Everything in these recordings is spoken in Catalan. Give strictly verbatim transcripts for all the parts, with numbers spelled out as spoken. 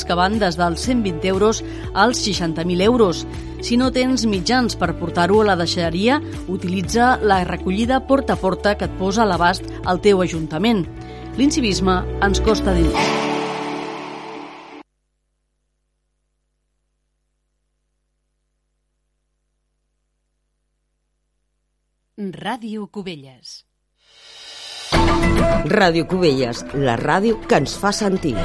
que van des dels cent vint euros als seixanta mil euros. Si no tens mitjans per portar-ho a la deixalleria, utilitza la recollida porta a porta que et posa a l'abast al teu ajuntament. L'incivisme ens costa diners. Ràdio Cubelles. Ràdio Cubelles, la ràdio que ens fa sentir.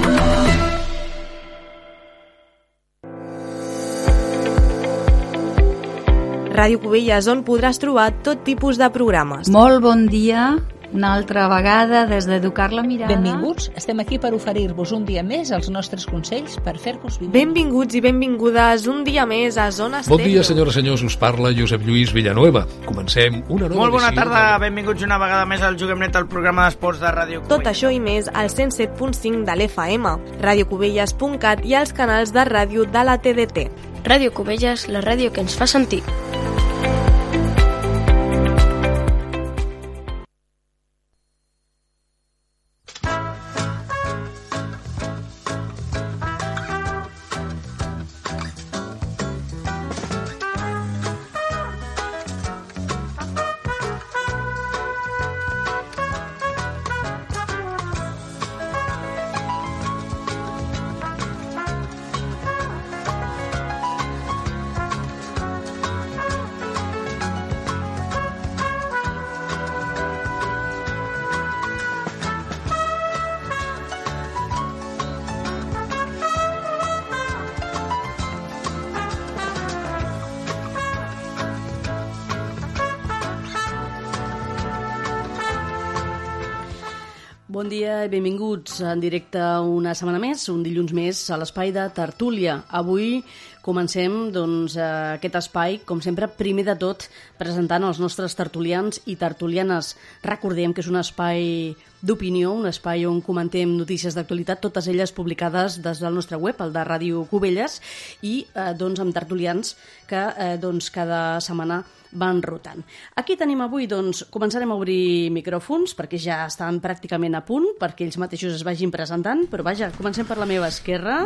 Ràdio Cubelles, on podràs trobar tot tipus de programes. Molt bon dia, una altra vegada des d'Educar la Mirada. Benvinguts, estem aquí per oferir-vos un dia més els nostres consells per fer-vos viure. Benvinguts i benvingudes un dia més a Zona Estèreo. Bon dia, senyores i senyors, us parla Josep Lluís Villanueva. Comencem una nova Molt bona edició tarda, de... benvinguts una vegada més al Juguem Net, el programa d'esports de Ràdio Cubelles. Tot això i més al cent set punt cinc de l'F M, radiocubelles punt cat i als canals de ràdio de la T D T. Ràdio Cubelles, la ràdio que ens fa sentir. Bon dia i benvinguts en directe una setmana més, un dilluns més a l'espai de Tertúlia. Avui comencem doncs, aquest espai, com sempre, primer de tot presentant els nostres tertulians i tertulianes. Recordem que és un espai d'opinió, un espai on comentem notícies d'actualitat, totes elles publicades des del nostre web, el de Ràdio Cubelles, i eh, doncs, amb tertulians que eh, doncs, cada setmana van rotant. Aquí tenim avui, doncs, començarem a obrir micròfons perquè ja estan pràcticament a punt perquè ells mateixos es vagin presentant, però vaja, comencem per la meva esquerra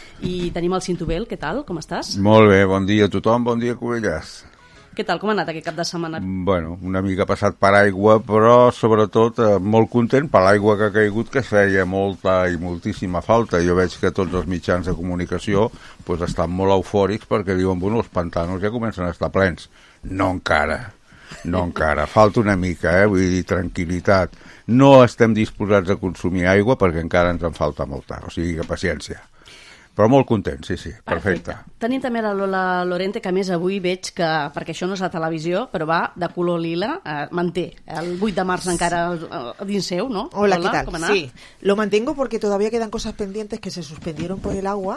i tenim el Cintubel. Què tal? Com estàs? Molt bé, bon dia a tothom, bon dia Cubelles. Què tal? Com ha anat aquest cap de setmana? Bueno, una mica passat per aigua, però sobretot eh, molt content per l'aigua que ha caigut, que feia molta i moltíssima falta. Jo veig que tots els mitjans de comunicació pues, estan molt eufòrics perquè diuen, bueno, els pantanos ja comencen a estar plens. No encara, no encara, falta una mica, eh? Vull dir, tranquil·litat. No estem disposats a consumir aigua perquè encara ens en falta molta, o sigui que paciència. Però molt content, sí, sí, perfecte. perfecte. Tenim també la Lola Lorente, que a més avui veig que, perquè això no és la televisió, però va de color lila, eh, manté el vuit de març encara eh, dins seu, ¿no? Hola, Lola, ¿qué tal? ¿cómo ha Sí, lo mantengo porque todavía quedan cosas pendientes que se suspendieron por el agua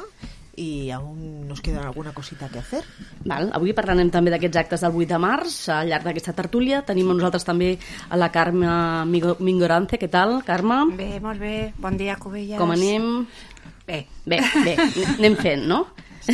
i aún nos queda alguna cosita que hacer. Val, avui parlarem també d'aquests actes del vuit de març al llarg d'aquesta tertúlia. Tenim amb nosaltres també a la Carme Mingorance. Què tal, Carme? Bé, molt bé. Bon dia, Cubelles. Com anem? Bé. Bé, bé, anem fent, no?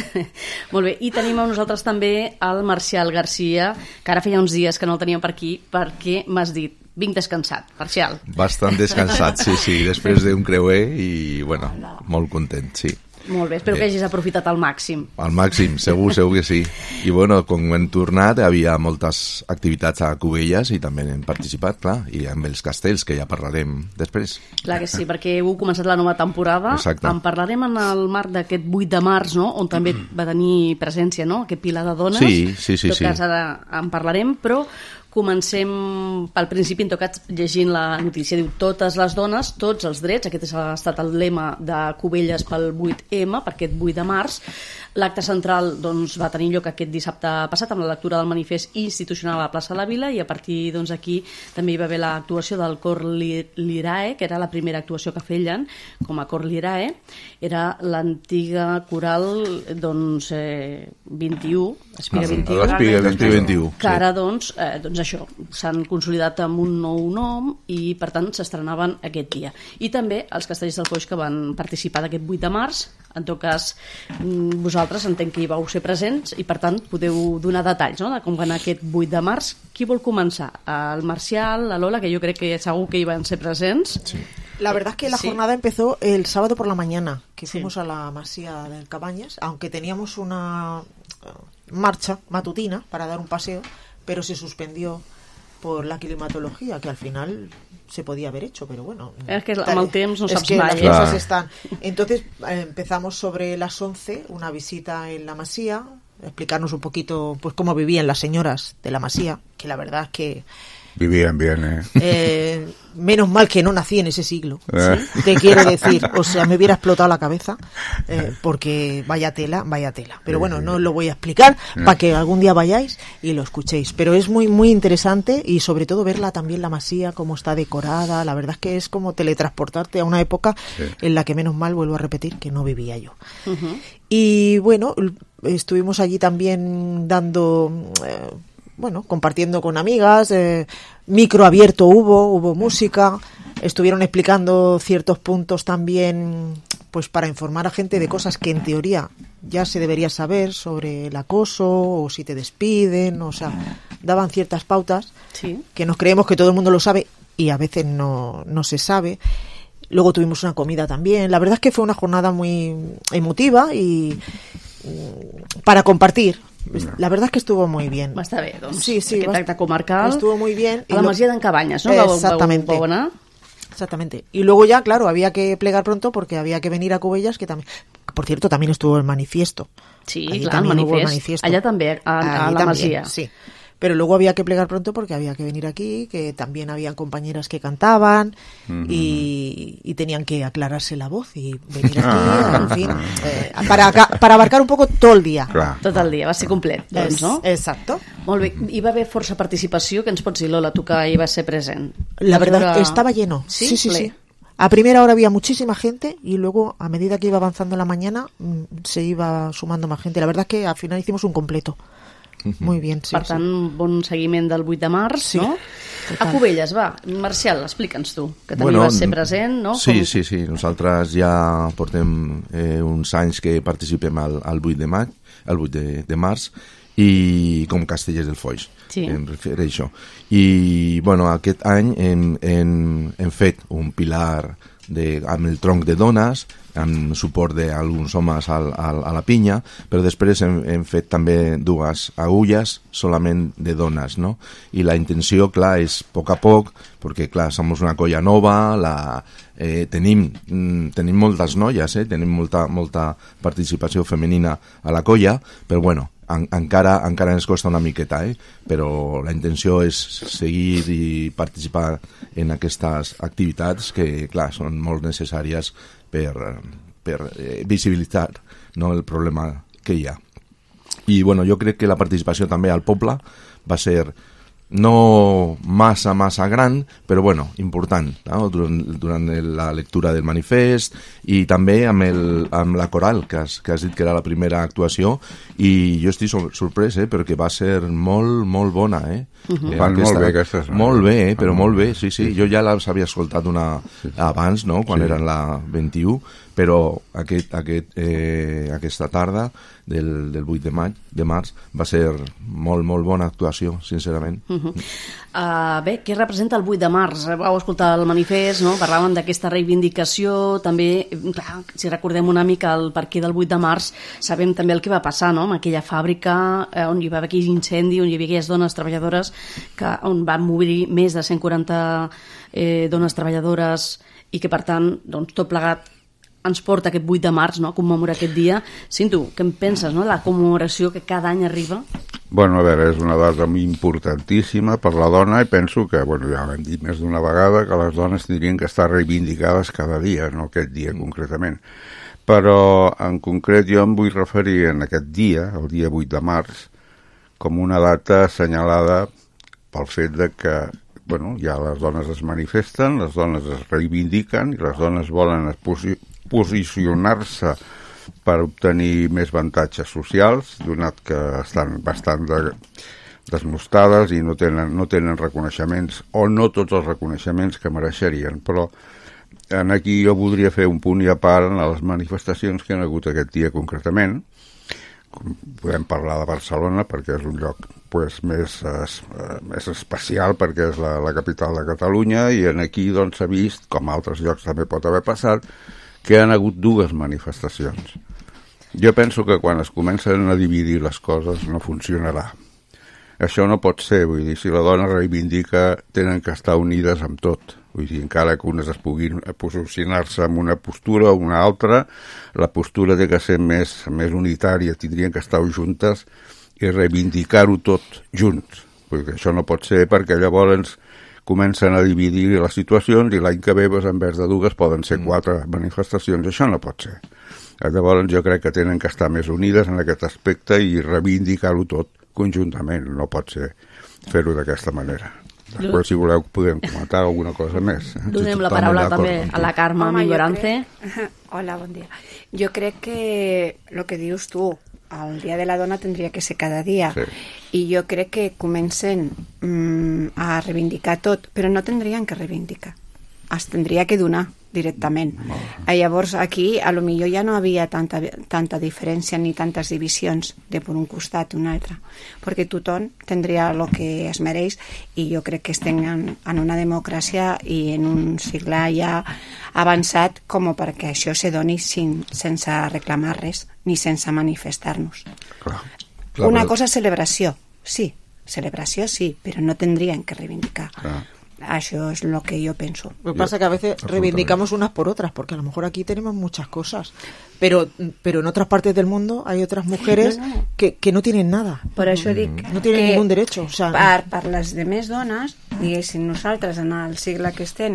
Molt bé, i tenim amb nosaltres també el Marcial Garcia, que ara feia uns dies que no el teníem per aquí, perquè m'has dit, vinc descansat, Marcial. Bastant descansat, sí, sí, després d'un creuer i, bueno, molt content, sí. Molt bé, espero que hagis aprofitat al màxim. Al màxim, segur, segur que sí. I bueno, com hem tornat, havia moltes activitats a Cubelles i també hem participat, clar, i amb els castells, que ja parlarem després. Clar que sí, perquè heu començat la nova temporada. Exacte. En parlarem en el marc d'aquest vuit de març, no?, on també va tenir presència, no?, aquest pilar de dones. Sí, sí, sí. En tot cas, ara en parlarem, però comencem pel principi, en tot cas, llegint la notícia. Diu, totes les dones, tots els drets. Aquest ha estat el lema de Cubelles pel vuit ema, per aquest vuit de març. L'acte central doncs, va tenir lloc aquest dissabte passat amb la lectura del manifest institucional a la plaça de la Vila, i a partir doncs, aquí també hi va haver l'actuació del Cor Lirae, que era la primera actuació que feien com a Cor Lirae. Era l'antiga coral doncs, eh, vint-i-u, Espiga vint-i-u, L'Espiga vint-i-u, que ara doncs, eh, doncs això, s'han consolidat amb un nou nom i per tant s'estrenaven aquest dia. I també els castellers del Foix que van participar d'aquest vuit de març. En tot cas, vosaltres entenc que hi vau ser presents i per tant podeu donar detalls, no?, de com va anar aquest vuit de març. Qui vol començar? El Marcial, la Lola, que jo crec que segur que hi van ser presents. Sí. La verdad es que la sí. jornada empezó el sábado por la mañana, que sí. fuimos a la Masía del Cabañas, aunque teníamos una marcha matutina para dar un paseo, pero se suspendió por la climatología, que al final se podía haber hecho, pero bueno. Es que amb el temps no saps es que mai. Las cosas están. Entonces eh, empezamos sobre las once, una visita en la Masía, explicarnos un poquito pues cómo vivían las señoras de la Masía, que la verdad es que vivían bien, ¿eh? eh menos mal que no nací en ese siglo, ¿sí? Te quiero decir, o sea, me hubiera explotado la cabeza, eh, porque vaya tela, vaya tela. Pero bueno, no os lo voy a explicar para que algún día vayáis y lo escuchéis. Pero es muy, muy interesante y sobre todo verla también la Masía, cómo está decorada. La verdad es que es como teletransportarte a una época sí. en la que menos mal, vuelvo a repetir, que no vivía yo. Uh-huh. Y bueno, estuvimos allí también dando... Eh, bueno, compartiendo con amigas, eh, micro abierto hubo, hubo música, estuvieron explicando ciertos puntos también, pues para informar a gente de cosas que en teoría ya se debería saber sobre el acoso o si te despiden, o sea, daban ciertas pautas sí. que nos creemos que todo el mundo lo sabe y a veces no, no se sabe. Luego tuvimos una comida también. La verdad es que fue una jornada muy emotiva y para compartir. La verdad es que estuvo muy bien. Va estar bé, doncs. Sí, sí. Aquest acte comarcal. Estuvo muy bien. A la Masia d'en Cabanyes, ¿no? Exactamente. Exactamente. Y luego ya, claro, había que plegar pronto porque había que venir a Cubellas, que también... Por cierto, también estuvo el manifiesto. Sí, allí clar, el manifest. el manifiesto. Allà també, a, a la también, Masia. Sí. Pero luego había que plegar pronto porque había que venir aquí, que también habían compañeras que cantaban uh-huh. y, y tenían que aclararse la voz y venir aquí, en fin, eh, para, para abarcar un poco todo el dia. Clar. Tot el dia, va ser complet, doncs, es, no? Exacto. Molt bé, hi va haver força participació, que ens pots dir, Lola, tu que hi vas ser present? La verdad, veure... estaba lleno. Sí, sí, sí. sí. A primera hora había muchísima gente y luego, a medida que iba avanzando la mañana, se iba sumando más gente. La verdad es que al final hicimos un completo. Muy bien, sí. Per tant, sí. bon seguiment del vuit de març, sí, no? Total. A Cubelles, va. Marcial, explica'ns tu, que també bueno, vas ser present, no? Sí, Com... sí, sí. Nosaltres ja portem eh, uns anys que participem al, al vuit de maig, al vuit de, de març, i com Castellers del Foix, sí. em refereixo. I, bueno, aquest any hem, hem, hem fet un pilar de, amb el tronc de dones, amb suport d'alguns homes al, al, a la pinya, però després hem, hem fet també dues agulles solament de dones, no? I la intenció, clar, és a poc a poc, perquè, clar, som una colla nova, la, eh, tenim, tenim moltes noies, eh? Tenim molta, molta participació femenina a la colla, però, bueno, en, encara, encara ens costa una miqueta, eh? Però la intenció és seguir i participar en aquestes activitats que, clar, són molt necessàries per, per eh, visibilitzar, no, el problema que hi ha. I bueno, jo crec que la participació també al poble va ser no massa, massa gran, però bueno, important, no? durant, durant la lectura del manifest i també amb, el, amb la coral, que has, que has dit que era la primera actuació, i jo estic sorprès, eh, perquè va ser molt, molt bona, eh? Uh-huh. Van aquesta, molt bé aquestes. Molt bé, eh, però molt bé, sí, sí. Jo ja les havia escoltat una abans, no?, quan sí. eren la vint-i-u, però aquest, aquest, eh, aquesta tarda del, del vuit de maig, de març, va ser molt, molt bona actuació, sincerament. Uh-huh. Uh, bé, què representa el vuit de març? Vau escoltar el manifest, no? Parlàvem d'aquesta reivindicació, també, clar, si recordem una mica el perquè del vuit de març, sabem també el que va passar, no?, amb aquella fàbrica eh, on hi va haver aquell incendi, on hi havia aquelles dones treballadores, que, on van morir més de cent quaranta eh, dones treballadores i que, per tant, doncs, tot plegat ens porta aquest vuit de març, no?, a commemorar aquest dia. Cinto, què en penses, no?, la commemoració que cada any arriba? Bueno, a veure, és una data importantíssima per la dona i penso que, bueno, ja ho hem dit més d'una vegada, que les dones tindrien que estar reivindicades cada dia, no aquest dia concretament. Però, en concret, jo em vull referir en aquest dia, el dia vuit de març, com una data assenyalada pel fet de que, bueno, ja les dones es manifesten, les dones es reivindiquen i les dones volen posi- posicionar-se per obtenir més avantatges socials, donat que estan bastant de, desmostades i no tenen, no tenen reconeixements, o no tots els reconeixements que mereixerien. Però en aquí jo voldria fer un punt i a part en les manifestacions que han hagut aquest dia concretament. Podem parlar de Barcelona perquè és un lloc pues, més, es, més especial perquè és la, la capital de Catalunya i en aquí doncs, s'ha vist, com a altres llocs també pot haver passat, que han hagut dues manifestacions. Jo penso que quan es comencen a dividir les coses no funcionarà. Això no pot ser, vull dir, si la dona reivindica tenen que estar unides amb tot. Vull dir, encara que unes es puguin posicionar-se en una postura o una altra, la postura té que ser més, més unitària, tindrien que estar juntes i reivindicar-ho tot junts. Perquè això no pot ser perquè llavors comencen a dividir les situacions i l'any que ve, en vez de dues, poden ser quatre manifestacions. Això no pot ser. Llavors jo crec que tenen que estar més unides en aquest aspecte i reivindicar-ho tot conjuntament. No pot ser fer-ho d'aquesta manera. Després, si voleu, podem comentar alguna cosa més. Donem la paraula també a la Carme Millorance. Crec... Hola, bon dia. Jo crec que el que dius tu, el Dia de la Dona tindria que ser cada dia. Sí. I jo crec que comencen mm, a reivindicar tot, però no tindrien que reivindicar. Es tindria que donar directament. No. Eh, llavors, aquí, a lo millor ja no havia tanta, tanta diferència ni tantes divisions de per un costat i un altre, perquè tothom tindria el que es mereix i jo crec que estem en, en una democràcia i en un segle ja avançat com perquè això se doni sin, sense reclamar res ni sense manifestar-nos. Clar. Clar, una però... cosa és celebració, sí, celebració sí, però no tindrien que reivindicar. Clar. Eso es lo que yo pienso. Lo que pasa es que a veces reivindicamos unas por otras, porque a lo mejor aquí tenemos muchas cosas, pero pero en otras partes del mundo hay otras mujeres no, no. Que, que no tienen nada. Per això dic no tienen ningún derecho. O sea, per, per les demés dones, diguéssim, nosaltres en el segle que estem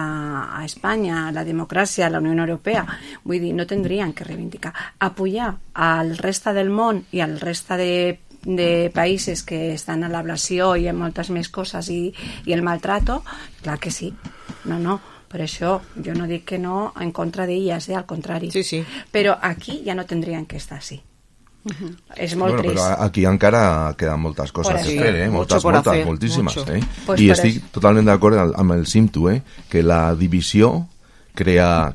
a, a Espanya, a la democràcia, a la Unió Europea, vull dir, no tindrien que reivindicar. Apoyar al resta del món i al resta de de països que estan a l'ablació i en moltes més coses i, i el maltrato, clar que sí. No, no, per això jo no dic que no en contra d'elles, eh, al contrari. Sí, sí. Però aquí ja no tindrien que estar així. Uh-huh. És molt bueno, trist. Però aquí encara queden moltes coses a fer, eh? moltes, moltes, hacer. moltíssimes. Eh? Pues I estic eso. totalment d'acord amb el Simtu, eh? que la divisió crea,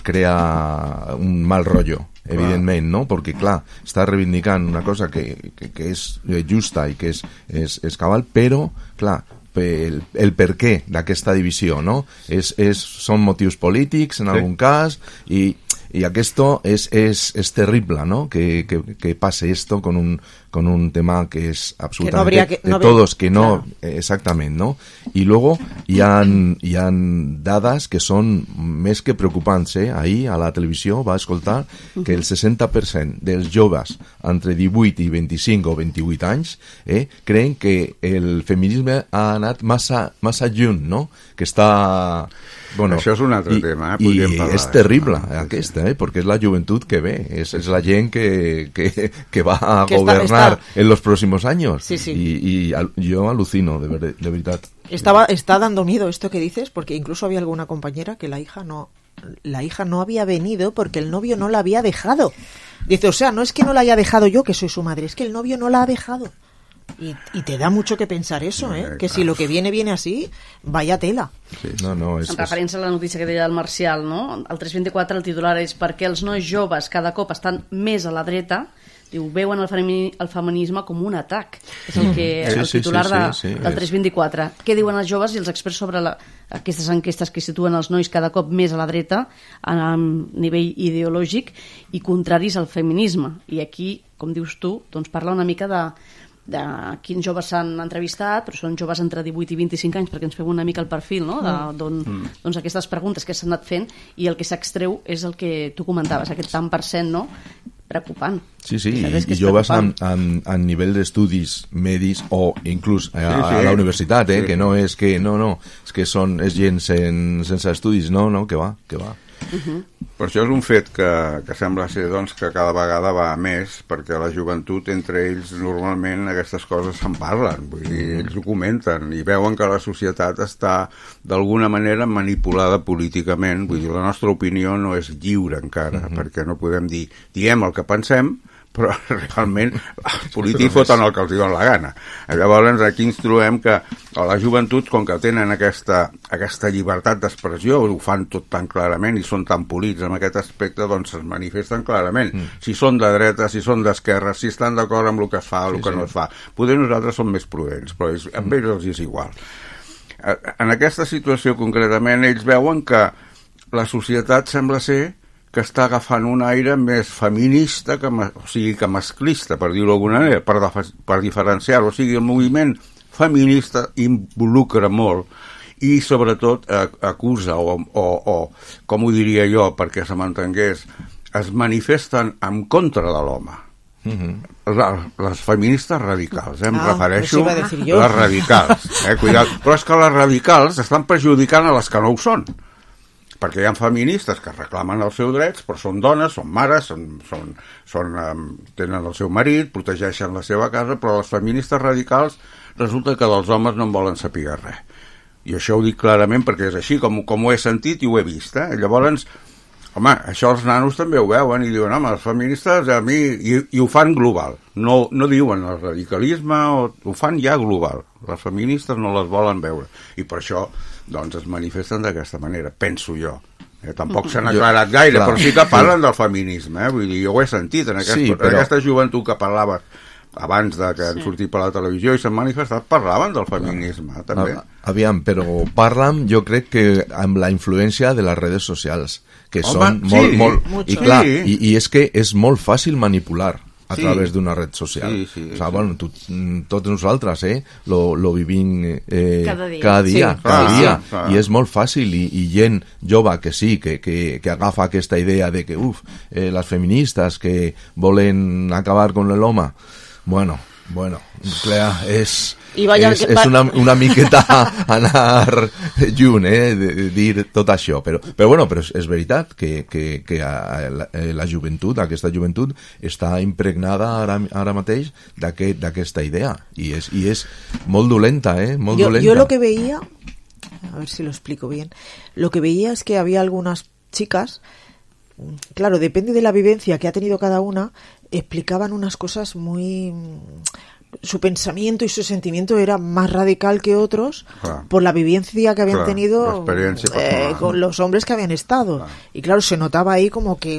crea un mal rotllo. Evidentment, no? Perquè, clar, està reivindicant una cosa que, que, que és justa i que és, és, és cabal, però, clar, el, el per què d'aquesta divisió, no? És, és, són motius polítics, en sí. algun cas, i, i esto es, es, es terrible, ¿no? Que, que, que pase esto con un, con un tema que es absolutamente que no que, no de todos, que no, claro. Exactamente, ¿no? Y luego hi ha, hi ha dades que són més que preocupants, eh? Ahir a la televisió va escoltar que el seixanta per cent dels joves entre divuit i vint-i-cinc o vint-i-vuit anys eh, creen que el feminisme ha anat massa, massa lluny, no? Que està... Bueno, això és un altre i, tema, eh? I és terrible eh, aquesta, eh? Perquè és la joventut que ve, és, és la gent que, que, que va a que governar está, está... en los próximos años. Sí, sí. Y, y al, yo alucino, de, ver, de verdad. Estaba, está dando miedo esto que dices, porque incluso había alguna compañera que la hija no, la hija no había venido porque el novio no la había dejado. Dice, o sea, no es que no la haya dejado yo, que soy su madre, es que el novio no la ha dejado. Y, y te da mucho que pensar eso, ¿eh? Que si lo que viene, viene así, vaya tela. Sí, no, no, és, en referència a la notícia que deia el Marcial, no? El tres vint-i-quatre, el titular és perquè els nois joves cada cop estan més a la dreta, diu, veuen el, femini, el feminisme com un atac. És el, que, sí, el titular sí, sí, de, sí, sí, del tres vint-i-quatre. Què diuen els joves i els experts sobre la, aquestes enquestes que situen els nois cada cop més a la dreta a, a nivell ideològic i contraris al feminisme? I aquí, com dius tu, doncs parla una mica de de quins joves s'han entrevistat, però són joves entre divuit i vint-i-cinc anys, perquè ens fem una mica el perfil, no? De, don, mm. doncs aquestes preguntes que s'han anat fent, i el que s'extreu és el que tu comentaves, aquest tant per cent, no? Preocupant. Sí, sí, i, i joves amb, amb, amb nivell d'estudis medis o inclús a, sí, sí. a la universitat, eh? Sí. Que no és que, no, no, és que són, és gent sen, sense estudis, no, no, que va, que va. Uh-huh. Per això és un fet que, que sembla ser doncs, que cada vegada va més, perquè la joventut entre ells normalment aquestes coses se'n parlen, vull dir, ells ho comenten i veuen que la societat està d'alguna manera manipulada políticament, vull dir, la nostra opinió no és lliure encara, uh-huh. perquè no podem dir, diem el que pensem, però realment els polítics foten el que els diuen la gana. Llavors aquí ens trobem que a la joventut, com que tenen aquesta, aquesta llibertat d'expressió, ho fan tot tan clarament i són tan polits en aquest aspecte, doncs es manifesten clarament. Mm. Si són de dreta, si són d'esquerra, si estan d'acord amb el que es fa, el sí, que sí. no es fa. Potser nosaltres som més prudents, però és, amb ells els és igual. En aquesta situació concretament ells veuen que la societat sembla ser que està agafant un aire més feminista, que, o sigui, que masclista, per dir-ho d'alguna manera, per, per diferenciar-ho. O sigui, el moviment feminista involucra molt i, sobretot, acusa, o, o, o com ho diria jo, perquè se m'entengués, es manifesten en contra de l'home. Mm-hmm. Les feministes radicals, eh? em ah, refereixo a les radicals. Eh? Cuidado. Però és que les radicals estan perjudicant a les que no ho són. Perquè hi ha feministes que reclamen els seus drets, però són dones, són mares, són, són, són, um, tenen el seu marit, protegeixen la seva casa, però les feministes radicals resulta que dels homes no en volen saber res. I això ho dic clarament perquè és així, com, com ho he sentit i ho he vist. Eh? Llavors, home, això els nanos també ho veuen i diuen, home, els feministes a mi... I, i ho fan global. No, no diuen el radicalisme, o, ho fan ja global. Les feministes no les volen veure. I per això... doncs es manifesten d'aquesta manera, penso jo. Eh, tampoc s'han aclarat gaire, clar, però sí que parlen del feminisme, eh? Vull dir, jo ho he sentit en, aquest, sí, però... en aquesta joventut que parlava abans de que sí. han sortit per la televisió i s'han manifestat, parlaven del feminisme, clar. També. Aviam, però parlen, jo crec que amb la influència de les redes socials, que Home, són molt, sí, molt... Mucho. I clar, sí. i, i és que és molt fàcil manipular a sí. través d'una red social. Sí, sí, o sea, sí. bueno, tu, tots nosaltres eh, lo, lo vivim eh, cada dia, cada dia, sí. cada ah, dia. Ah. I és molt fàcil i, i gent jove que sí, que, que, que agafa aquesta idea de que uf, eh, les feministes que volen acabar con l'home, bueno, bueno, clar, és... I vaya, és, és una, una miqueta anar junt, eh, de, de dir tot això, però, però bueno, però és, és veritat que, que, que la, la joventut, aquesta joventut està impregnada ara, ara mateix d'aquesta aquest, idea i és, i és molt dolenta, eh, molt yo, dolenta. Yo lo que veía, a ver si lo explico bien, lo que veía es que había algunas chicas, claro, depende de la vivencia que ha tenido cada una, explicaban unas cosas muy... su pensamiento y su sentimiento era más radical que otros claro. por la vivencia que habían claro, tenido eh, con los hombres que habían estado claro. y claro, se notaba ahí como que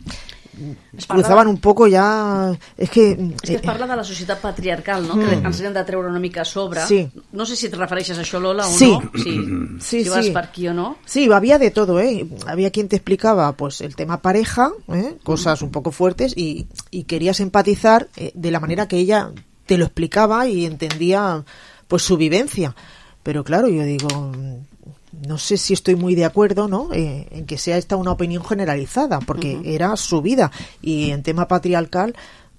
es cruzaven un poco ja... És que, és que es parla de la societat patriarcal, no? Mm. Que ens hem de treure una mica a sobre. Sí. No sé si et refereixes a això, Lola, o sí. no. Sí. Sí, si vas sí. per aquí o no. Sí, había de todo, ¿eh? Había quien te explicaba pues el tema pareja, ¿eh? Cosas un poco fuertes y, y querías empatizar eh, de la manera que ella te lo explicaba y entendía pues su vivencia. Pero claro, yo digo... no sé si estoy muy de acuerdo, ¿no? Eh, en que sea esta una opinión generalizada, porque uh-huh. era su vida. Y en tema patriarcal,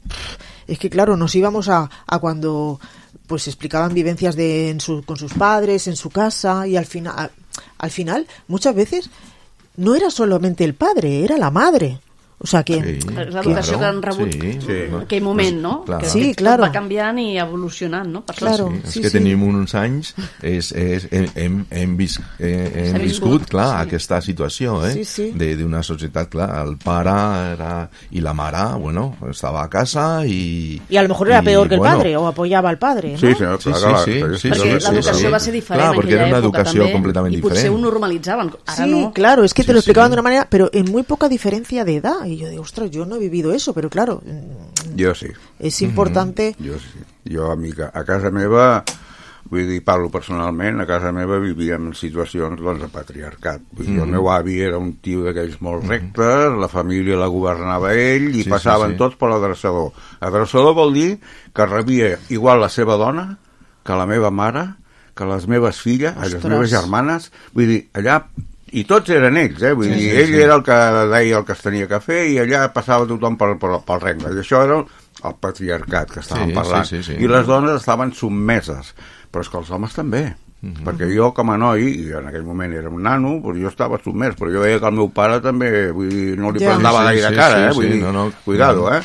es que claro, nos íbamos a, a cuando pues explicaban vivencias de en su, con sus padres, en su casa, y al final, a, al final, muchas veces, no era solamente el padre, era la madre. O sea que... Sí, l'educació claro, que han rebut sí, sí. en aquell moment, no? Claro. Que, sí, que claro. va canviant i evolucionant, no? Per claro, sí, és sí, que sí. tenim uns anys, és, és, hem, hem, vis, eh, hem viscut, clar, sí. aquesta situació, eh? Sí, sí. d'una societat, clar, el pare era, i la mare, bueno, estava a casa i... I a lo mejor era i, peor que el bueno, padre, o apoyaba al padre, ¿no? Sí, sí, clar, sí, sí, sí, sí, sí, perquè sí, l'educació sí. va ser diferent clar, en perquè era una educació també, completament i diferent. potser ho normalitzaven, ara sí, no. Claro, es que te sí, lo explicaban sí. de una manera, pero en muy poca diferencia de edad, y yo digo, ostras, yo no he vivido eso, pero claro, jo sí. És importante... Mm-hmm. Jo sí. Jo a, mi, a casa meva, vull dir, parlo personalment, a casa meva vivíem en situacions doncs, de patriarcat. Vull dir, mm-hmm. el meu avi era un tio d'aquells molt rectes, mm-hmm. la família la governava ell i sí, passaven sí, sí. tots per l'adreçador. Adreçador vol dir que rebia igual la seva dona que la meva mare, que les meves filles, les meves germanes, vull dir, allà... I tots eren ells, eh? Vull sí, dir, sí, ell sí. era el que deia el que es tenia que fer i allà passava tothom pel, pel, pel rengle. I això era el, el patriarcat que estàvem sí, parlant. Sí, sí, sí. I les dones estaven submeses. Però és que els homes també. Mm-hmm. Perquè jo, com a noi, i en aquell moment era un nano, doncs jo estava submès, però jo veia que el meu pare també, vull dir, no li ja. plantava sí, sí, gaire sí, cara, eh? Vull sí, dir, no, no, cuidado, no. eh?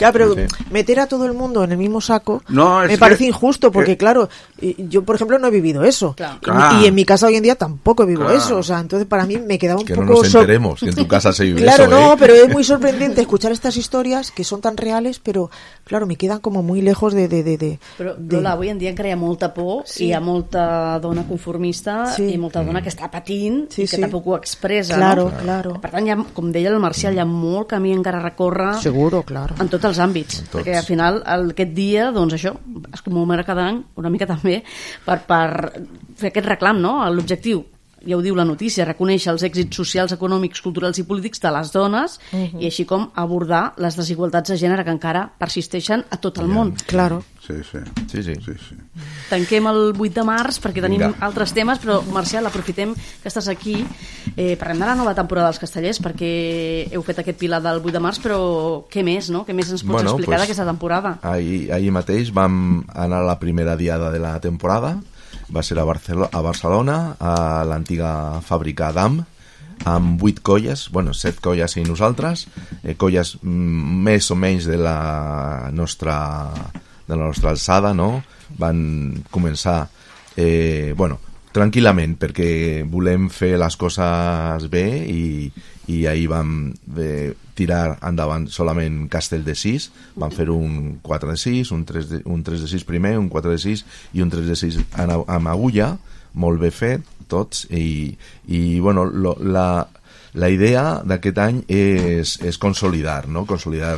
Ya, pero sí, sí. meter a todo el mundo en el mismo saco no, me parece que, injusto, porque eh, claro, yo por ejemplo no he vivido eso. Claro. Y, Claro. y en mi casa hoy en día tampoco vivo Claro. eso. O sea, entonces para mí me quedaba un que poco... no nos sor- enteremos que en tu casa se vive Claro, eso, no, ¿eh? pero es muy sorprendente escuchar estas historias que son tan reales, pero claro, me quedan como muy lejos de... de, de, de Però, de... Lola, avui en dia crea molta por, Sí. i hi ha molta dona conformista Sí. i molta dona que està patint Sí, i que sí. tampoc ho expressa, Claro, no? claro. Per tant, hi ha, com deia el Marcial, hi ha molt camí encara a recórrer Seguro, claro. en tots els àmbits, tots. perquè al final el, aquest dia, doncs això, es commemora cada any una mica també per, per fer aquest reclam, no? L'objectiu, ja ho diu la notícia, reconèixer els èxits socials, econòmics, culturals i polítics de les dones Uh-huh. i així com abordar les desigualtats de gènere que encara persisteixen a tot el món. Claro. Sí, sí. Sí, sí. sí, sí. Tanquem el vuit de març perquè tenim Vinga. altres temes, però Marcial, aprofitem que estàs aquí. Eh, parlem de la nova temporada dels Castellers perquè heu fet aquest pilar del vuit de març, però què més, no? Què més ens pots Bueno, explicar pues, d'aquesta temporada? Ahir, ahir mateix vam anar a la primera diada de la temporada, va ser a, Barcelo a Barcelona, a l'antiga fàbrica Adam, amb vuit colles, bueno, set colles i nosaltres, eh, colles mm, més o menys de la nostra de la nostra alçada, no? Van començar eh, bueno, tranquil·lament, perquè volem fer les coses bé i, i ahir vam eh, tirar endavant solament castell de sis, vam fer un quatre de sis, un tres de, un tres de sis primer, un quatre de sis i un tres de sis amb, amb agulla, molt bé fet, tots, i, i bueno, lo, la, la idea d'aquest any és, és consolidar, no? Consolidar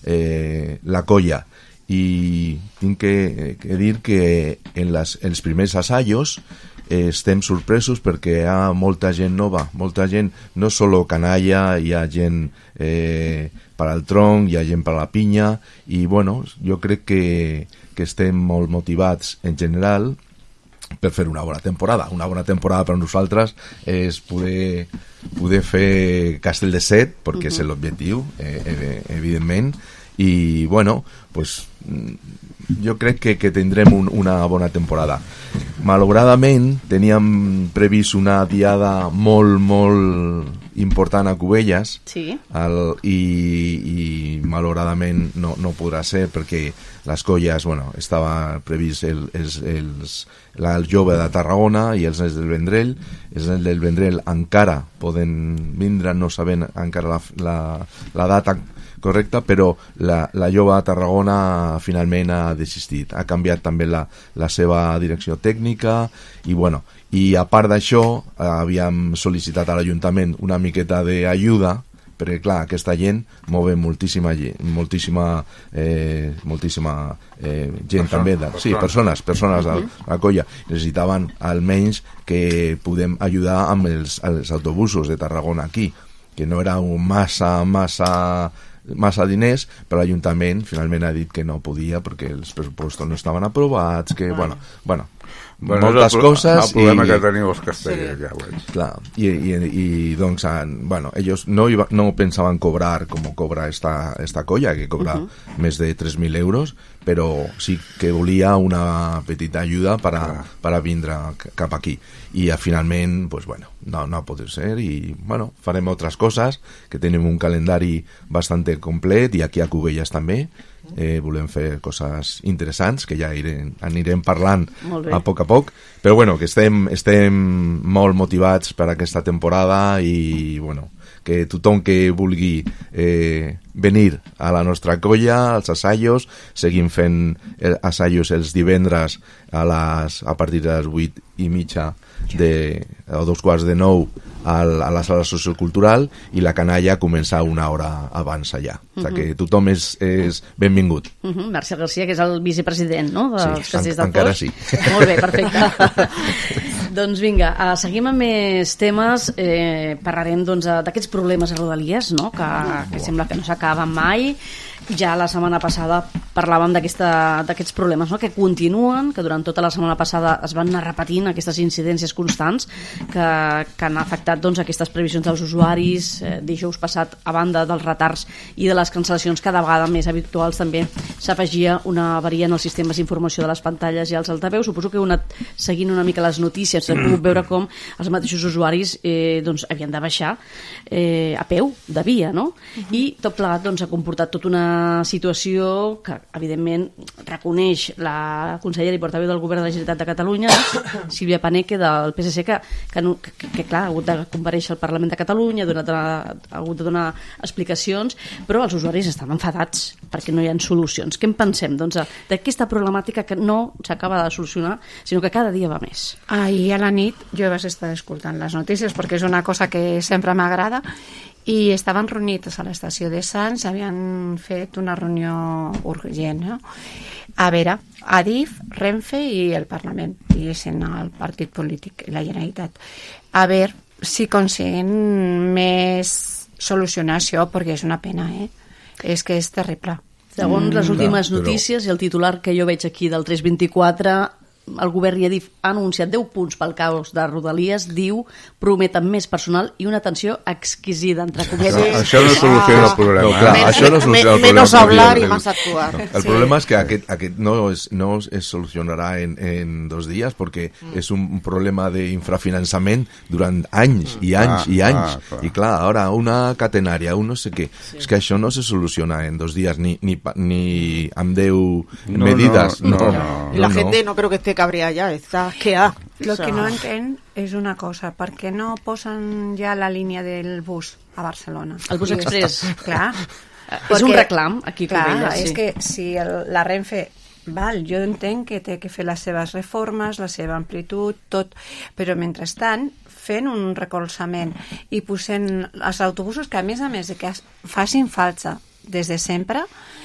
eh, la colla, i tinc que, que dir que en les, els primers assajos eh, estem sorpresos perquè hi ha molta gent nova, molta gent, no solo canalla, hi ha gent eh, per al tronc, hi ha gent per a la pinya, i bueno, jo crec que, que estem molt motivats en general per fer una bona temporada. Una bona temporada per a nosaltres és poder, poder fer Castell de Set, perquè uh-huh. és l'objectiu, eh, evidentment, i bueno, pues jo crec que, que tindrem un, una bona temporada. Malauradament teníem previst una diada molt, molt important a Cubelles, sí. el, i, i malauradament no, no podrà ser perquè les colles, bueno, estava previst el, els, els, la, el jove de Tarragona i els nens del Vendrell. Els nens del Vendrell encara poden vindre, no sabent encara la, la, la data correcta, però la, la jove de Tarragona finalment ha desistit, ha canviat també la, la seva direcció tècnica i bueno, i a part d'això havíem sol·licitat a l'Ajuntament una miqueta d'ajuda, perquè clar, aquesta gent move moltíssima gent, moltíssima eh, moltíssima eh, gent Person, també, de, sí, persones, persones uh-huh. a la colla, necessitaven almenys que podem ajudar amb els, els autobusos de Tarragona aquí, que no era un massa, massa massa diners, però l'Ajuntament finalment ha dit que no podia perquè els pressupostos no estaven aprovats, que bueno, bueno, bueno moltes el, coses el problema i, que teniu els castellers sí. ja ho veig. Clar, i, i, i doncs bueno, ellos no, iba, no pensaban cobrar como cobra esta, esta colla, que cobra uh-huh. més de tres mil euros, però sí que volia una petita ajuda per a, ah. per a vindre cap aquí, i finalment pues bueno, no, no pot ser, i bueno, farem altres coses, que tenim un calendari bastante complet, i aquí a Cubelles també eh, volem fer coses interessants que ja irem, anirem parlant a poc a poc, però bueno, que estem, estem molt motivats per aquesta temporada i bueno, que tothom que vulgui eh, venir a la nostra colla, als assajos, seguim fent assajos els divendres a, les, a partir de les vuit i mitja de, o dos quarts de nou a la sala sociocultural, i la canalla comença una hora abans allà. Uh-huh. O sigui que tothom és, és benvingut. Uh-huh. Marcial Garcia, que és el vicepresident, no?, dels sí, Castellers del encara Foix. sí. Molt bé, perfecte. Doncs vinga, uh, seguim amb més temes. Eh, parlarem doncs, d'aquests problemes a Rodalies, no?, que, que sembla que no s'acaben mai. Ja la setmana passada parlàvem d'aquests problemes, no?, que continuen, que durant tota la setmana passada es van anar repetint aquestes incidències constants que, que han afectat doncs, aquestes previsions dels usuaris. Eh, dijous passat, a banda dels retards i de les cancel·lacions cada vegada més habituals, també s'afegia una avaria en els sistemes d'informació de les pantalles i els altaveus. Suposo que heu anat seguint una mica les notícies, hem pogut veure com els mateixos usuaris eh, doncs, havien de baixar eh, a peu de via, no? Uh-huh. I tot plegat doncs, ha comportat tota una una situació que, evidentment, reconeix la consellera i portaveu del Govern de la Generalitat de Catalunya, Sílvia Paneque, del P S C, que, que, que, que clar, ha hagut de comparèixer al Parlament de Catalunya, ha, donat, ha hagut de donar explicacions, però els usuaris estan enfadats perquè no hi ha solucions. Què en pensem, doncs, d'aquesta problemàtica que no s'acaba de solucionar, sinó que cada dia va més? Ahir a la nit jo vaig estar escoltant les notícies perquè és una cosa que sempre m'agrada i estaven reunits a l'estació de Sants, havien fet una reunió urgent, no? A veure, Adif, Renfe i el Parlament, i en el partit polític, la Generalitat. A veure si aconseguim més solucionar això, perquè és una pena, eh? És que és terrible. Segons les últimes notícies i el titular que jo veig aquí del tres vint-i-quatre, el govern i Adif ha anunciat deu punts pel caos de Rodalies, diu, prometen més personal i una atenció exquisida, entre cometes. No, això no soluciona el problema. No, clar, eh? això no soluciona el problema. Menos hablar i más actuar. No, el sí. problema és que aquest, aquest no, es, no es solucionarà en, en dos dies perquè mm. és un problema d'infrafinançament durant anys i anys ah, i anys. Ah, clar. I clar, ara una catenària, un no sé què. Sí. És que això no se soluciona en dos dies ni, ni, ni amb deu no, medidas. No, no, no, no. Y la no. gente no creo que esté cabrea ya, está que ha. Lo o sea... que no entenc és una cosa, per què no posen ja la línia del bus a Barcelona? El bus express. Clar. És un reclam aquí. Clar, Covelles, és sí. que si el, la Renfe, val, jo entenc que té que fer les seves reformes, la seva amplitud, tot, però mentrestant fent un recolzament i posant els autobusos que a més a més de que facin falta des de sempre,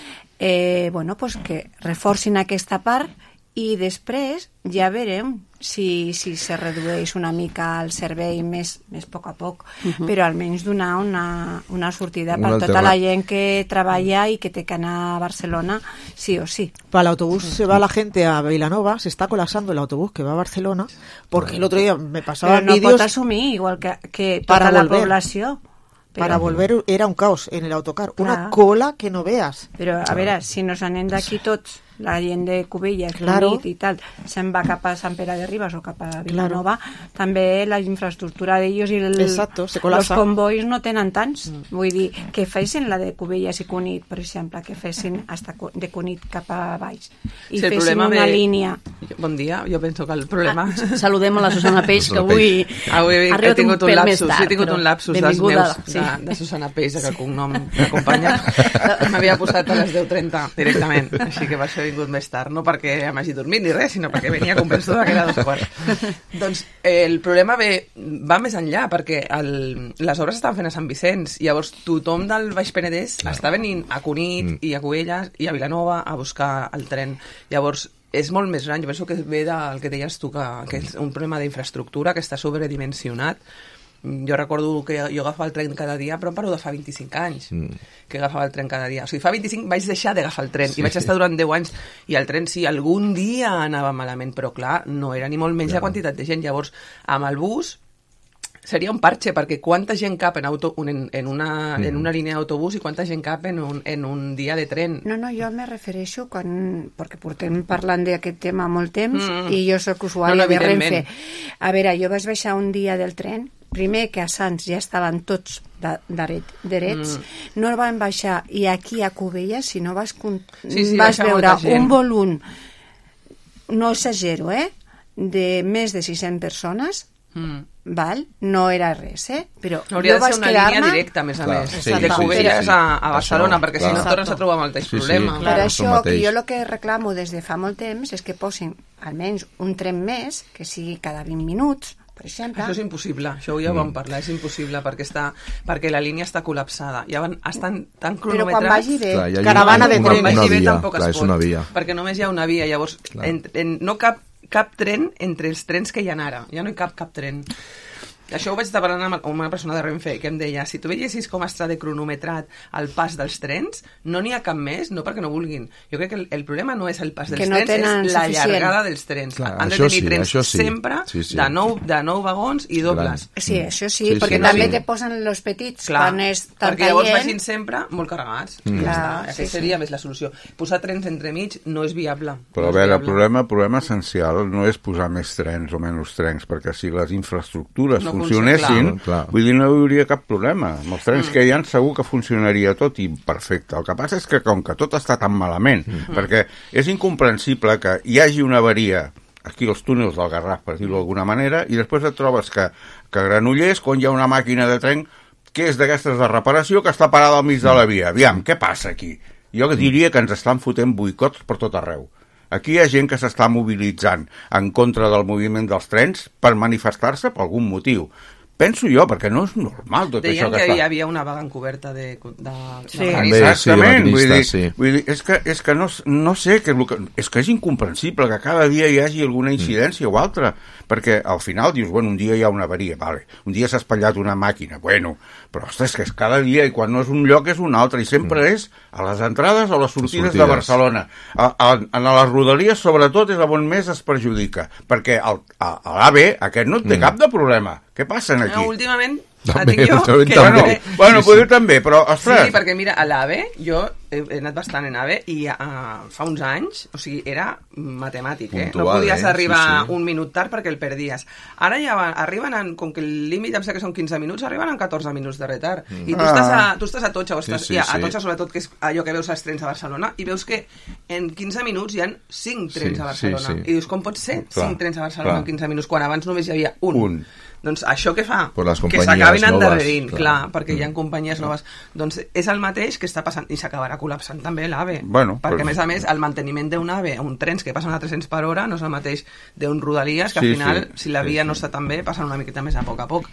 eh, bueno, pues que reforcin aquesta part i després ja veurem si, si se redueix una mica el servei més, més a poc a poc, uh-huh. però almenys donar una, una sortida per tota la gent que treballa i que té que anar a Barcelona sí o sí. Para el autobús se va la gente a Vilanova, se está colapsando el autobús que va a Barcelona, porque el otro día me pasaban no vídeos... pot assumir, igual que, que tota la volver. població. Pero, para volver era un caos en el autocar, clar. Una cola que no veas. Però a veure, si nos anem d'aquí tots, la gent de Cubelles, claro. Cunit i tal, se'n va cap a Sant Pere de Ribes o cap a Vilanova, claro. també la infraestructura d'ells i el, Exacto, se els convois no tenen tants. Mm. Vull dir, que fessin la de Cubelles i Cunit, per exemple, que fessin hasta de Cunit cap a baix. I sí, fessin una de... línia. Bon dia, jo penso que el problema... Ah, saludem a la Susana Peix, que avui, avui ha arribat un pèl més tard. Sí, he tingut un lapsus dels meus, sí. de, de Susana Peix, que el cognom m'acompanya. M'havia posat a les deu trenta directament, així que per això he vingut més tard, no perquè m'hagi dormit ni res, sinó perquè venia convençuda que era dos quarts. Doncs eh, el problema ve, va més enllà, perquè el, les obres estan fent a Sant Vicenç, llavors tothom del Baix Penedès claro. està venint a Cunit mm. i a Cubelles i a Vilanova a buscar el tren. Llavors és molt més gran, jo penso que ve del que deies tu, que, que és un problema d'infraestructura que està sobredimensionat. Jo recordo que jo agafava el tren cada dia, però em parlo de fa vint-i-cinc anys mm. que agafava el tren cada dia. O sigui, fa vint-i-cinc vaig deixar d'agafar el tren sí, i vaig estar durant deu anys i el tren sí, algun dia anava malament, però clar, no era ni molt menys ja. la quantitat de gent. Llavors, amb el bus seria un parche, perquè quanta gent cap en, auto, en, en, una, mm. en una línia d'autobús i quanta gent cap en un, en un dia de tren. No, no, jo me refereixo quan, perquè portem parlant d'aquest tema molt temps mm. i jo soc usuària no, no, de Renfe. A veure, jo vaig baixar un dia del tren, primer que a Sants ja estaven tots de, de, drets, mm. no el van baixar, i aquí a Cubelles, si no vas, sí, sí, vas veure un volum, no exagero, eh, de més de sis-centes persones, mm. val? No era res, eh? Però hauria de ser una línia directa, a més a clar, més, sí, de Cubelles sí, sí. a, a Barcelona, no, perquè clar. Si no tornes a trobar molt de problema. Sí, sí, per això que jo el que reclamo des de fa molt temps és que posin almenys un tren més, que sigui cada vint minuts, per exemple. Això és impossible, això ja ho vam parlar, és impossible perquè, està, perquè la línia està col·lapsada. Ja van, estan tan cronometrats... Però quan vagi bé, clar, caravana de tren. Quan vagi bé tampoc clar, es pot, una via. perquè només hi ha una via. Llavors, en, en, no cap, cap tren entre els trens que hi ha ara. Ja no hi cap cap tren. Això ho vaig estar parlant amb una persona de Renfe que em deia, si tu veiessis com està de cronometrat el pas dels trens, no n'hi ha cap més, no perquè no vulguin. Jo crec que el, el problema no és el pas dels que no trens, és la suficient. llargada dels trens. Clar, han de tenir sí, trens sí. sempre sí, sí. de nou, de nou vagons i dobles. Clar. Sí, això sí, sí perquè sí, també sí. te posen els petits clar, quan és tanta perquè llavors gent. vagin sempre molt carregats. Mm. Ja clar, està. sí, Aquesta seria sí. més la solució. Posar trens entremig no és viable. Però no a veure, viable. el problema, el problema essencial no és posar més trens o menys trens, perquè si les infraestructures no funcionen funcionessin, clar, clar. vull dir, no hi hauria cap problema. Amb els trens mm. que hi ha segur que funcionaria tot i perfecte. El que passa és que com que tot està tan malament, mm. perquè és incomprensible que hi hagi una avaria aquí als túnels del Garraf, per dir-ho d'alguna manera, i després et trobes que, que a Granollers, quan hi ha una màquina de tren que és d'aquestes de reparació que està parada al mig de la via. Aviam, què passa aquí? Jo diria que ens estan fotent boicots per tot arreu. Aquí hi ha gent que s'està mobilitzant en contra del moviment dels trens per manifestar-se per algun motiu. Penso jo, perquè no és normal tot Deien això que, que està... hi havia una vaga encoberta de... de... Sí, També, exactament. Sí, vull dir, sí. vull dir, és que, és que no, no sé, que, és que és incomprensible que cada dia hi hagi alguna incidència mm. o altra, perquè al final dius, bueno, un dia hi ha una avaria, vale, un dia s'ha espatllat una màquina, bueno, però ostres, que és cada dia, i quan no és un lloc és un altre, i sempre mm. és a les entrades o les sortides, sortides. de Barcelona. A, a, a les rodalies, sobretot, és on més es perjudica, perquè el, a, a l'A V aquest no té mm. cap de problema. Què passa aquí? No, últimament, també, dic jo, també, que... Bueno, també. bueno sí, poder sí. també, però, ostres... Sí, perquè mira, a l'AVE, jo he, he anat bastant en AVE i uh, fa uns anys, o sigui, era matemàtic, eh? Puntual, no podies eh? arribar sí, sí. un minut tard perquè el perdies. Ara ja va, arriben, en, com que el límit em sé que són quinze minuts, arriben en catorze minuts de retard. Mm. I tu, ah. estàs a, tu estàs a Totxa, o estàs, sí, sí, ja, a Totxa, sí. sobretot, que és allò que veus als trens a Barcelona, i veus que en quinze minuts hi ha cinc trens sí, a Barcelona. Sí, sí. I dius, com pot ser cinc trens a Barcelona clar. en quinze minuts, quan abans només hi havia un? Un. Doncs això què fa? Que s'acabin endarrerint, clar, clar, perquè mm. hi ha companyies noves. Doncs és el mateix que està passant, i s'acabarà col·lapsant també l'AVE. Bueno, perquè, però... a més a més, el manteniment d'un AVE, un trens que passen a tres-cents per hora, no és el mateix d'un Rodalies, que sí, al final, sí, si la via sí, no està tan bé, passen una miqueta més a poc a poc.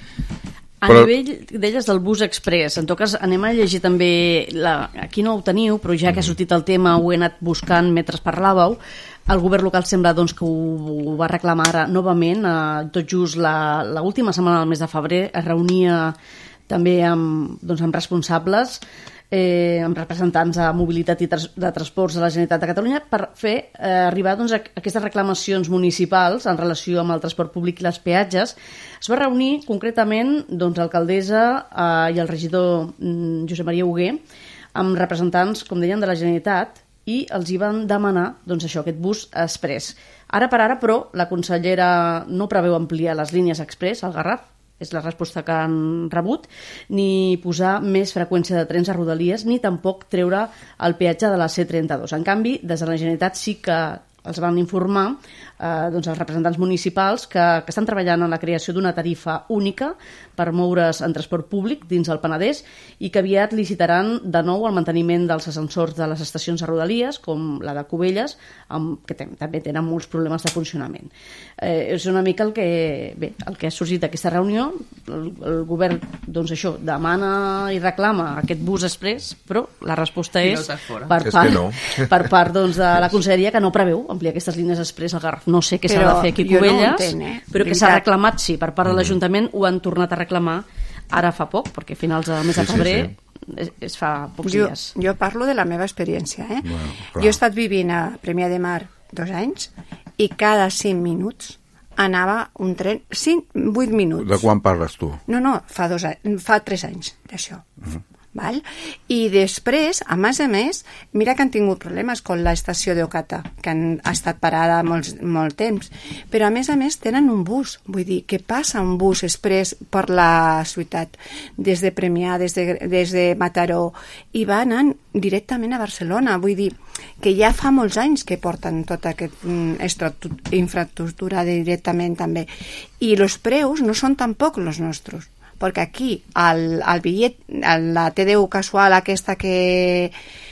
A però... nivell, deies, del bus express, en tot cas anem a llegir també, la... aquí no ho teniu, però ja que ha sortit el tema ho he anat buscant mentre parlàveu. El govern local sembla doncs, que ho, ho va reclamar ara novament, eh, tot just l'última setmana del mes de febrer es reunia també amb, doncs, amb responsables, eh, amb representants de mobilitat i tras de transports de la Generalitat de Catalunya per fer eh, arribar doncs, a aquestes reclamacions municipals en relació amb el transport públic i les peatges. Es va reunir concretament doncs, l'alcaldessa eh, i el regidor mm, Josep Maria Hugué amb representants, com deien, de la Generalitat, i els hi van demanar doncs, això, aquest bus express. Ara per ara, però, la consellera no preveu ampliar les línies express al Garraf, és la resposta que han rebut, ni posar més freqüència de trens a Rodalies, ni tampoc treure el peatge de la C trenta-dos. En canvi, des de la Generalitat sí que els van informar eh, doncs els representants municipals que, que estan treballant en la creació d'una tarifa única per moure's en transport públic dins el Penedès i que aviat licitaran de nou el manteniment dels ascensors de les estacions de Rodalies, com la de Cubelles, amb, que ten, també tenen molts problemes de funcionament. Eh, és una mica el que, bé, el que ha sorgit d'aquesta reunió. El, el govern doncs això, demana i reclama aquest bus express, però la resposta és, no per part, és no. per part doncs, de la conselleria que no preveu ampliar aquestes línies express al Garraf. No sé què s'ha de fer aquí a Cubelles, no entenc, eh? però que s'ha reclamat, sí, per part de l'Ajuntament ho han tornat a reclamar ara fa poc, perquè a finals del mes de febrer sí, sí, sí. Es, es fa pocs jo, dies. Jo parlo de la meva experiència. Eh? Bueno, jo he estat vivint a Premià de Mar dos anys i cada cinc minuts anava un tren, cinc, vuit minuts. De quan parles tu? No, no, fa, dos anys, fa tres anys d'això. Uh-huh. Val? I després, a més a més, mira que han tingut problemes amb l'estació d'Ocata, que han estat parada molt, molt temps, però a més a més tenen un bus, vull dir, que passa un bus express per la ciutat, des de Premià, des de, des de Mataró, i va anant directament a Barcelona, vull dir, que ja fa molts anys que porten tota aquesta infraestructura directament també, i els preus no són tampoc els nostres, perquè aquí el, el bitllet, la T D U casual aquesta que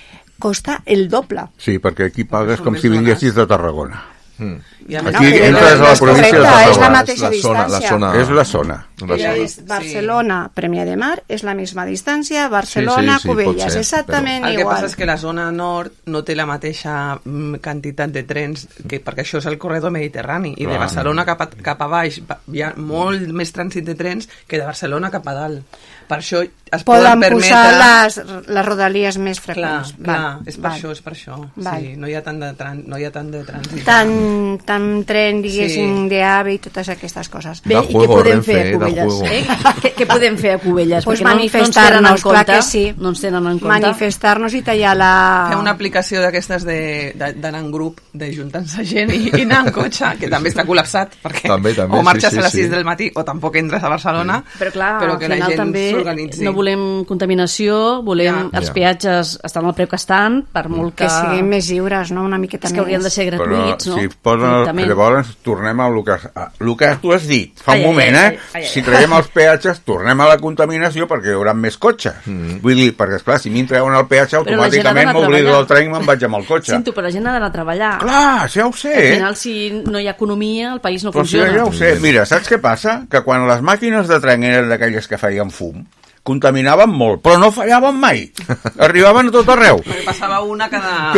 costa el doble. Sí, perquè aquí pagues com si vinguessis de Tarragona. Mm. No, aquí entres a la província de Tarragona. És la mateixa la distància. Zona, la zona, és la zona. La zona. És Barcelona, sí. Premià de Mar, és la misma distància, Barcelona, sí, sí, sí, Cubelles, ser, exactament però... igual. El que passa és que la zona nord no té la mateixa quantitat de trens, que, perquè això és el corredor mediterrani, i de Barcelona cap a, cap a baix hi ha molt més trànsit de trens que de Barcelona cap a dalt. Per això es poden, poden permetre... posar les, les rodalies més freqüents. Clar, clar, val, és per val. això, és per això. Val. Sí, no hi ha tant de, tran... no hi ha tant de trànsit. Tant, tant tren, diguéssim, Sí. de AVE i totes aquestes coses. Bé, Da i què juego, podem Renfe, fer a da Cubelles? juego. Eh? Què, què podem fer a Cubelles? Pues Perquè no, manifestar-nos, no ens tenen en clar compte, que sí. No ens tenen en compte. Manifestar-nos i tallar la... Fer una aplicació d'aquestes de- de- d'anar en grup, de juntar-se gent i, i anar en cotxe, que també està col·lapsat, perquè També, també, o marxes sí, sí, a les sis sí. del matí o tampoc entres a Barcelona, Però clar, però al que la final gent també s'organitzi. no volem contaminació, volem Ja. els Ja. peatges estan al preu que estan, per molt que... Que siguin més lliures, no? Una miqueta És més. que haurien de ser gratuïts, Però no? si posen, Directament. llavors tornem a lo que, a, lo que tu has dit fa Ai, un ai, moment, ai, eh? ai, ai, ai. Si traiem els peatges, tornem a la contaminació perquè hi haurà més cotxes. Mm. Vull dir, perquè, esclar, si m'hi treuen el peatge, Però la gent ha automàticament d'anar a m'oblido treballar. del tren i me'n vaig amb el cotxe. Sento, però la gent ha d'anar a treballar. Clar, ja ho sé. Al final, si no hi ha economia, el país no Però si funciona. ja ho sé. Mira, saps què passa? Que quan les màquines de tren eren d'aquelles que feien fum, contaminaven molt, però no fallaven mai. Arribaven a tot arreu. Perquè passava una cada...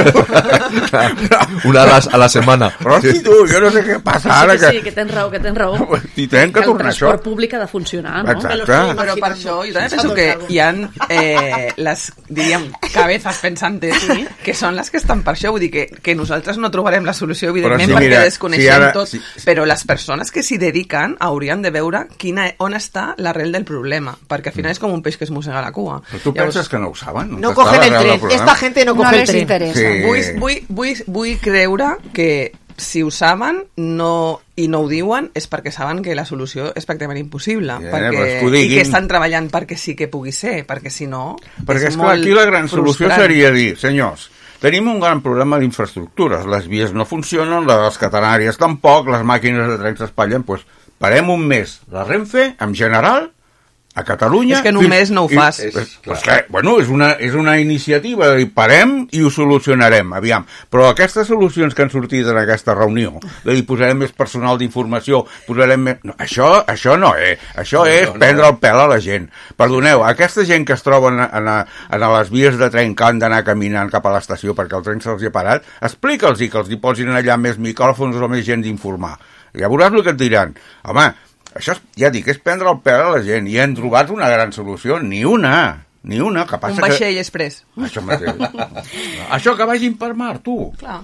Una a la, a la setmana. Però si tu, jo no sé què passa ara. Sí, que sí, que tens raó, que tens raó. I tenen que el tornar això. transport públic ha de funcionar, no? Exacte. Però per això jo també penso que hi ha eh, les, diríem, cabezas pensantes sí. que són les que estan per això. Vull dir que, que nosaltres no trobarem la solució, evidentment, sí, perquè mira, desconeixem si ara- tot, si- però les persones que s'hi dediquen haurien de veure quina, on està l'arrel del problema, perquè al final és com un peix que es mossega la cua. Però tu penses que no ho saben? No Està cogen el l'arrel del tren. problema? Esta gente no No coge el les tren. interessa. Sí. Vull, vull, vull, vull creure que si ho saben no, i no ho diuen és perquè saben que la solució és pràcticament impossible Ja, perquè, però és que ho i diguin. que estan treballant perquè sí que pugui ser, perquè si no Perquè és és clar, molt aquí la gran solució frustrant. seria dir, senyors, tenim un gran problema d'infraestructures, les vies no funcionen, les catenàries tampoc, les màquines de tren s'espatllen, doncs parem un mes la Renfe, en general, a Catalunya... És que en un mes no ho i- fas. És, és que, bueno, és una, és una iniciativa de dir, parem i ho solucionarem, aviam. Però aquestes solucions que han sortit en aquesta reunió, de dir, posarem més personal d'informació, posarem més... No, això, això no és. Això és no, no. prendre el pèl a la gent. Perdoneu, aquesta gent que es troben en, en, en les vies de tren que han d'anar caminant cap a l'estació perquè el tren se'ls hi ha parat, explica'ls que els hi posin allà més micròfons o més gent d'informar. Ja veuràs el que et diran. Home, això, és, ja dic, és prendre el pèl a la gent i han trobat una gran solució. Ni una, ni una. Que passa Un vaixell que... express. Això mateix. Això que vagin per mar, tu. Clar.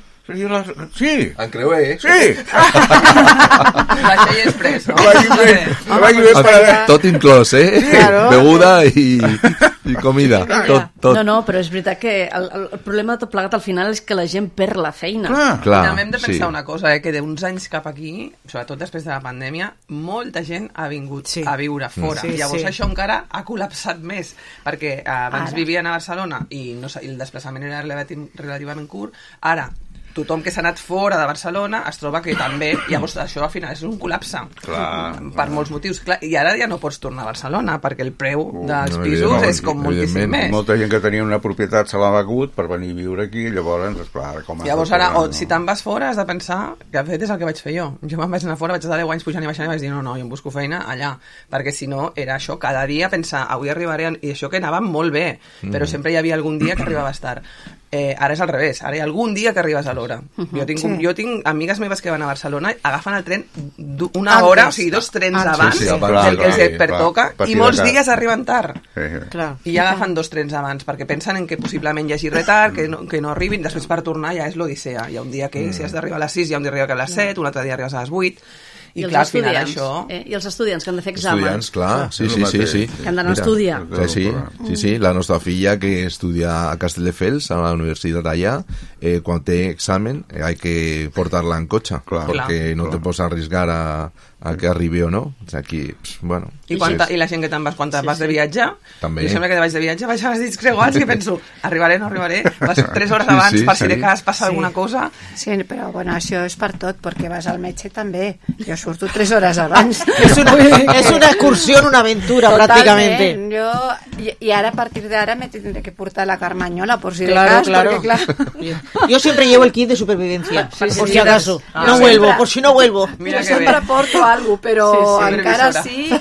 Sí. En creuer, eh? Sí. Vaixell express, no? Vagi bé, vagi bé per haver... Tot inclòs, eh? Claro. Beguda i, i comida. Tot, tot. No, no, però és veritat que el, el, el problema de tot plegat al final és que la gent perd la feina. Clar. Clar, I també hem de pensar sí. una cosa, eh, que d'uns anys cap aquí, sobretot després de la pandèmia, molta gent ha vingut Sí. a viure fora. Sí, I llavors sí. això encara ha col·lapsat més, perquè eh, abans Ara. vivien a Barcelona i, no, sé, i el desplaçament era relativ, relativament curt. Ara, tothom que s'ha anat fora de Barcelona es troba que també, llavors això al final és un col·lapse. Clar, per molts motius. Clar, i ara ja no pots tornar a Barcelona, perquè el preu dels no, pisos evidentment, és com moltíssim evidentment. més. Molta gent que tenia una propietat se l'ha begut per venir a viure aquí, llavors, esclar, com... has Llavors de ara, tornar, o, si te'n vas fora has de pensar que de fet és el que vaig fer jo. Jo me'n vaig anar fora, vaig estar deu anys pujant i baixant i vaig dir no, no, jo em busco feina allà, perquè si no era això, cada dia pensar, avui arribaré, i això que anava molt bé, però sempre hi havia algun dia que arribaves tard. Eh, ara és al revés, ara hi ha algun dia que arribes a l'hora. Jo, tinc, Sí. jo tinc amigues meves que van a Barcelona i agafen el tren du- una Antes. hora, o sigui, dos trens Antes. abans Sí, sí, del abans, que els clar, pertoca, clar, i per molts tirar dies arriben tard. Sí, sí. Clar. I ja agafen dos trens abans, perquè pensen en que possiblement hi hagi retard, que no, que no arribin, després per tornar ja és l'odissea. Hi ha un dia que si has d'arribar a les sis, hi ha un dia que arriba a les set, un altre dia arribes a les vuit, i, els clar, al final estudiants, això... eh? I els estudiants que han de fer exàmens. Estudiants, clar, sí, és sí, el sí, mateix. sí. Que han d'anar a Mira, estudiar. Que sí, sí, sí, la nostra filla que estudia a Castelldefels, a la universitat allà, eh, quan té examen eh, hay que portarla en cotxe, Clar. perquè Clar. no te pots arriesgar a, a que arribi o no. O sea, aquí, pss, bueno... I, quanta, sí. I la gent que te'n vas quan te'n vas de viatge, També. jo sempre que vaig de viatge vaig amb els dits creuats i penso, arribaré, no arribaré, vas tres hores Sí, abans sí, per si sí. de cas passa Sí. alguna cosa. Sí, però bueno, això és per tot, perquè vas al metge també. Jo surto tres hores abans. Es una, es una excursión, una aventura prácticamente. Totalment. Jo, i, I ara, a partir d'ara, me tindré que portar la carmanyola, por si Claro, de cas, claro. perquè, clar... Yo siempre llevo el kit de supervivencia, Sí, sí, por sí, si acaso. Ah, no sí. vuelvo, por si no vuelvo. Mira jo que sempre bé. porto alguna cosa, però Sí, sí, encara previsora. sí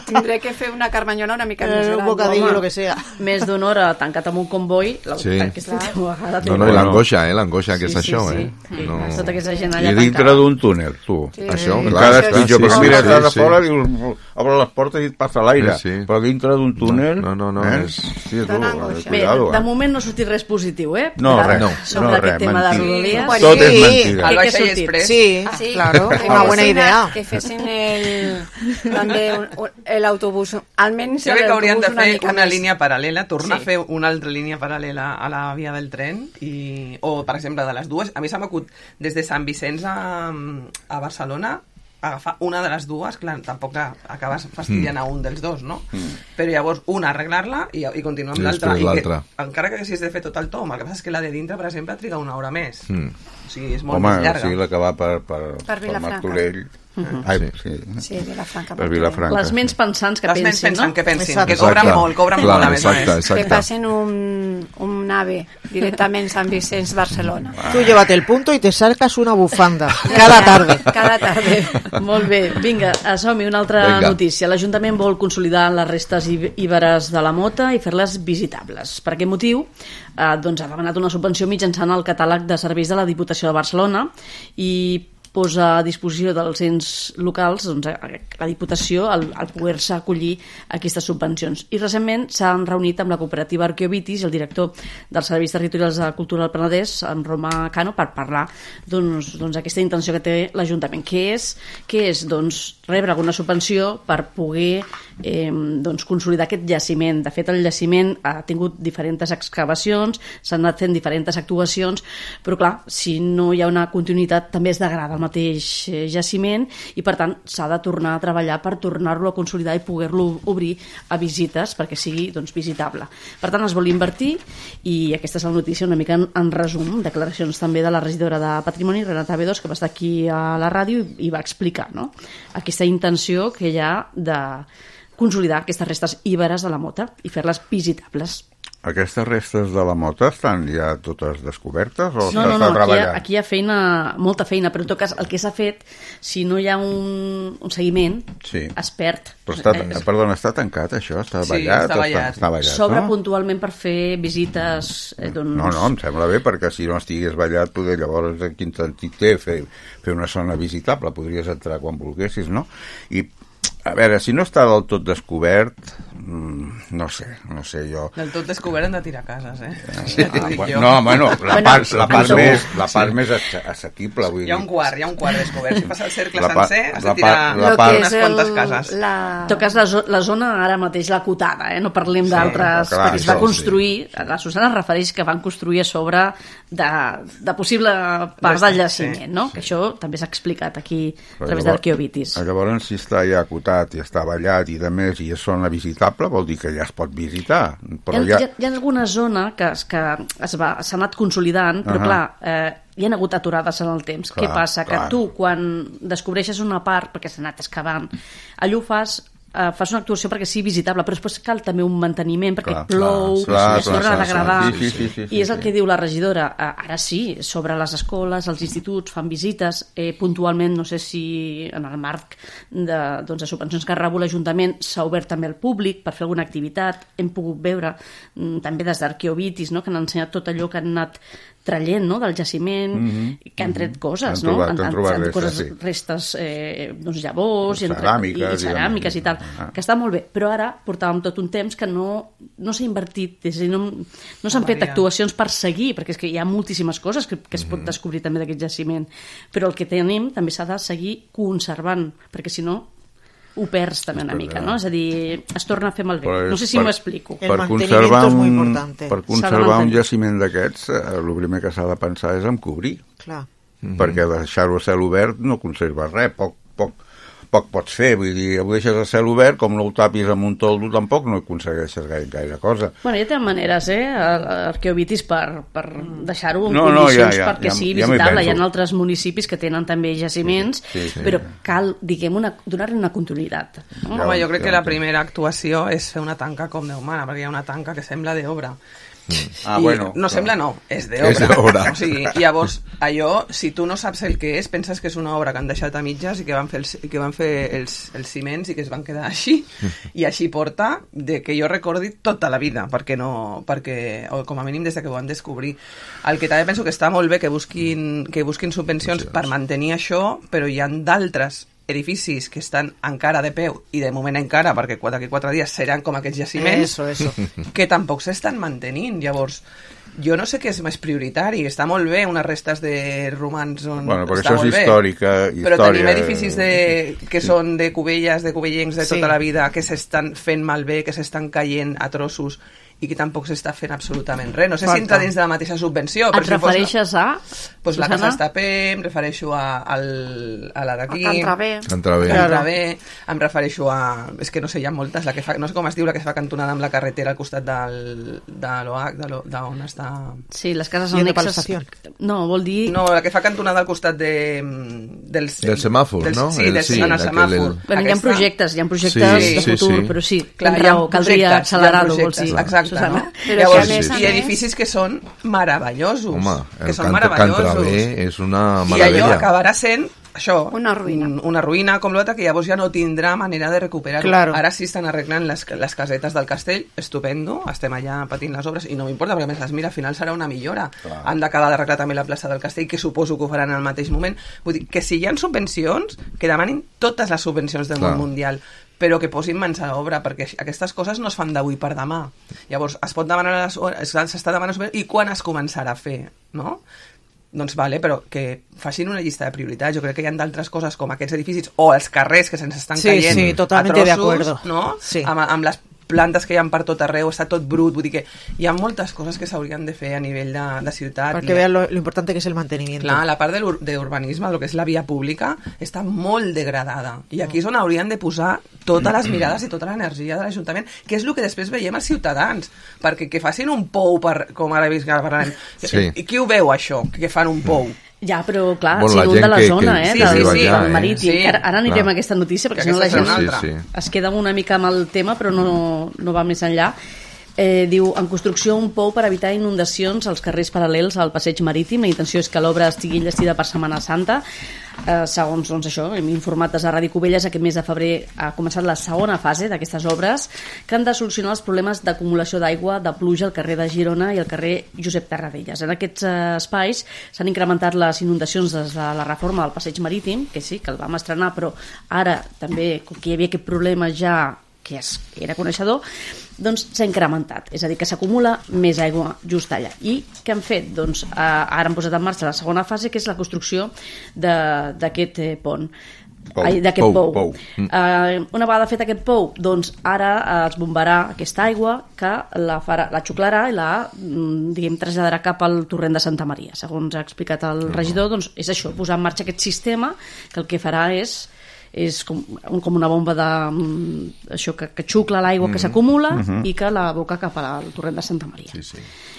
Tindré que fer una carmanyola una mica més Eh, gran. un bocadillo, Home, lo que sea. Més d'una hora tancat amb un comboi, la, Sí. aquesta última vegada... No, no, i l'angoixa, eh? L'angoixa que és Sí, sí, això, sí. eh? Sí. No... Tota aquesta gent allà I dintre tancada. d'un túnel, tu. Sí. Això, I clar, cada és clar, pitjor, sí, perquè sí, mira, sí, estàs a sí. fora, dius, obre les portes i et passa l'aire, Sí, sí. però dintre d'un túnel... No, no, no, eh? és... Sí, tu, Dona eh, angoixa. Bé, cuidado, de eh? moment no ha sortit res positiu, eh? No, Per- res, no, sobre no, aquest res, tema de mentida. Rodalies. Bueno, Tot és sí. mentida. Al Què ha Baixa i sortit? Express. Sí, Sí, claro, que una buena fessin- idea. Que fessin el, també un- un- l'autobús, almenys Jo crec que haurien de l'autobús una fer mica una més. línia paral·lela, tornar Sí. a fer una altra línia paral·lela a la via del tren, i, o, per exemple, de les dues. A mi s'ha m'acut des de Sant Vicenç a, a Barcelona, agafar una de les dues, clar, tampoc acabes fastidiant mm. a un dels dos, no? Mm. Però llavors una arreglar-la i, i continuar amb I l'altra. després I que, l'altra. encara que haguessis de fer tot el tom, el que passa és que la de dintre, per exemple, triga una hora més. Mm. O sigui, és molt Home, més llarga. sí, la que va per, per, Per per Vilafranca. Martorell. Mhm. Ai, Sí. sí. Sí, Vilafranca. Per Vilafranca. Les ments pensants que Les ments pensin, pensen no? que pensin, Exacte. que cobren Exacte. molt, cobren Clar, molt a més a exacte, més. exacte. Que passen un, un ave directament Sant Vicenç, Barcelona. Tú llévate el punto y te sacas una bufanda cada tarde. Cada tarde. Molt bé, vinga, som-hi, una altra Vinga. notícia. L'Ajuntament vol consolidar les restes í- íberes de la mota i fer-les visitables. Per aquest motiu, eh, doncs ha demanat una subvenció mitjançant el catàleg de serveis de la Diputació de Barcelona i posa a disposició dels ens locals, doncs, a- a- la Diputació, el, el poder-se acollir aquestes subvencions. I recentment s'han reunit amb la cooperativa Arqueovitis i el director dels Serveis Territorials de Cultura del Penedès, en Roma Cano, per parlar doncs, doncs, aquesta intenció que té l'Ajuntament. Què és? Què és? Doncs rebre alguna subvenció per poder eh, doncs, consolidar aquest jaciment. De fet, el jaciment ha tingut diferents excavacions, s'han anat fent diferents actuacions, però clar, si no hi ha una continuïtat també es degrada el mateix eh, jaciment i per tant s'ha de tornar a treballar per tornar-lo a consolidar i poder-lo obrir a visites perquè sigui doncs, visitable. Per tant, es vol invertir i aquesta és la notícia una mica en, en resum, declaracions també de la regidora de Patrimoni, Renata Bedos, que va estar aquí a la ràdio i, i va explicar, no?, aquesta intenció que hi ha de consolidar aquestes restes íberes de la mota i fer-les visitables. Aquestes restes de la mota estan ja totes descobertes o No, no, s'està no, aquí hi, ha, treballant? aquí hi ha feina, molta feina, però en tot cas el que s'ha fet, si no hi ha un, un seguiment, Sí. es perd. Però està, Eh, perdona, està tancat això? Està Sí, ballat? està o ballat. Està, està ballat, S'obre no? puntualment per fer visites eh, doncs... No, no, em sembla bé, perquè si no estigués ballat, poder llavors en quin sentit té fer, fer una zona visitable, podries entrar quan volguessis, no? I, a veure, si no està del tot descobert, mm, no sé, no sé, jo... Del tot descobert hem de tirar cases, eh? Ah, Ja t'ho dic bueno, jo. no, bueno, la Bueno, part, la part, segur. més, la part més assa- assequible, vull Hi ha dir. un quart, hi ha un quart descobert. Si passa el cercle La pa- sencer, has la de tirar pa- la unes part- unes quantes cases. La... En tot cas, la, zo- la zona ara mateix, la cotada, eh? No parlem Sí, d'altres, clar, perquè es va això, construir, la Susana es refereix que van construir a sobre de, de possible part del jaciment, Sí, no? Que això també s'ha explicat aquí a Però través llavors- d'Arqueovitis. Llavors, si està ja acotat i està ballat i de més i és zona visitable, vol dir que ja es pot visitar. Però hi, ha, ja... hi, ha, hi ha alguna zona que, es- que es va, s'ha anat consolidant, però Ahà. clar, eh, hi ha hagut aturades en el temps. Clar, Què passa? clar. Que tu, quan descobreixes una part, perquè s'ha anat excavant, allò ho fas eh, fas una actuació perquè sigui visitable, però després cal també un manteniment perquè Clar, plou, clar, es clar, torna a clar, degradar, clar. Sí, sí, sí, sí, sí, i és el sí. que diu la regidora. Eh, ara sí, sobre les escoles, els instituts fan visites, eh, puntualment, no sé si en el marc de, doncs, de subvencions que rebu l'Ajuntament s'ha obert també al públic per fer alguna activitat. Hem pogut veure mm, també des d'Arqueovitis, no?, que han ensenyat tot allò que han anat traient, no?, del jaciment, Mhm, que han tret coses, Han no? trobat- Han, han han, trobat han restes, coses, sí. restes eh, doncs llavors i, han tret- Ceràmiques, i, i ceràmiques i tal, Ah. que està molt bé, però ara portàvem tot un temps que no, no s'ha invertit, és a dir, no, no s'han fet Maria. actuacions per seguir, perquè és que hi ha moltíssimes coses que, que es pot descobrir també d'aquest jaciment, però el que tenim també s'ha de seguir conservant, perquè si no ho perds també una mica, no? És a dir, es torna a fer malbé. Però és No sé si per- m'ho explico. El per mantenimiento conservar es muy un, importante. per S'ha de conservar un mantenir. jaciment d'aquests, eh, el primer que s'ha de pensar és en cobrir, Clar. perquè deixar-ho a cel obert no conserva res, poc, poc, poc pots fer, vull dir, ho deixes a cel obert, com no ho tapis amb un toldo tampoc no aconsegueixes gaire, gaire cosa. Bueno, ja tenen maneres, eh, Arqueovitis, per, per deixar-ho en No, no, condicions ja, ja, perquè ja- sigui ja m'hi visitable. Hi penso. ha altres municipis que tenen també jaciments, Sí, sí, sí. però cal, diguem, una, donar-li una continuïtat. No? Ja Home, ho- jo crec ja que ho la entenc. primera actuació és fer una tanca com Déu mana, perquè hi ha una tanca que sembla d'obra. Ah, I bueno, no clar. sembla, no, és És d'obra. d'obra. O sigui, llavors, allò, si tu no saps el que és, penses que és una obra que han deixat a mitges i que van fer els, que van fer els, els ciments i que es van quedar així. I així porta de que jo recordi tota la vida, perquè no, perquè, o com a mínim des de que ho van descobrir. El que també penso que està molt bé que busquin, que busquin subvencions per mantenir això, però hi ha d'altres edificis que estan encara de peu i de moment encara, perquè d'aquí quatre dies seran com aquests jaciments, Eso, eso. que tampoc s'estan mantenint. Llavors, jo no sé què és més prioritari. Està molt bé unes restes de romans on Bueno, però està això és molt bé. històrica, Però història. tenim edificis de, que són de Cubelles, de cuvellencs de tota Sí. la vida, que s'estan fent malbé, que s'estan caient a trossos i que tampoc s'està fent absolutament res. No sé si Falta. entra dins de la mateixa subvenció. Et però si fos la- refereixes a... Pues la Susana? Casa Estapé, em refereixo a, al, a la d'aquí. A Can Travé. Entra bé. Can Travé, em refereixo a... És que no sé, hi ha moltes. La que fa, no sé com es diu, la que es fa cantonada amb la carretera al costat del, de l'O H, de l'O- d'on està... Sí, les cases Yendo per annexes... l'estació. No, vol dir... No, la que fa cantonada al costat de, dels... Del semàfor, dels, no? Sí, El- del, sí, en el aquell- semàfor. Bueno, hi ha Aquesta- projectes, hi ha projectes Sí, de sí, futur, sí. però sí, Clar, tens hi ha raó, caldria projectes, hi ha accelerar-ho, vols projectes, dir. Exacte, Susana? no? Però Llavors, que a més a hi ha més- edificis que són meravellosos. Home, que el són Can, meravellosos. Can Travé és una I allò meravella. acabarà sent això, Una ruïna. un- una ruïna com l'altra que llavors ja no tindrà manera de recuperar-ho. Claro. Ara sí estan arreglant les, les casetes del castell, estupendo, estem allà patint les obres i no m'importa perquè a més les mira, al final serà una millora. Clar. Han d'acabar d'arreglar també la plaça del castell, que suposo que ho faran al mateix moment. Vull dir, que si hi ha subvencions, que demanin totes les subvencions del Clar. món mundial, però que posin mans a l'obra, perquè aquestes coses no es fan d'avui per demà. Llavors, es pot demanar les hores, s'està demanant subvencions, i quan es començarà a fer, no? Doncs vale, però que facin una llista de prioritats. Jo crec que hi ha d'altres coses com aquests edificis o els carrers que se'ns estan Sí, caient sí, totalmente a de trossos, acuerdo. no? Sí. Amb, amb les plantes que hi ha per tot arreu, està tot brut, vull dir que hi ha moltes coses que s'haurien de fer a nivell de, de ciutat. Para que vean lo, lo importante que es el mantenimiento. Clar, la part de l'ur- d'urbanisme, del que és la via pública, està molt degradada. I aquí és on haurien de posar totes les mirades i tota l'energia de l'Ajuntament, que és el que després veiem als ciutadans. Perquè que facin un pou, per, com ara he vist que parlarem, Sí. i qui ho veu, això, que fan un pou? Ja, però clar, Bueno, si la no gent de la que- zona, que- eh, sí, del, sí, sí, del allà, eh? marítim. Sí, Ara, ara anirem clar. a aquesta notícia, perquè Que si no la aquesta gent serà una Sí, altra. sí. es queda una mica amb el tema, però no, no va més enllà. Eh, diu, en construcció un pou per evitar inundacions als carrers paral·lels al passeig marítim. La intenció és que l'obra estigui enllestida per Setmana Santa. Eh, segons doncs, això, hem informat des de Ràdio Cubelles, aquest mes de febrer ha començat la segona fase d'aquestes obres que han de solucionar els problemes d'acumulació d'aigua de pluja al carrer de Girona i al carrer Josep Tarradellas. En aquests eh, espais s'han incrementat les inundacions des de la reforma del passeig marítim, que sí, que el vam estrenar, però ara també, com que hi havia aquest problema ja que es, era coneixedor, doncs s'ha incrementat, és a dir, que s'acumula més aigua just allà. I què han fet? Doncs eh, ara han posat en marxa la segona fase, que és la construcció de- d'aquest eh, pont. Pou, Ai, d'aquest pou, pou. pou. Eh, una vegada fet aquest pou, doncs ara eh, es bombarà aquesta aigua que la, farà, la xuclarà i la mm, diguem, traslladarà cap al torrent de Santa Maria. Segons ha explicat el regidor, doncs és això, posar en marxa aquest sistema que el que farà és és com, un, com una bomba de, mm, això que, que xucla l'aigua mm. que s'acumula mm -hmm. i que la boca cap al torrent de Santa Maria. Sí, sí.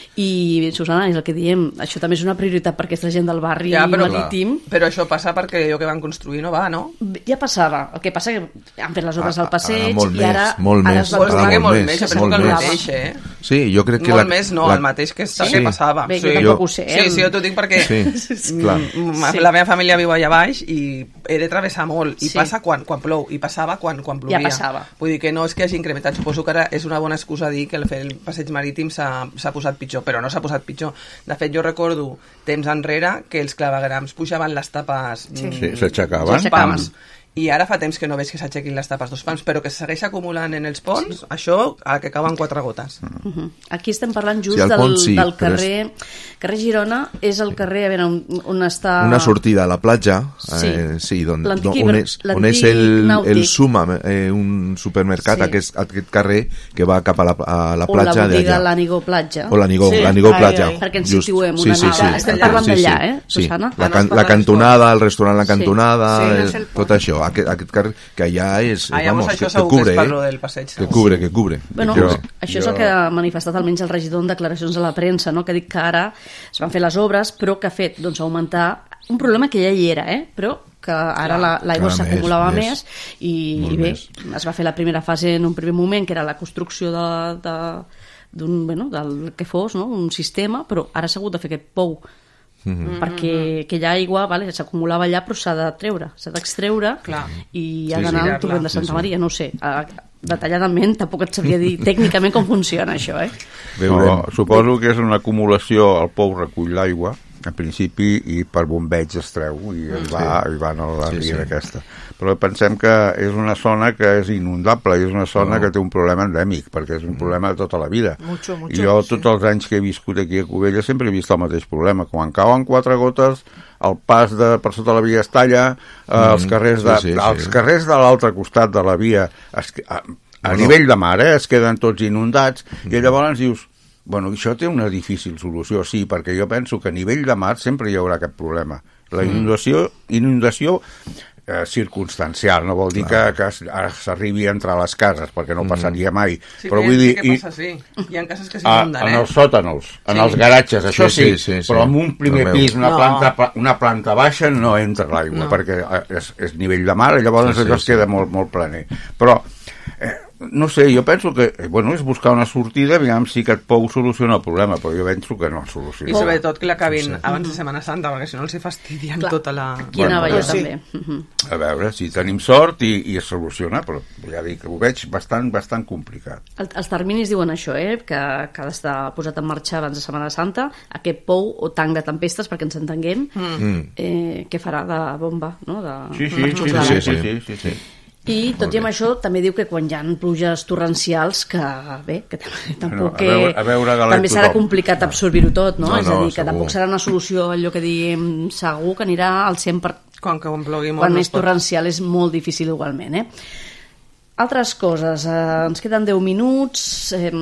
I, Susana, és el que diem, això també és una prioritat per aquesta gent del barri Ja, però, marítim. però això passa perquè allò que van construir no va, no? Ja passava, el que passa que han fet les obres Ah, al passeig ara molt i ara, més, molt ara més, es va Vols ara dir que molt molt més, més, jo penso molt que el més. mateix, eh? Sí, jo crec que Molt la, més no, la, el mateix que, sí? Sí? que passava. Bé, sí. jo tampoc ho sé. Sí, sí, jo t'ho dic perquè Sí, mm, clar. mm, Sí. la meva família viu allà baix i he de travessar molt i Sí. passa quan, quan plou i passava quan, quan plovia. Ja passava. Vull dir que no és que hagi incrementat, suposo que ara és una bona excusa dir que el fer el passeig marítim s'ha s'ha posat pitjor, però no s'ha posat pitjor. De fet, jo recordo temps enrere que els clavegrams pujaven les tapes Sí, mm, s'aixecaven. dos S'aixecaven. pams. I ara fa temps que no veig que s'aixequin les tapes dos pams, però que se segueix acumulant en els ponts, sí. Això, a que cauen quatre gotes. Uh -huh. Aquí estem parlant just Sí, al del, pont sí, del però carrer... Carrer Girona és el carrer, a veure, on, on està... Una sortida a la platja, Sí. eh, sí, don, L'antic don, on, hiver- és, on és el, l'antic el nàutic. Suma, eh, un supermercat, Sí. aquest, aquest carrer que va cap a la, a la o la platja botiga d'allà. l'Anigo Platja. O l'Anigó, Sí. l'Anigó Ai, Platja. ai. Perquè ens just. situem sí, una sí, mica. sí. Estem allà. parlant Sí, d'allà, sí. eh, Sí. Susana? La, Ah, no can, es la parla cantonada, el restaurant La Sí. Cantonada, Sí, el, és el tot pont. això, aquest, aquest carrer que allà és, Ah, llavors vamos, això que, que segur que cubre, és per lo eh? del passeig. Que segur. cubre, que cubre. Bueno, Que- això és el que ha manifestat almenys el regidor en declaracions a la premsa, no? Que ha dit que ara es van fer les obres, però que ha fet doncs, augmentar un problema que ja hi era, eh? Però que ara la- l'aigua Clar, s'acumulava més, més, i, molt i bé, més. es va fer la primera fase en un primer moment, que era la construcció de, de, d'un, bueno, del que fos, no? Un sistema, però ara s'ha hagut de fer aquest pou, mm-hmm. perquè aquella aigua vale, s'acumulava allà, però s'ha de treure, s'ha d'extreure i ha sí, d'anar sí, al torrent de Santa sí, sí. Maria, no ho sé, detalladament tampoc et sabria dir tècnicament com funciona això, eh? No, suposo que és una acumulació, el pou recull l'aigua, en principi, i per bombeig es treu i es va, sí. i va a la ria sí, sí. aquesta. Però pensem que és una zona que és inundable i és una zona no. que té un problema endèmic, perquè és un problema de tota la vida. Mucho, mucho, I jo, sí. tots els anys que he viscut aquí a Cubelles, sempre he vist el mateix problema. Quan cauen quatre gotes, el pas de, per sota la via es talla, eh, mm, els carrers de, sí, sí, els sí. carrers de l'altre costat de la via, es, a, a bueno. nivell de mar, eh, es queden tots inundats, mm. i llavors dius, bueno, això té una difícil solució, sí, perquè jo penso que a nivell de mar sempre hi haurà aquest problema. La inundació, inundació eh, circumstancial, no vol dir Clar. que, que ara s'arribi a entrar a les cases, perquè no passaria mai. Sí, però que, vull dir, que passa, sí. Hi ha cases que s'inunden, eh? En els sòtanos, en sí. els garatges, això sí, sí, sí, sí però en un primer no pis, una, no. planta, una planta baixa, no entra l'aigua, no. perquè és, és nivell de mar, i llavors sí, sí, allò es queda sí. molt, molt planer. Però... Eh, no sé, jo penso que bueno, és buscar una sortida, aviam si aquest pou soluciona el problema, però jo penso que no el soluciona. I sobretot que l'acabin sí. abans de Setmana Santa, perquè si no els hi fastidien Clar. tota la... Qui bueno, anava jo sí. també. A veure, si tenim sort i, i es soluciona, però ja dic que ho veig bastant, bastant complicat. El, els terminis diuen això, eh? que, que ha d'estar posat en marxa abans de Setmana Santa, aquest pou o tanc de tempestes, perquè ens entenguem, mm. eh, que farà de bomba, no? De, sí, sí, sí, sí, sí, sí, sí, sí. I tot i amb això també diu que quan hi ha pluges torrencials que bé, que tampoc no, a veure, a veure també serà complicat absorbir-ho tot, no? no, no és a dir, que segur. tampoc serà una solució allò que diem segur que anirà al cent per cent quan, que plogui molt quan és torrencial és molt difícil igualment, eh? Altres coses, eh, ens queden deu minuts, eh,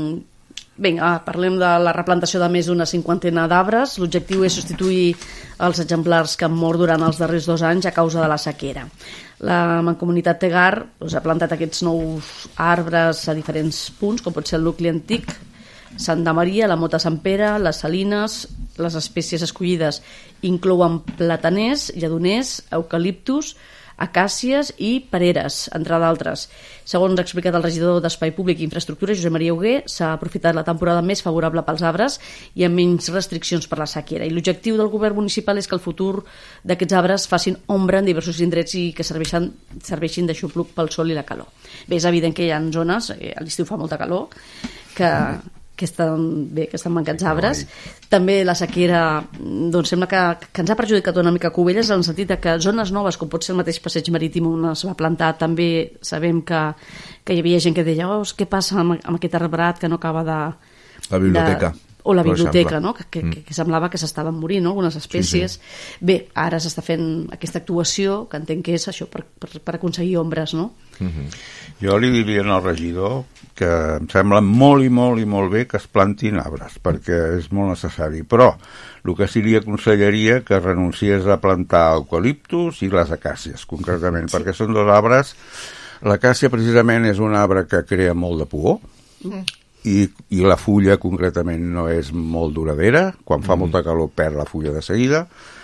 vinga, ah, parlem de la replantació de més d'una cinquantena d'arbres. L'objectiu és substituir els exemplars que han mort durant els darrers dos anys a causa de la sequera. La Mancomunitat Tegar doncs, ha plantat aquests nous arbres a diferents punts, com pot ser el nucli antic, Santa Maria, la Mota Sant Pere, les Salines. Les espècies escollides inclouen plataners, lledoners, eucaliptus, acàcies i pereres, entre d'altres. Segons ha explicat el regidor d'Espai Públic i Infraestructura, Josep Maria Hugué, s'ha aprofitat la temporada més favorable pels arbres i amb menys restriccions per la sequera. I l'objectiu del govern municipal és que el futur d'aquests arbres facin ombra en diversos indrets i que serveixin, serveixin d'aixopluc pel sol i la calor. Bé, és evident que hi ha zones, eh, a l'estiu fa molta calor, que... que estan, bé, que estan mancats arbres. També la sequera doncs sembla que, que ens ha perjudicat una mica Cubelles en el sentit que zones noves, com pot ser el mateix passeig marítim on es va plantar, també sabem que, que hi havia gent que deia oh, què passa amb, amb aquest arbrat que no acaba de... La biblioteca. De, o la biblioteca, no? que, que, mm. que semblava que s'estaven morint, no? Algunes espècies. Sí, sí. Bé, ara s'està fent aquesta actuació, que entenc que és això, per, per, per aconseguir ombres, no? Mm-hmm. Jo li diria al regidor que em sembla molt i molt i molt bé que es plantin arbres, perquè és molt necessari, però el que sí li aconsellaria que renunciés a plantar eucaliptus i les acàcies, concretament, sí. perquè són dos arbres. L'acàcia precisament és un arbre que crea molt de pugó, mm. I, i la fulla concretament no és molt duradera, quan fa mm. molta calor perd la fulla de seguida,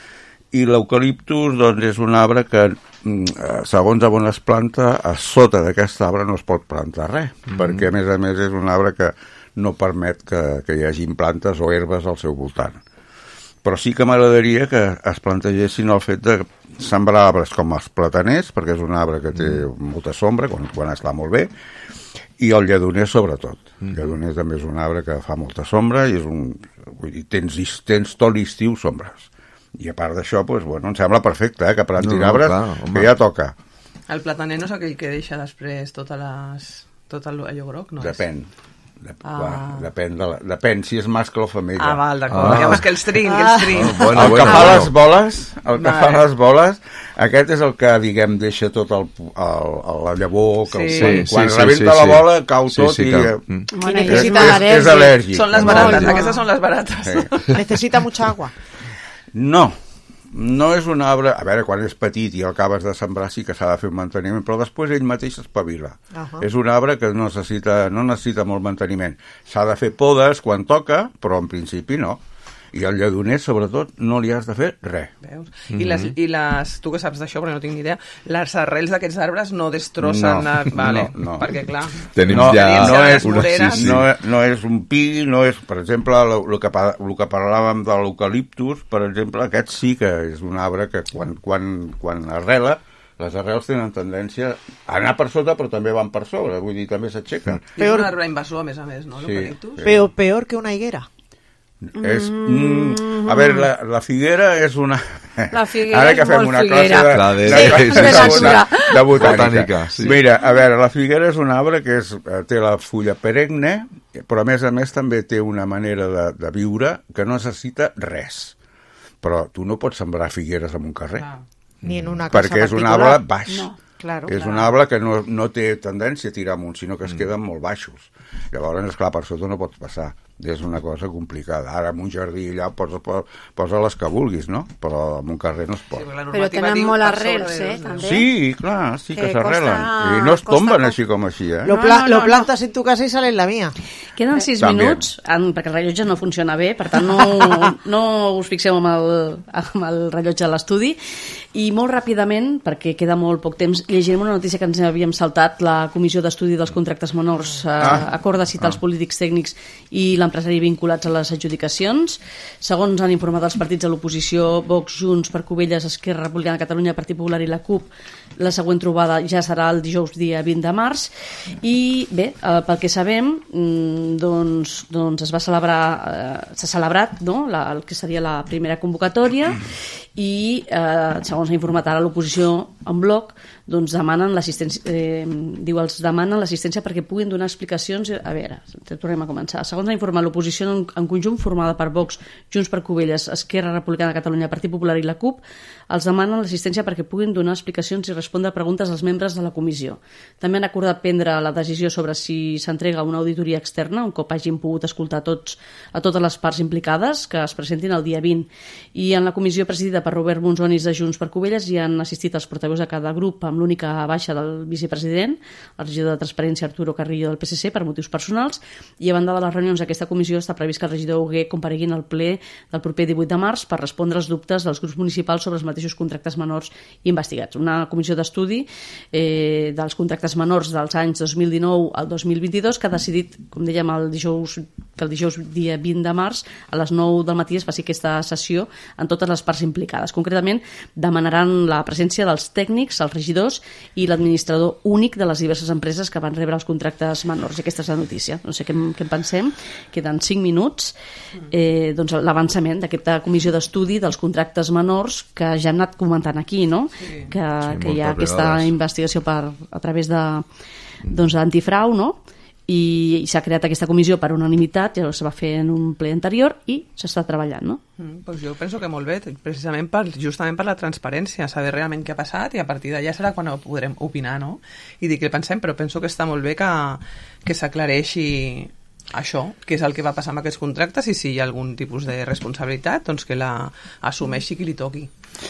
i l'eucaliptus doncs, és un arbre que segons on es planta, a sota d'aquest arbre no es pot plantar res, mm. perquè a més a més és un arbre que no permet que, que hi hagi plantes o herbes al seu voltant. Però sí que m'agradaria que es plantegessin el fet de sembrar arbres com els plataners, perquè és un arbre que té mm. molta sombra quan, quan està molt bé, i el lledoner sobretot. El lledoner també és un arbre que fa molta sombra i és un, vull dir, tens, tens tot l'estiu sombres. I a part d'això, doncs, bueno, em sembla perfecte, eh, que plantin no, no, arbres, clar, que ja toca. El plataner no és aquell que deixa després totes les, tot allò groc, no? Depèn. Dep ah. va, depèn, de la, depèn si és mascle o femella. Ah, val, d'acord. Ah. Llavors que els trin, que els trin. Ah. Bueno, el que bueno, fa bueno. les boles, el que vale. fa les boles, aquest és el que, diguem, deixa tot el, el, el la llavor, que sí. el, quan sí, rebenta sí, sí, la bola cau sí, tot sí, i... Mm. Bueno, és, és, és al·lèrgic. Són les barates, no. aquestes són les barates. Sí. Necessita mucha agua. No. No és un arbre, a veure, quan és petit i el acabes de sembrar sí que s'ha de fer un manteniment, però després ell mateix s'espavila. Uh-huh. És un arbre que no necessita, no necessita molt manteniment. S'ha de fer podes quan toca, però en principi no. I al lledoner, sobretot, no li has de fer res. Veus? Mm-hmm. I, les, I les, tu que saps d'això, perquè no tinc ni idea, les arrels d'aquests arbres no destrossen... No, a... vale, no, no. Perquè, clar... Tenim no, ja... No és, una, sí, sí. no, no és un pi, no és... Per exemple, el que, el que parlàvem de l'eucaliptus, per exemple, aquest sí que és un arbre que quan, quan, quan arrela, les arrels tenen tendència a anar per sota, però també van per sobre, vull dir, també s'aixequen. I és un arbre invasor, a més a més, no? Sí, l'eucaliptus? sí. Peor, peor que una higuera. És, mm, a veure, la, la figuera és una... La figuera Ara que és fem molt una figuera. classe de, La de- de, sí, de, de de, natura. de botànica. Botànica, sí. Mira, a veure, la figuera és un arbre que és, té la fulla perenne, però a més a més també té una manera de, de viure que no necessita res. Però tu no pots sembrar figueres en un carrer. Ah. Ni en una casa perquè és un particular. arbre baix. No, claro, és claro. un arbre que no, no té tendència a tirar amunt, sinó que es queden molt baixos. Llavors, esclar, per sota no pots passar. És una cosa complicada. Ara, en un jardí allà posa, posa les que vulguis, no? Però en un carrer no es pot. Sí, però tenen molt arrels, eh, també. Sí, clar, sí que, Que s'arrelen. costa- I no es costa tomben poc. així com així, eh? Lo, pla no, no, lo plantas no. en tu casa y sale en la mía. Queden sis També. minuts, en, perquè el rellotge no funciona bé, per tant no, no us fixeu amb el, amb el rellotge de l'estudi. I molt ràpidament, perquè queda molt poc temps, llegirem una notícia que ens havíem saltat. La Comissió d'Estudi dels Contractes Menors eh, Ah. acorda citar Ah. els polítics tècnics i l'empresari vinculats a les adjudicacions. Segons han informat els partits de l'oposició, Vox, Junts, per Covelles, Esquerra Republicana de Catalunya, Partit Popular i la CUP, la següent trobada ja serà el dijous dia vint de març. I bé, eh, pel que sabem, mm, doncs, doncs es va celebrar, eh, s'ha celebrat, no?, la, el que seria la primera convocatòria i, eh, segons ha informat ara l'oposició en bloc, doncs demanen l'assistència, eh, diu, els demanen l'assistència perquè puguin donar explicacions. A veure, tornem a començar. Segons ha informat l'oposició en, en conjunt, formada per Vox, Junts per Covelles, Esquerra Republicana de Catalunya, Partit Popular i la CUP, els demanen l'assistència perquè puguin donar explicacions i respondre preguntes als membres de la comissió. També han acordat prendre la decisió sobre si s'entrega una auditoria externa, un cop hagin pogut escoltar tots, a totes les parts implicades, que es presentin el dia vint. I en la comissió presidida per Robert Monzonis de Junts per Covelles hi han assistit els portaveus de cada grup, amb l'única baixa del vicepresident, el regidor de Transparència Arturo Carrillo del P S C per motius personals, i a banda de les reunions d'aquesta comissió està previst que el regidor Hugué comparegui en el ple del proper divuit de març per respondre als dubtes dels grups municipals sobre els mateixos contractes menors investigats. Una comissió d'estudi eh, dels contractes menors dels anys dos mil dinou al dos mil vint-i-dos que ha decidit, com dèiem, el dijous, que el dijous dia vint de març a les nou del matí es faci aquesta sessió en totes les parts implicades. Concretament, demanaran la presència dels tècnics, els regidors i l'administrador únic de les diverses empreses que van rebre els contractes menors. I aquesta és la notícia. No sé què en, què en pensem. Queden cinc minuts. Eh, doncs l'avançament d'aquesta comissió d'estudi dels contractes menors que ja hem anat comentant aquí, no? Sí. Que, sí, que hi ha aquesta vegades. investigació per, a través de doncs, d'antifrau, no? I, i s'ha creat aquesta comissió per unanimitat, ja se va fer en un ple anterior i s'està treballant, no? Mm, pues jo penso que molt bé, precisament per, justament per la transparència, saber realment què ha passat i a partir d'allà serà quan ho podrem opinar, no? I dir què pensem, però penso que està molt bé que, que s'aclareixi això, què és el que va passar amb aquests contractes i si hi ha algun tipus de responsabilitat, doncs que la assumeixi qui li toqui.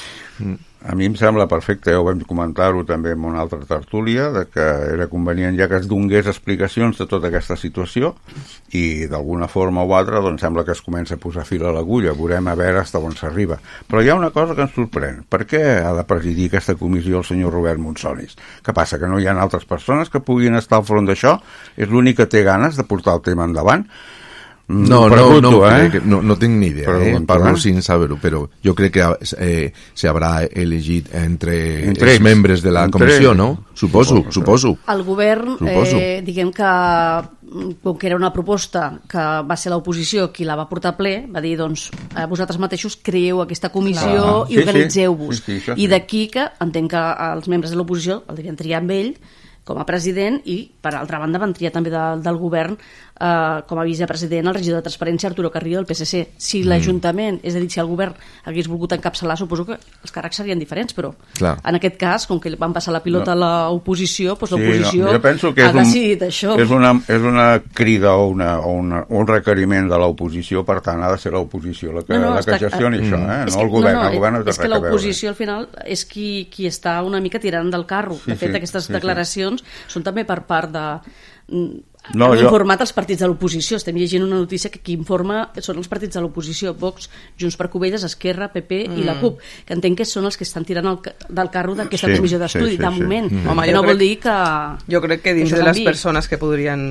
A mi em sembla perfecte, ja ho vam comentar-ho també en una altra tertúlia, de que era convenient ja que es donés explicacions de tota aquesta situació i d'alguna forma o altra doncs sembla que es comença a posar fil a l'agulla, veurem a veure fins on s'arriba. Però hi ha una cosa que ens sorprèn. Per què ha de presidir aquesta comissió el senyor Robert Monzonis? Què passa, que no hi ha altres persones que puguin estar al front d'això? És l'únic que té ganes de portar el tema endavant? No, pregunto, no, no, eh? que no, no tinc ni idea, pregunto, eh? Parlo eh? sin saber-ho, però jo crec que eh, s'haurà elegit entre, entre els membres de la entre comissió, no? Suposo, suposo. suposo. El govern, suposo. Eh, diguem que, com que era una proposta que va ser l'oposició qui la va portar a ple, va dir, doncs, eh, vosaltres mateixos creeu aquesta comissió Clar. i Sí, organitzeu-vos. sí, sí, sí, I sí. d'aquí que entenc que els membres de l'oposició el devien triar amb ell com a president i, per altra banda, van triar també de, del govern eh, com a vicepresident el regidor de Transparència Arturo Carrillo del P S C. Si mm. l'Ajuntament, és a dir, si el govern hagués volgut encapçalar, suposo que els càrrecs serien diferents, però Clar. en aquest cas, com que van passar la pilota no. a l'oposició, doncs Sí, l'oposició no, jo penso que ha és un, decidit això. És una, és una crida o, una, o una, un requeriment de l'oposició, per tant ha de ser l'oposició la que, no, no, la que està, gestioni mm. això, eh? És no que, el govern. No, no, el govern no té és que res a veure. l'oposició al final és qui, qui està una mica tirant del carro. Sí, de fet, sí, aquestes sí, declaracions sí. són també per part de No, hem jo... informat els partits de l'oposició. Estem llegint una notícia que qui informa són els partits de l'oposició, Vox, Junts per Covelles, Esquerra, P P mm. i la CUP, que entenc que són els que estan tirant el, del carro d'aquesta sí, comissió d'estudi, sí, sí, de moment. Sí. Mm. Home, no crec, vol dir que... Jo crec que dins de les persones que podrien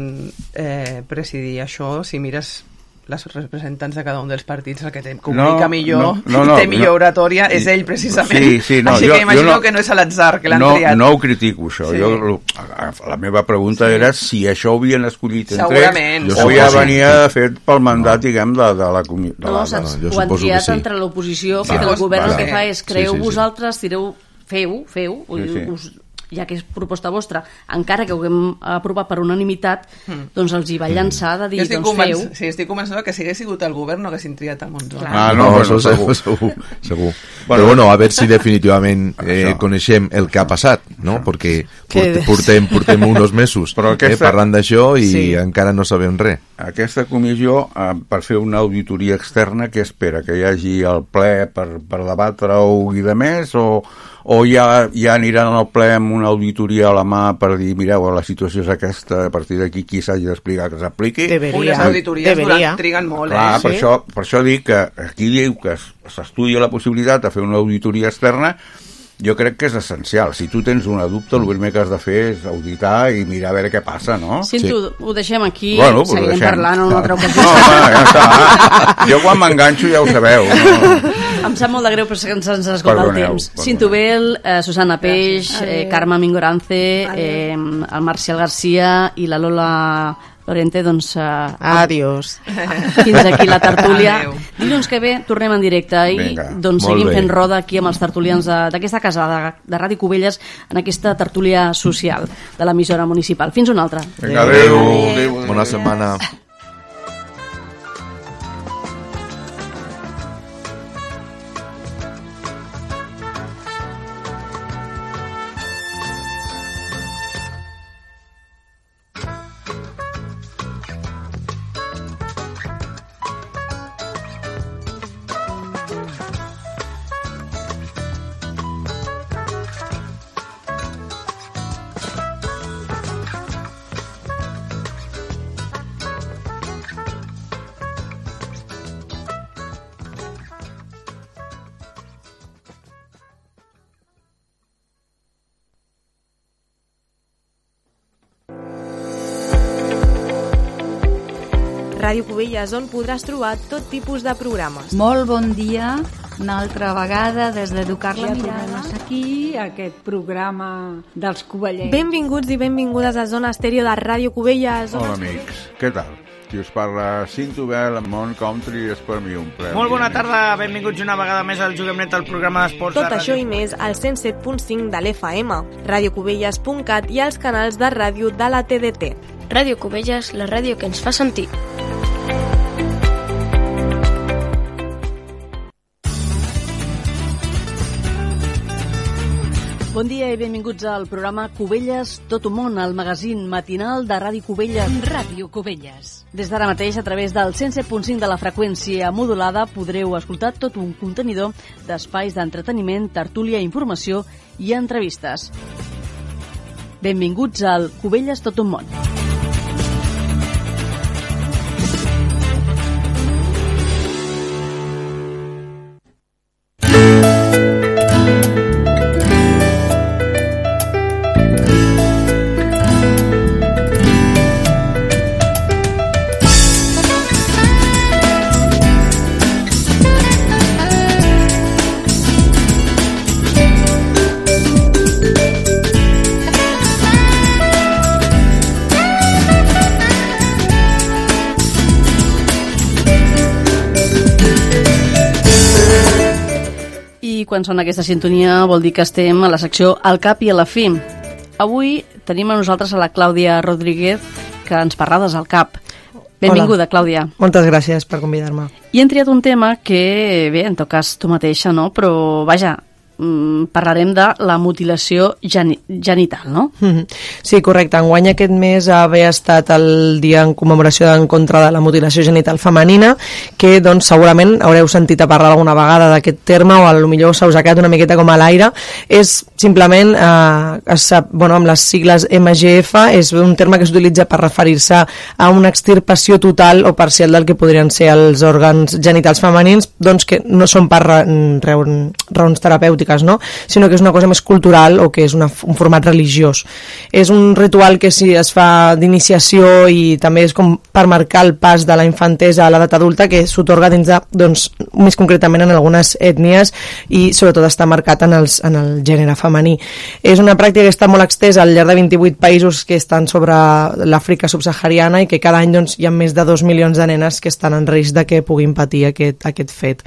eh, presidir això, si mires les representants de cada un dels partits, el que té, comunica no, millor, no, no, no, té millor no, oratòria, és ell precisament. Sí, sí, no, Així jo, que imagino no, que no és a l'atzar que l'han no, triat. No ho critico, això. Sí. Jo, la meva pregunta sí. era si això ho havien escollit entre ells o ja venia fet pel mandat, diguem, de, de la comissió. No, saps, ho han triat sí. entre l'oposició, sí. perquè el govern vale. el que fa és creeu sí, sí, vosaltres, tireu, feu, feu, sí, sí. us ja que és proposta vostra, encara que ho haguem aprovat per unanimitat, mm. doncs els hi va llançar de dir, doncs feu. Sí, estic convençuda que si hagués sigut el govern no haguessin triat a Monzó. Ah, no, no, no segur, segur, segur. Bueno, però bueno, a veure si definitivament eh, coneixem el que ha passat, no? Perquè portem, portem, portem uns mesos aquesta... eh, parlant d'això i sí. encara no sabem res. Aquesta comissió, eh, per fer una auditoria externa, què espera? Que hi hagi el ple per, per debatre-ho i de més, o... o ja, ja aniran al ple amb una auditoria a la mà per dir, mireu, la situació és aquesta, a partir d'aquí qui s'hagi d'explicar que s'apliqui. Deberia. Unes auditories durant, triguen molt, Clar, eh? Per, sí. això, per això dic que aquí diu que s'estudia la possibilitat de fer una auditoria externa. Jo crec que és essencial. Si tu tens una dubte, el primer que has de fer és auditar i mirar a veure què passa, no? Si sí. tu ho deixem aquí, bueno, seguirem deixem. parlant en una altra ocasió. No, home, ja està. Jo quan m'enganxo ja ho sabeu. No? Em sap molt de greu, però ens has escoltat el temps. Cintubel, eh, Susana Peix, eh, Carme Mingorance, eh, el Marcial Garcia i la Lola Lorente, doncs... Uh, Adiós. Fins aquí la tertúlia. Dilluns que ve tornem en directe i Vinga, doncs seguim fent roda aquí amb els tertulians d'aquesta casa de, de Ràdio Cubelles en aquesta tertúlia social de l'emissora municipal. Fins una altra. Vinga, adéu. adéu. adéu. Bona setmana. Ràdio Cubelles, on podràs trobar tot tipus de programes. Molt bon dia, una altra vegada des d'Educar la Mirada. Aquí, aquest programa dels cubellencs. Benvinguts i benvingudes a Zona Estèreo de Ràdio Cubelles. Hola, amics. Què tal? Qui us parla, Cintubel, Mont Country, és per mi un ple. Molt bona tarda, benvinguts una vegada més al Juguem Net, el programa d'esports Tot de Ràdio. això i més al cent set punt cinc de l'F M, radiocubelles punt cat i als canals de ràdio de la T D T. Ràdio Cubelles, la ràdio que ens fa sentir. Bon dia i benvinguts al programa Cubelles Tot un món, el magazín matinal de Ràdio Cubelles. Ràdio Cubelles. Des d'ara mateix, a través del cent set punt cinc de la freqüència modulada, podreu escoltar tot un contenidor d'espais d'entreteniment, tertúlia, informació i entrevistes. Benvinguts al Cubelles Tot un món. Quan sona aquesta sintonia vol dir que estem a la secció Al cap i a la fi. Avui tenim a nosaltres a la Clàudia Rodríguez, que ens parlaràs al cap. Benvinguda, Hola. Clàudia. Moltes gràcies per convidar-me. I hem triat un tema que, bé, en tot cas tu mateixa, no? Però, vaja, mm, parlarem de la mutilació geni genital, no? Sí, correcte. Enguany aquest mes havia estat el dia en commemoració en contra de la mutilació genital femenina, que doncs segurament haureu sentit a parlar alguna vegada d'aquest terme o potser se us ha quedat una miqueta com a l'aire. És simplement eh, es sap, bueno, amb les sigles ema ge efa és un terme que s'utilitza per referir-se a una extirpació total o parcial del que podrien ser els òrgans genitals femenins, doncs que no són per raons terapèutiques, no? Sinó que és una cosa més cultural o que és una, un format religiós. És un ritual que si es fa d'iniciació i també és com per marcar el pas de la infantesa a l'edat adulta, que s'otorga dins de, doncs, més concretament en algunes ètnies i sobretot està marcat en, els, en el gènere femení. És una pràctica que està molt extesa al llarg de vint-i-vuit països que estan sobre l'Àfrica subsahariana i que cada any doncs, hi ha més de dos milions de nenes que estan en risc de que puguin patir aquest, aquest fet.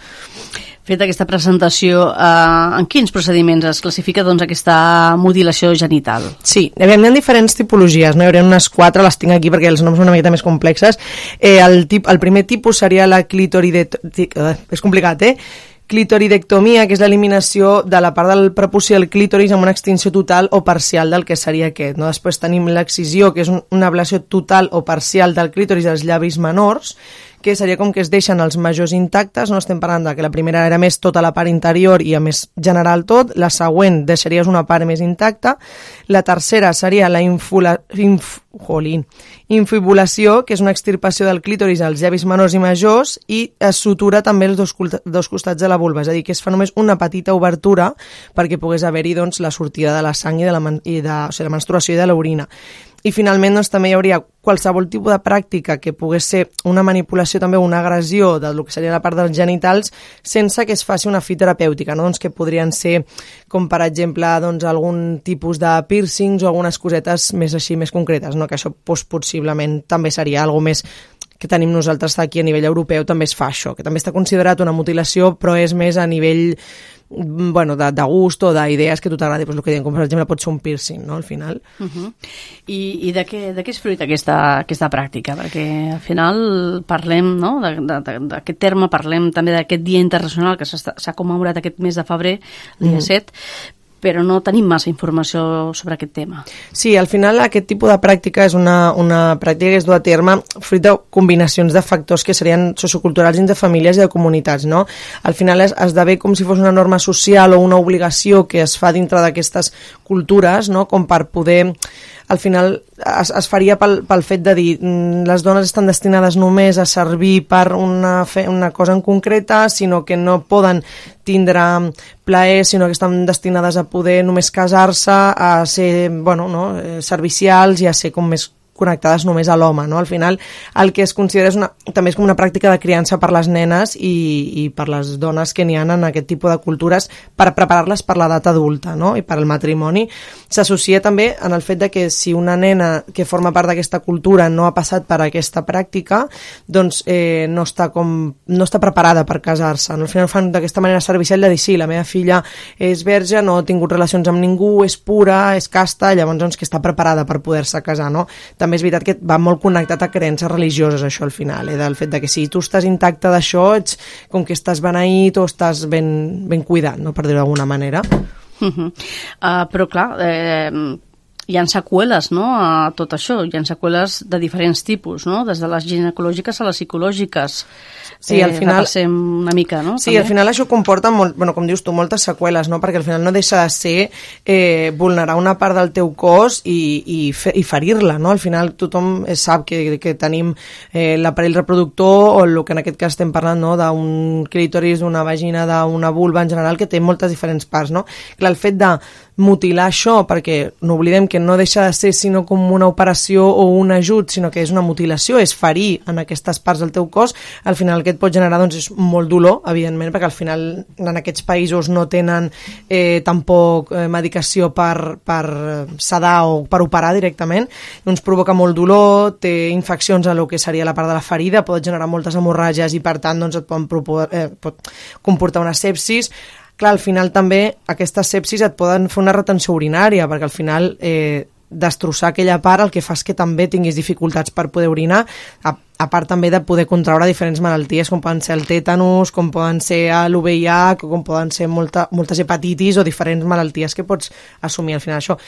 Fet aquesta presentació, eh, en quins procediments es classifica doncs, aquesta mutilació genital? Sí, hi ha diferents tipologies, no? Hi haurà unes quatre, les tinc aquí perquè els noms són una miqueta més complexes. Eh, el, tip, el primer tipus seria la clitoridectomia, eh, és complicat, eh? Clitoridectomia, que és l'eliminació de la part del prepuci del clítoris amb una extinció total o parcial del que seria aquest. No? Després tenim l'excisió, que és un, una ablació total o parcial del clítoris dels llavis menors, que seria com que es deixen els majors intactes, no estem parlant de que la primera era més tota la part interior i a més general tot, la següent deixaries una part més intacta, la tercera seria la infula, inf, jolín, infibulació, que és una extirpació del clítoris als llavis menors i majors i es sutura també els dos, dos costats de la vulva, és a dir, que es fa només una petita obertura perquè pogués haver-hi doncs, la sortida de la sang i de la, i de, o sigui, la menstruació i de l'orina. I finalment doncs, també hi hauria qualsevol tipus de pràctica que pogués ser una manipulació també una agressió del que seria la part dels genitals sense que es faci una fi terapèutica, no? Doncs que podrien ser com per exemple doncs, algun tipus de piercings o algunes cosetes més així més concretes, no? Que això doncs, possiblement també seria algo més que tenim nosaltres aquí a nivell europeu, també es fa això, que també està considerat una mutilació però és més a nivell bueno, de, de gust o d'idees que tu t'agradi, doncs el que diem, com per exemple pot ser un piercing, no?, al final. Uh -huh. I, i de, què, de què és fruit aquesta, aquesta pràctica? Perquè al final parlem, no?, d'aquest terme, parlem també d'aquest Dia Internacional que s'ha commemorat aquest mes de febrer, el dia uh -huh. set, però no tenim massa informació sobre aquest tema. Sí, al final aquest tipus de pràctica és una, una pràctica que es du a terme fruit de combinacions de factors que serien socioculturals dins de famílies i de comunitats, no? Al final es, esdevé com si fos una norma social o una obligació que es fa dintre d'aquestes cultures, no?, com per poder... Al final es, es faria pel, pel fet de dir les dones estan destinades només a servir per una, fe, una cosa en concreta, sinó que no poden tindre plaer, sinó que estan destinades a poder només casar-se, a ser, bueno, no, servicials i a ser com més connectades només a l'home, no? Al final el que es considera és una, també és com una pràctica de criança per les nenes i, i per les dones que n'hi ha en aquest tipus de cultures per preparar-les per l'edat adulta, no?, i per al matrimoni. S'associa també en el fet de que si una nena que forma part d'aquesta cultura no ha passat per aquesta pràctica, doncs eh, no està com no està preparada per casar-se, no? Al final fan d'aquesta manera servicial de dir sí, la meva filla és verge, no ha tingut relacions amb ningú, és pura, és casta, llavors doncs que està preparada per poder-se casar, no? També és veritat que va molt connectat a creences religioses, això, al final, eh? Del fet de que si tu estàs intacte d'això, ets com que estàs beneït o estàs ben, ben cuidat, no?, per dir-ho d'alguna manera. Uh -huh. uh, però, clar, eh, hi ha seqüeles, no?, a tot això. Hi ha seqüeles de diferents tipus, no?, des de les ginecològiques a les psicològiques. Sí, al final... Repassem una mica, no? Sí, també. Al final això comporta, molt, bueno, com dius tu, moltes seqüeles, no?, perquè al final no deixa de ser eh, vulnerar una part del teu cos i, i, fe, i ferir-la, no? Al final tothom sap que, que tenim eh, l'aparell reproductor o el que en aquest cas estem parlant, no?, d'un clítoris, d'una vagina, d'una vulva en general, que té moltes diferents parts, no? Clar, el fet de mutilar això, perquè no oblidem que no deixa de ser sinó com una operació o un ajut, sinó que és una mutilació, és ferir en aquestes parts del teu cos, al final el que et pot generar doncs, és molt dolor, evidentment, perquè al final en aquests països no tenen eh, tampoc eh, medicació per, per sedar o per operar directament, doncs provoca molt dolor, té infeccions a lo que seria la part de la ferida, pot generar moltes hemorràgies i per tant doncs, et pot, eh, pot comportar una sepsis. Clar, al final també aquestes sepsis et poden fer una retenció urinària, perquè al final eh, destrossar aquella part el que fa és que també tinguis dificultats per poder orinar, a, a part també de poder contraure diferents malalties com poden ser el tètanus, com poden ser l'U V I H, com poden ser molta, moltes hepatitis o diferents malalties que pots assumir al final. Això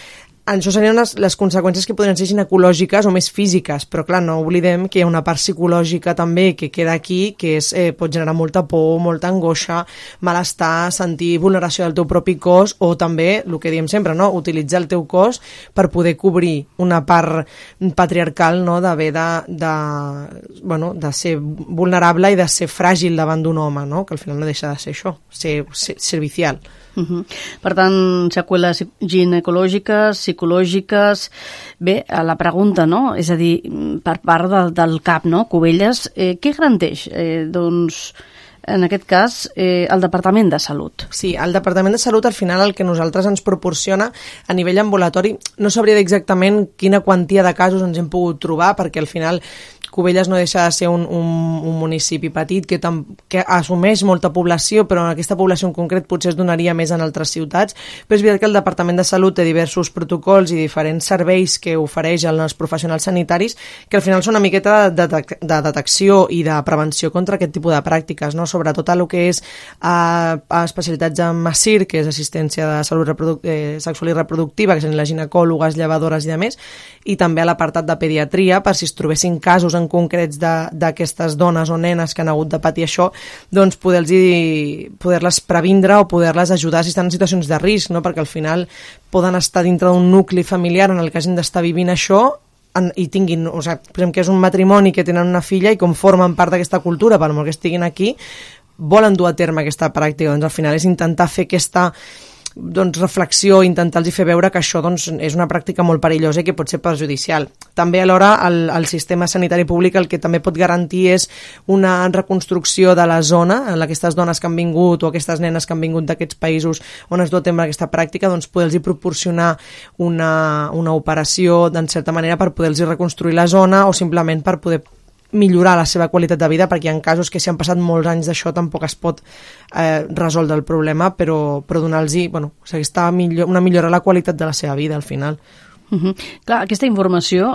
això serien les, les conseqüències que podrien ser ginecològiques o més físiques, però clar, no oblidem que hi ha una part psicològica també que queda aquí, que és, eh, pot generar molta por, molta angoixa, malestar, sentir vulneració del teu propi cos, o també, el que diem sempre, no? Utilitzar el teu cos per poder cobrir una part patriarcal, no? d'haver de, de, bueno, de ser vulnerable i de ser fràgil davant d'un home, no? Que al final no deixa de ser això, ser, ser servicial. Uh-huh. Per tant, seqüeles ginecològiques, psicològiques... Bé, a la pregunta, no? És a dir, per part del, del C A P, no? Cubelles, eh, què garanteix? Eh, doncs, en aquest cas, eh, el Departament de Salut. Sí, el Departament de Salut, al final, el que nosaltres ens proporciona a nivell ambulatori, no sabria dir exactament quina quantia de casos ens hem pogut trobar, perquè al final Cubelles no deixa de ser un, un, un municipi petit que, tam, que assumeix molta població, però en aquesta població en concret potser es donaria més en altres ciutats, però és veritat que el Departament de Salut té diversos protocols i diferents serveis que ofereix als professionals sanitaris que al final són una miqueta de, de, de detecció i de prevenció contra aquest tipus de pràctiques, no? Sobretot el que és a, a especialitats en M A S I R, que és assistència de salut reproduc eh, sexual i reproductiva, que són les ginecòlogues, llevadores i demés, i també a l'apartat de pediatria, per si es trobessin casos en concrets d'aquestes dones o nenes que han hagut de patir això, doncs poder-les poder previndre o poder-les ajudar si estan en situacions de risc, no? Perquè al final poden estar dintre d'un nucli familiar en el que hagin d'estar vivint això en, i tinguin, o sigui, per exemple, que és un matrimoni que tenen una filla i com formen part d'aquesta cultura, per molt que estiguin aquí, volen dur a terme aquesta pràctica, doncs al final és intentar fer aquesta doncs, reflexió, intentar-los fer veure que això doncs, és una pràctica molt perillosa i que pot ser perjudicial. També alhora el, el sistema sanitari públic el que també pot garantir és una reconstrucció de la zona en aquestes dones que han vingut o aquestes nenes que han vingut d'aquests països on es du a terme aquesta pràctica, doncs poder-los proporcionar una, una operació en certa manera per poder-los reconstruir la zona o simplement per poder millorar la seva qualitat de vida, perquè hi ha casos que si han passat molts anys d'això tampoc es pot eh, resoldre el problema, però, però donar-los bueno, o sigui, millor, una millora a la qualitat de la seva vida al final. Uh-huh. Clar, aquesta informació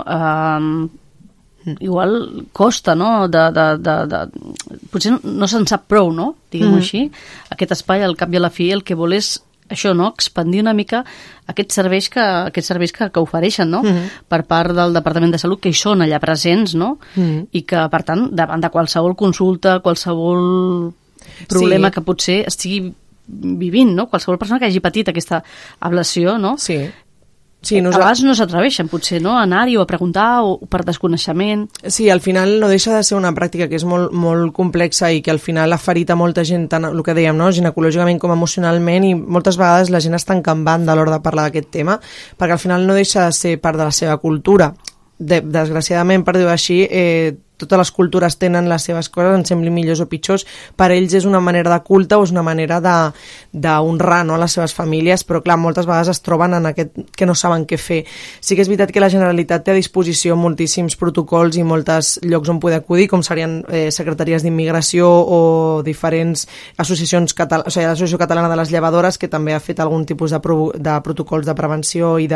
eh, igual costa, no? De, de, de, de... Potser no, no se'n sap prou, no? Diguem-ho uh-huh. així. Aquest espai, al cap i a la fi, el que vol és això, no? Expandir una mica aquests serveis que, aquests serveis que, que ofereixen, no? Uh-huh. Per part del Departament de Salut, que hi són allà presents, no? Uh-huh. I que, per tant, davant de qualsevol consulta, qualsevol problema sí. que potser estigui vivint, no? Qualsevol persona que hagi patit aquesta ablació, no? Sí. Sí, a vegades no s'atreveixen, potser, no? A anar-hi o a preguntar o per desconeixement. Sí, al final no deixa de ser una pràctica que és molt, molt complexa i que al final ha ferit a molta gent, tant el que dèiem, no? Ginecològicament com emocionalment, i moltes vegades la gent està encambant a l'hora de parlar d'aquest tema, perquè al final no deixa de ser part de la seva cultura. De, desgraciadament, per dir-ho així, eh, totes les cultures tenen les seves coses, ens sembli millors o pitjors, per ells és una manera de culte o és una manera d'honrar, no?, les seves famílies, però clar, moltes vegades es troben en aquest que no saben què fer. Sí que és veritat que la Generalitat té a disposició moltíssims protocols i molts llocs on poder acudir, com serien eh, secretaries d'immigració o diferents associacions catalanes, o sigui, l'Associació Catalana de les Llevadores, que també ha fet algun tipus de, pro de protocols de prevenció i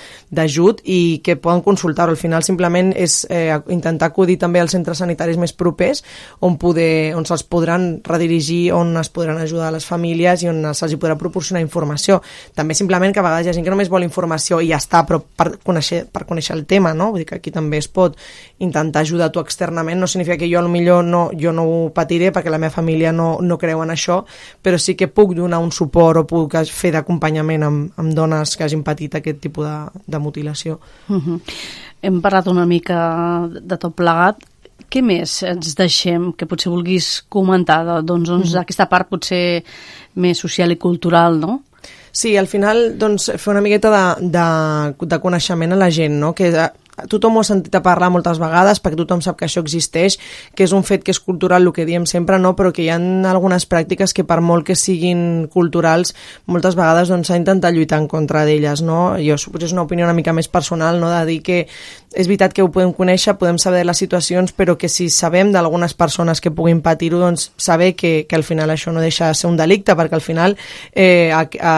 d'ajut i que poden consultar-ho. Al final simplement és eh, intentar acudir també als centres sanitaris més propers on, poder, on se'ls podran redirigir, on es podran ajudar a les famílies i on se'ls podrà proporcionar informació. També simplement que a vegades hi ha gent que només vol informació i ja està, però per conèixer, per conèixer el tema, no? Vull dir que aquí també es pot intentar ajudar tu externament, no significa que jo potser no, jo no ho patiré perquè la meva família no, no creu en això, però sí que puc donar un suport o puc fer d'acompanyament amb, amb dones que hagin patit aquest tipus de, de mutilació. Uh-huh. Hem parlat una mica de tot plegat. Què més ens deixem que potser vulguis comentar doncs, doncs, mm. aquesta part potser més social i cultural, no? Sí, al final doncs, fer una miqueta de, de, de coneixement a la gent, no? Que tothom ho ha sentit a parlar moltes vegades perquè tothom sap que això existeix, que és un fet que és cultural, el que diem sempre, no? Però que hi ha algunes pràctiques que per molt que siguin culturals moltes vegades doncs, s'ha intentat lluitar en contra d'elles, no? Jo suposo és una opinió una mica més personal, no? De dir que és veritat que ho podem conèixer, podem saber de les situacions, però que si sabem d'algunes persones que puguin patir-ho, doncs saber que, que al final això no deixa de ser un delicte, perquè al final eh, a, a,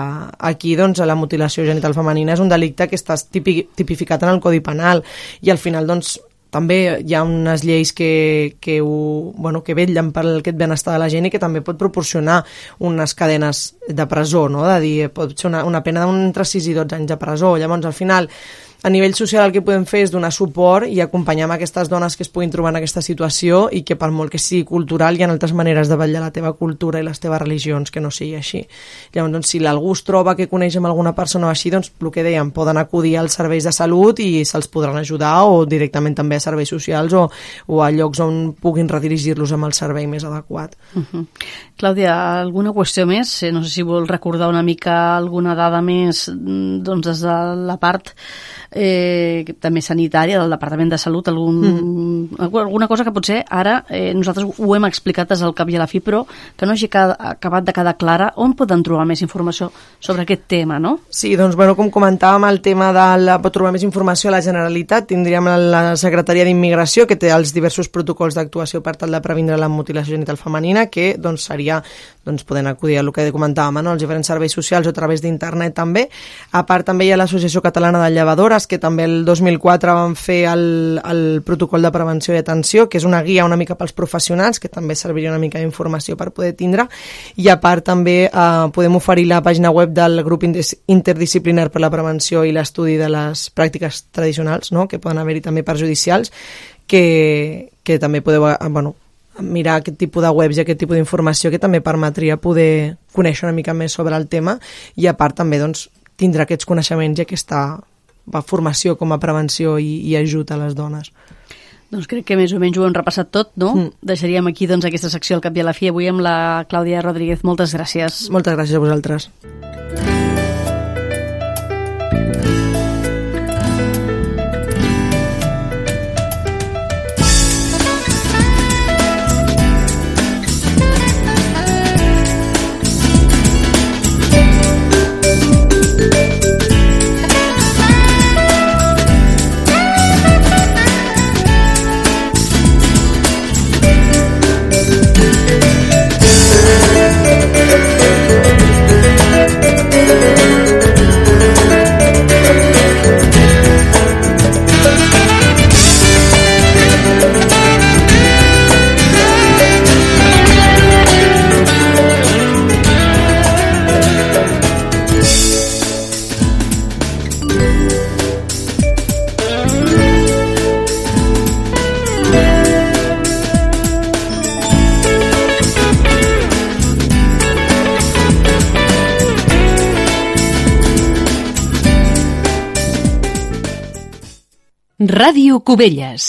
aquí doncs, la mutilació genital femenina és un delicte que està tipi, tipificat en el Codi Penal i al final doncs també hi ha unes lleis que, que, ho, bueno, que vetllen per aquest benestar de la gent i que també pot proporcionar unes cadenes de presó, no? De dir, pot ser una, una pena d'entre sis i dotze anys de presó. Llavors, al final, a nivell social el que podem fer és donar suport i acompanyar amb aquestes dones que es puguin trobar en aquesta situació i que per molt que sigui cultural hi ha altres maneres de vetllar la teva cultura i les teves religions que no sigui així. Llavors, doncs, si algú es troba que coneix amb alguna persona o així, doncs el que dèiem, poden acudir als serveis de salut i se'ls podran ajudar o directament també a serveis socials o, o a llocs on puguin redirigir-los amb el servei més adequat. Uh-huh. Clàudia, alguna qüestió més? No sé si vol recordar una mica alguna dada més doncs, des de la part eh, també sanitària del Departament de Salut, algun, mm. alguna cosa que potser ara eh, nosaltres ho hem explicat des del cap i a la fi, però que no hagi acabat de quedar clara. On poden trobar més informació sobre aquest tema, no? Sí, doncs, bueno, com comentàvem, el tema de la, pot trobar més informació a la Generalitat. Tindríem la Secretaria d'Immigració, que té els diversos protocols d'actuació per tal de previndre la mutilació genital femenina, que doncs, seria, doncs, poden acudir a el que comentàvem, no? Els diferents serveis socials o a través d'internet també. A part, també hi ha l'Associació Catalana de Llevadores, que també el dos mil quatre van fer el, el protocol de prevenció i atenció, que és una guia una mica pels professionals, que també serviria una mica d'informació per poder tindre, i a part també eh, podem oferir la pàgina web del grup interdisciplinar per la prevenció i l'estudi de les pràctiques tradicionals, no? Que poden haver-hi també perjudicials, que, que també podeu eh, bueno, mirar aquest tipus de webs i aquest tipus d'informació que també permetria poder conèixer una mica més sobre el tema i a part també doncs, tindre aquests coneixements i aquesta formació com a prevenció i, i ajut a les dones. Doncs crec que més o menys ho hem repassat tot, no? Mm. Deixaríem aquí doncs, aquesta secció al cap i a la fi. Avui amb la Clàudia Rodríguez. Moltes gràcies. Moltes gràcies a vosaltres. Ràdio Cubelles.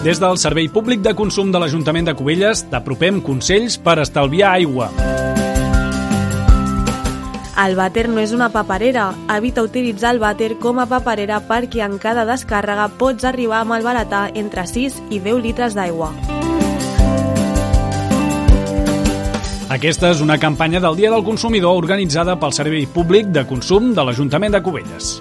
Des del Servei Públic de Consum de l'Ajuntament de Cubelles t'apropem consells per estalviar aigua. El vàter no és una paperera. Evita utilitzar el vàter com a paperera perquè en cada descàrrega pots arribar a malbaratar entre sis i deu litres d'aigua. Aquesta és una campanya del Dia del Consumidor organitzada pel Servei Públic de Consum de l'Ajuntament de Cubelles.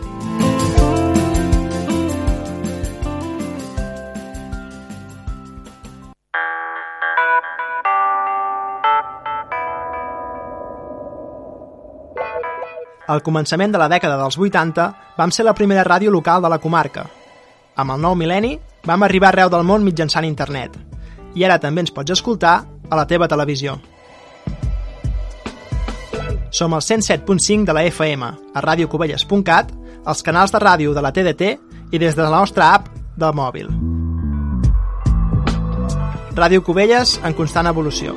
Al començament de la dècada dels vuitanta vam ser la primera ràdio local de la comarca. Amb el nou mil·lenni vam arribar arreu del món mitjançant internet. I ara també ens pots escoltar a la teva televisió. Som al cent set punt cinc de la F M, a radio cubelles punt cat, als canals de ràdio de la T D T i des de la nostra app del mòbil. Ràdio Cubelles en constant evolució.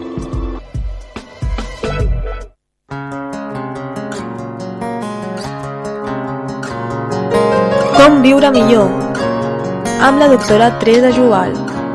Com viure millor? Amb la doctora Teresa Joal.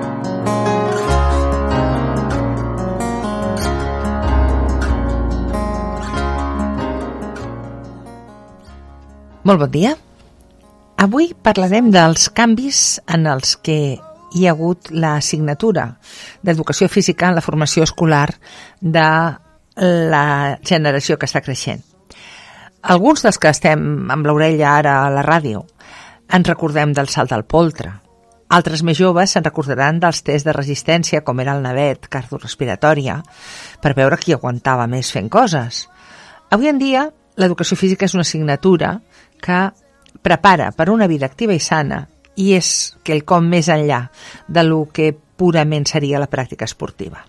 Molt bon dia. Avui parlarem dels canvis en els que hi ha hagut l'assignatura d'educació física en la formació escolar de la generació que està creixent. Alguns dels que estem amb l'orella ara a la ràdio ens recordem del salt al poltre. Altres més joves se'n recordaran dels tests de resistència com era el navet cardiorrespiratòria per veure qui aguantava més fent coses. Avui en dia l'educació física és una assignatura que prepara per una vida activa i sana i és quelcom més enllà de lo que purament seria la pràctica esportiva.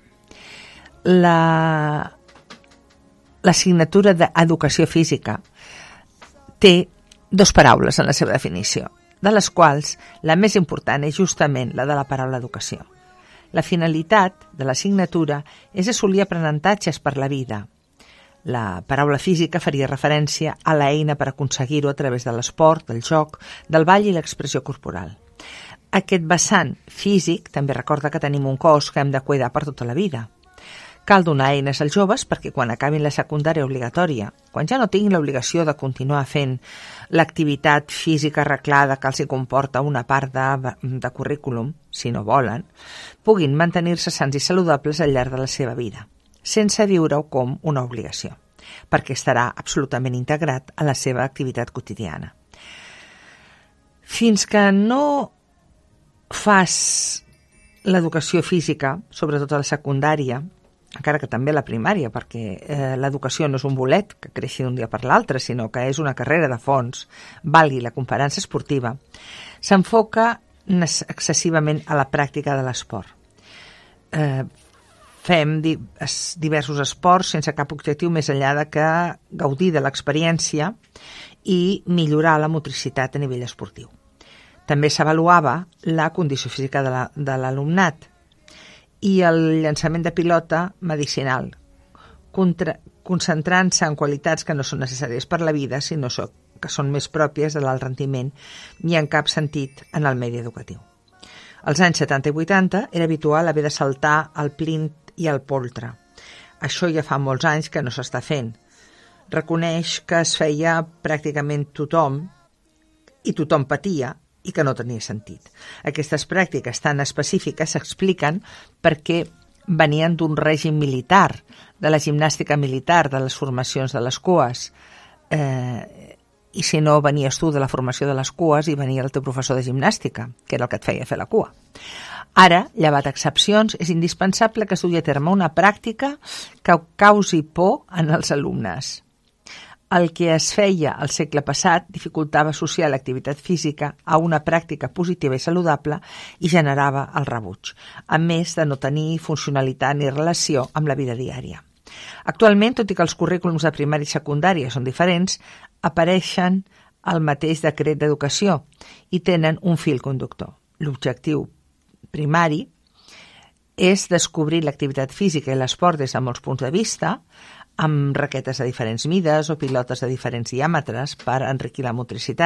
La L'assignatura d'educació física té dos paraules en la seva definició, de les quals la més important és justament la de la paraula educació. La finalitat de l'assignatura és assolir aprenentatges per la vida. La paraula física faria referència a l'eina per aconseguir-ho a través de l'esport, del joc, del ball i l'expressió corporal. Aquest vessant físic també recorda que tenim un cos que hem de cuidar per tota la vida. Cal donar eines als joves perquè quan acabin la secundària obligatòria, quan ja no tinguin l'obligació de continuar fent l'activitat física arreglada que els hi comporta una part de, de currículum, si no volen, puguin mantenir-se sants i saludables al llarg de la seva vida, sense viure-ho com una obligació, perquè estarà absolutament integrat a la seva activitat quotidiana. Fins que no fas l'educació física, sobretot a la secundària, encara que també la primària, perquè eh, l'educació no és un bolet que creixi d'un dia per l'altre, sinó que és una carrera de fons, valgui la comparança esportiva, s'enfoca excessivament a la pràctica de l'esport. Eh, fem di diversos esports sense cap objectiu més enllà de que gaudir de l'experiència i millorar la motricitat a nivell esportiu. També s'avaluava la condició física de l'alumnat i el llançament de pilota medicinal, concentrant-se en qualitats que no són necessàries per la vida, sinó que són més pròpies de l'alt rendiment i en cap sentit en el medi educatiu. Als anys setanta i vuitanta era habitual haver de saltar el plint i el poltre. Això ja fa molts anys que no s'està fent. Reconeix que es feia pràcticament tothom i tothom patia i que no tenia sentit. Aquestes pràctiques tan específiques s'expliquen perquè venien d'un règim militar, de la gimnàstica militar, de les formacions de les cues. Eh, I si no venies tu de la formació de les cues i venia el teu professor de gimnàstica, que era el que et feia fer la cua. Ara, llevat excepcions, és indispensable que es dugui a terme una pràctica que causi por en els alumnes. El que es feia al segle passat dificultava associar l'activitat física a una pràctica positiva i saludable i generava el rebuig, a més de no tenir funcionalitat ni relació amb la vida diària. Actualment, tot i que els currículums de primària i secundària són diferents, apareixen al mateix decret d'educació i tenen un fil conductor. L'objectiu primari és descobrir l'activitat física i l'esport des de molts punts de vista, amb raquetes de diferents mides o pilotes de diferents diàmetres per enriquir la motricitat,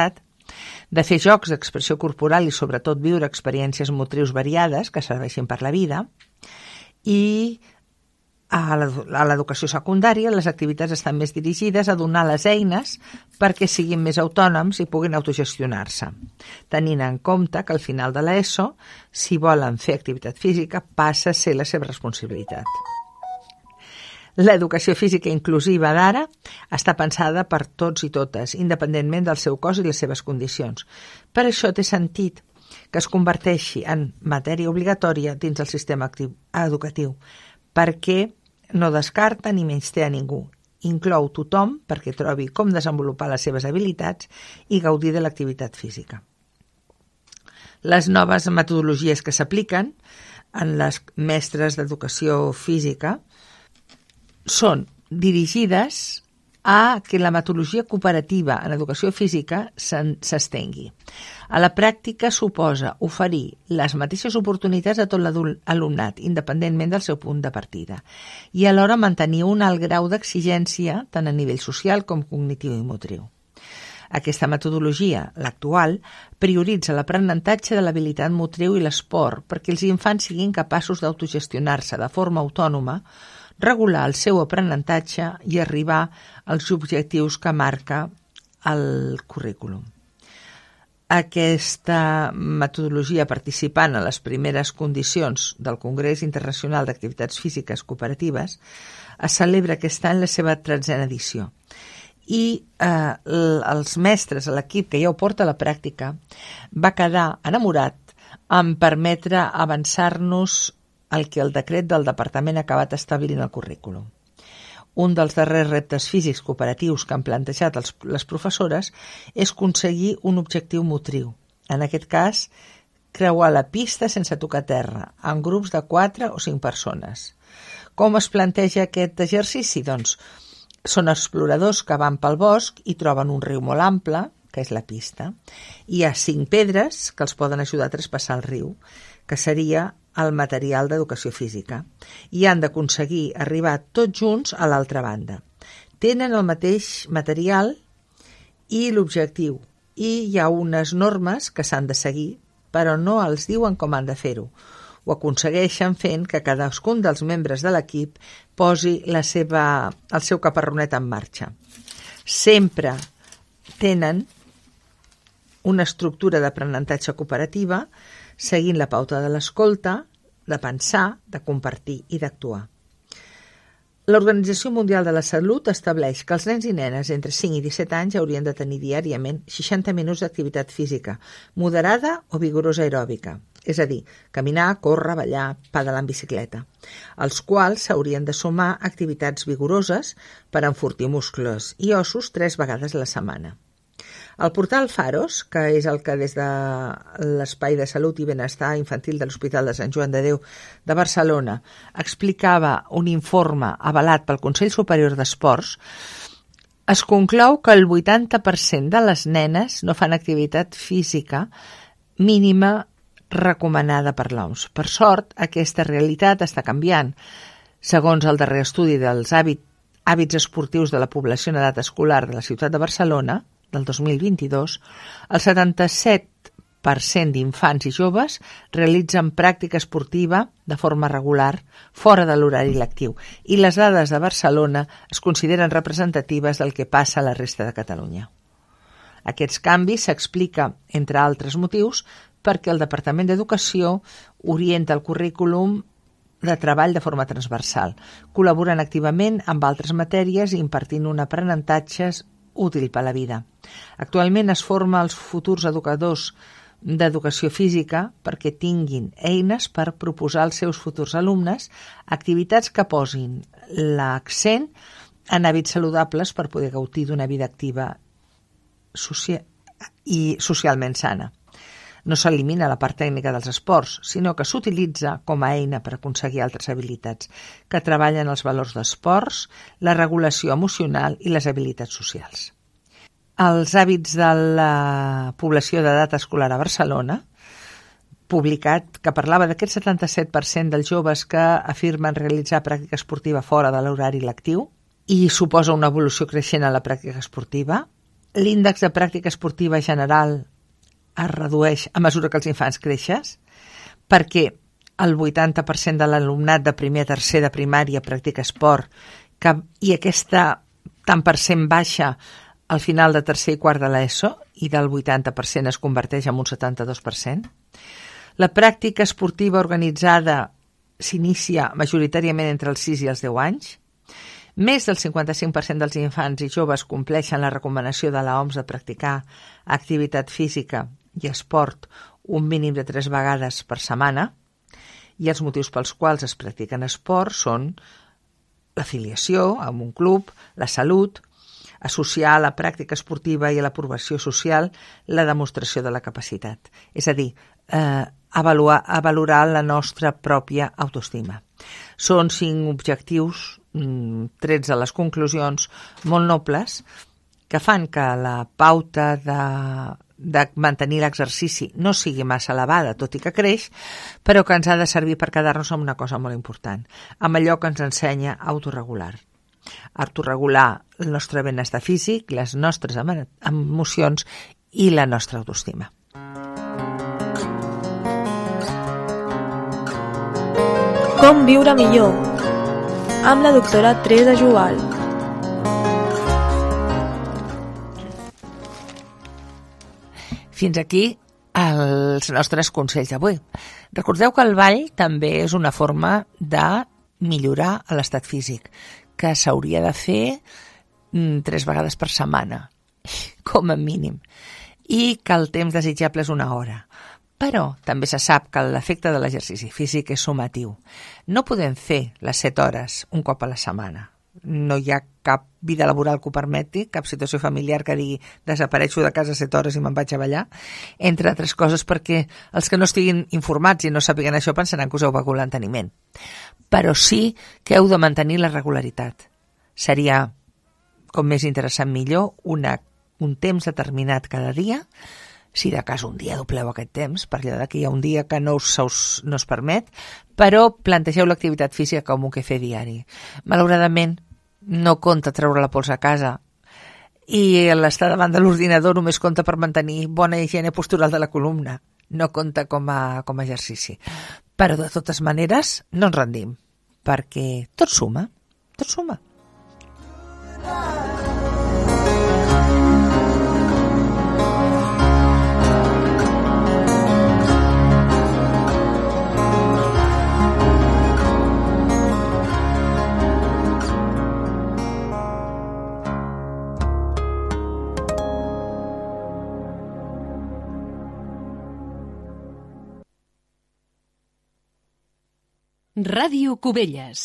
de fer jocs d'expressió corporal i sobretot viure experiències motrius variades que serveixin per la vida. I a l'educació secundària les activitats estan més dirigides a donar les eines perquè siguin més autònoms i puguin autogestionar-se, tenint en compte que al final de l'ESO, si volen fer activitat física, passa a ser la seva responsabilitat. L'educació física inclusiva d'ara està pensada per tots i totes, independentment del seu cos i les seves condicions. Per això té sentit que es converteixi en matèria obligatòria dins el sistema educatiu, perquè no descarta ni menysté a ningú. Inclou tothom perquè trobi com desenvolupar les seves habilitats i gaudir de l'activitat física. Les noves metodologies que s'apliquen en les mestres d'educació física són dirigides a que la metodologia cooperativa en educació física s'estengui. A la pràctica suposa oferir les mateixes oportunitats a tot l'alumnat, independentment del seu punt de partida, i alhora mantenir un alt grau d'exigència tant a nivell social com cognitiu i motriu. Aquesta metodologia, l'actual, prioritza l'aprenentatge de l'habilitat motriu i l'esport perquè els infants siguin capaços d'autogestionar-se de forma autònoma, regular el seu aprenentatge i arribar als objectius que marca el currículum. Aquesta metodologia, participant en les primeres condicions del Congrés Internacional d'Activitats Físiques Cooperatives, es celebra aquest any la seva tretzena edició. I eh, els mestres, l'equip que ja ho porta a la pràctica, va quedar enamorat en permetre avançar-nos el que el decret del departament ha acabat establint al currículum. Un dels darrers reptes físics cooperatius que han plantejat els, les professores és aconseguir un objectiu motriu. En aquest cas, creuar la pista sense tocar terra, en grups de quatre o cinc persones. Com es planteja aquest exercici? Doncs són exploradors que van pel bosc i troben un riu molt ample, que és la pista. Hi ha cinc pedres que els poden ajudar a traspassar el riu, que seria el material d'educació física, i han d'aconseguir arribar tots junts a l'altra banda. Tenen el mateix material i l'objectiu, i hi ha unes normes que s'han de seguir, però no els diuen com han de fer-ho. Ho aconsegueixen fent que cadascun dels membres de l'equip posi la seva, el seu caparronet en marxa. Sempre tenen una estructura d'aprenentatge cooperativa seguint la pauta de l'escolta, de pensar, de compartir i d'actuar. L'Organització Mundial de la Salut estableix que els nens i nenes entre cinc i disset anys haurien de tenir diàriament seixanta minuts d'activitat física, moderada o vigorosa aeròbica, és a dir, caminar, córrer, ballar, pedalar en bicicleta, als quals s'haurien de sumar activitats vigoroses per enfortir muscles i ossos tres vegades a la setmana. El portal Faros, que és el que des de l'Espai de Salut i Benestar Infantil de l'Hospital de Sant Joan de Déu de Barcelona explicava un informe avalat pel Consell Superior d'Esports, es conclou que el vuitanta per cent de les nenes no fan activitat física mínima recomanada per l'O M S. Per sort, aquesta realitat està canviant. Segons el darrer estudi dels hàbits, hàbits esportius de la població en edat escolar de la ciutat de Barcelona, del dos mil vint-i-dos, el setanta-set per cent d'infants i joves realitzen pràctica esportiva de forma regular fora de l'horari lectiu i les dades de Barcelona es consideren representatives del que passa a la resta de Catalunya. Aquests canvis s'explica, entre altres motius, perquè el Departament d'Educació orienta el currículum de treball de forma transversal, col·laborant activament amb altres matèries i impartint un aprenentatge útil per a la vida. Actualment es forma els futurs educadors d'educació física perquè tinguin eines per proposar als seus futurs alumnes activitats que posin l'accent en hàbits saludables per poder gaudir d'una vida activa social i socialment sana. No s'elimina la part tècnica dels esports, sinó que s'utilitza com a eina per aconseguir altres habilitats que treballen els valors d'esports, la regulació emocional i les habilitats socials. Els hàbits de la població d'edat escolar a Barcelona, publicat que parlava d'aquest setanta-set per cent dels joves que afirmen realitzar pràctica esportiva fora de l'horari lectiu i suposa una evolució creixent a la pràctica esportiva, l'índex de pràctica esportiva general es redueix a mesura que els infants creixes, perquè el vuitanta per cent de l'alumnat de primer a tercer de primària practica esport que, i aquesta tant per cent baixa al final de tercer i quart de l'ESO i del vuitanta per cent es converteix en un setanta-dos per cent. La pràctica esportiva organitzada s'inicia majoritàriament entre els sis i els deu anys. Més del cinquanta-cinc per cent dels infants i joves compleixen la recomanació de l'O M S de practicar activitat física i esport un mínim de tres vegades per setmana, i els motius pels quals es practiquen esport són l'afiliació a un club, la salut, associar a la pràctica esportiva i a l'aprovació social la demostració de la capacitat. És a dir, eh, avaluar, a valorar la nostra pròpia autoestima. Són cinc objectius, mm, trets de les conclusions, molt nobles, que fan que la pauta de, de mantenir l'exercici no sigui massa elevada, tot i que creix, però que ens ha de servir per quedar-nos amb una cosa molt important, amb allò que ens ensenya a autorregular. Autorregular el nostre benestar físic, les nostres emocions i la nostra autoestima. Com viure millor? Amb la doctora Teresa Jubal. Fins aquí els nostres consells d'avui. Recordeu que el ball també és una forma de millorar l'estat físic, que s'hauria de fer mm, tres vegades per setmana, com a mínim, i que el temps desitjable és una hora. Però també se sap que l'efecte de l'exercici físic és sumatiu. No podem fer les set hores un cop a la setmana. No hi ha cap vida laboral que ho permeti, cap situació familiar que digui desapareixo de casa set hores i me'n vaig a ballar, entre altres coses perquè els que no estiguin informats i no sàpiguen això pensaran que us heu begut l'enteniment. Però sí que heu de mantenir la regularitat. Seria, com més interessant millor, una, un temps determinat cada dia. Si de cas un dia dobleu aquest temps, per allò que hi ha un dia que no us, us, no us permet, però plantegeu l'activitat física com un que fer diari. Malauradament, no compta treure la pols a casa i l'estar davant de l'ordinador només compta per mantenir bona higiene postural de la columna. No compta com a, com a exercici. Però de totes maneres no ens rendim, perquè tot suma, tot suma. Ràdio Cubelles.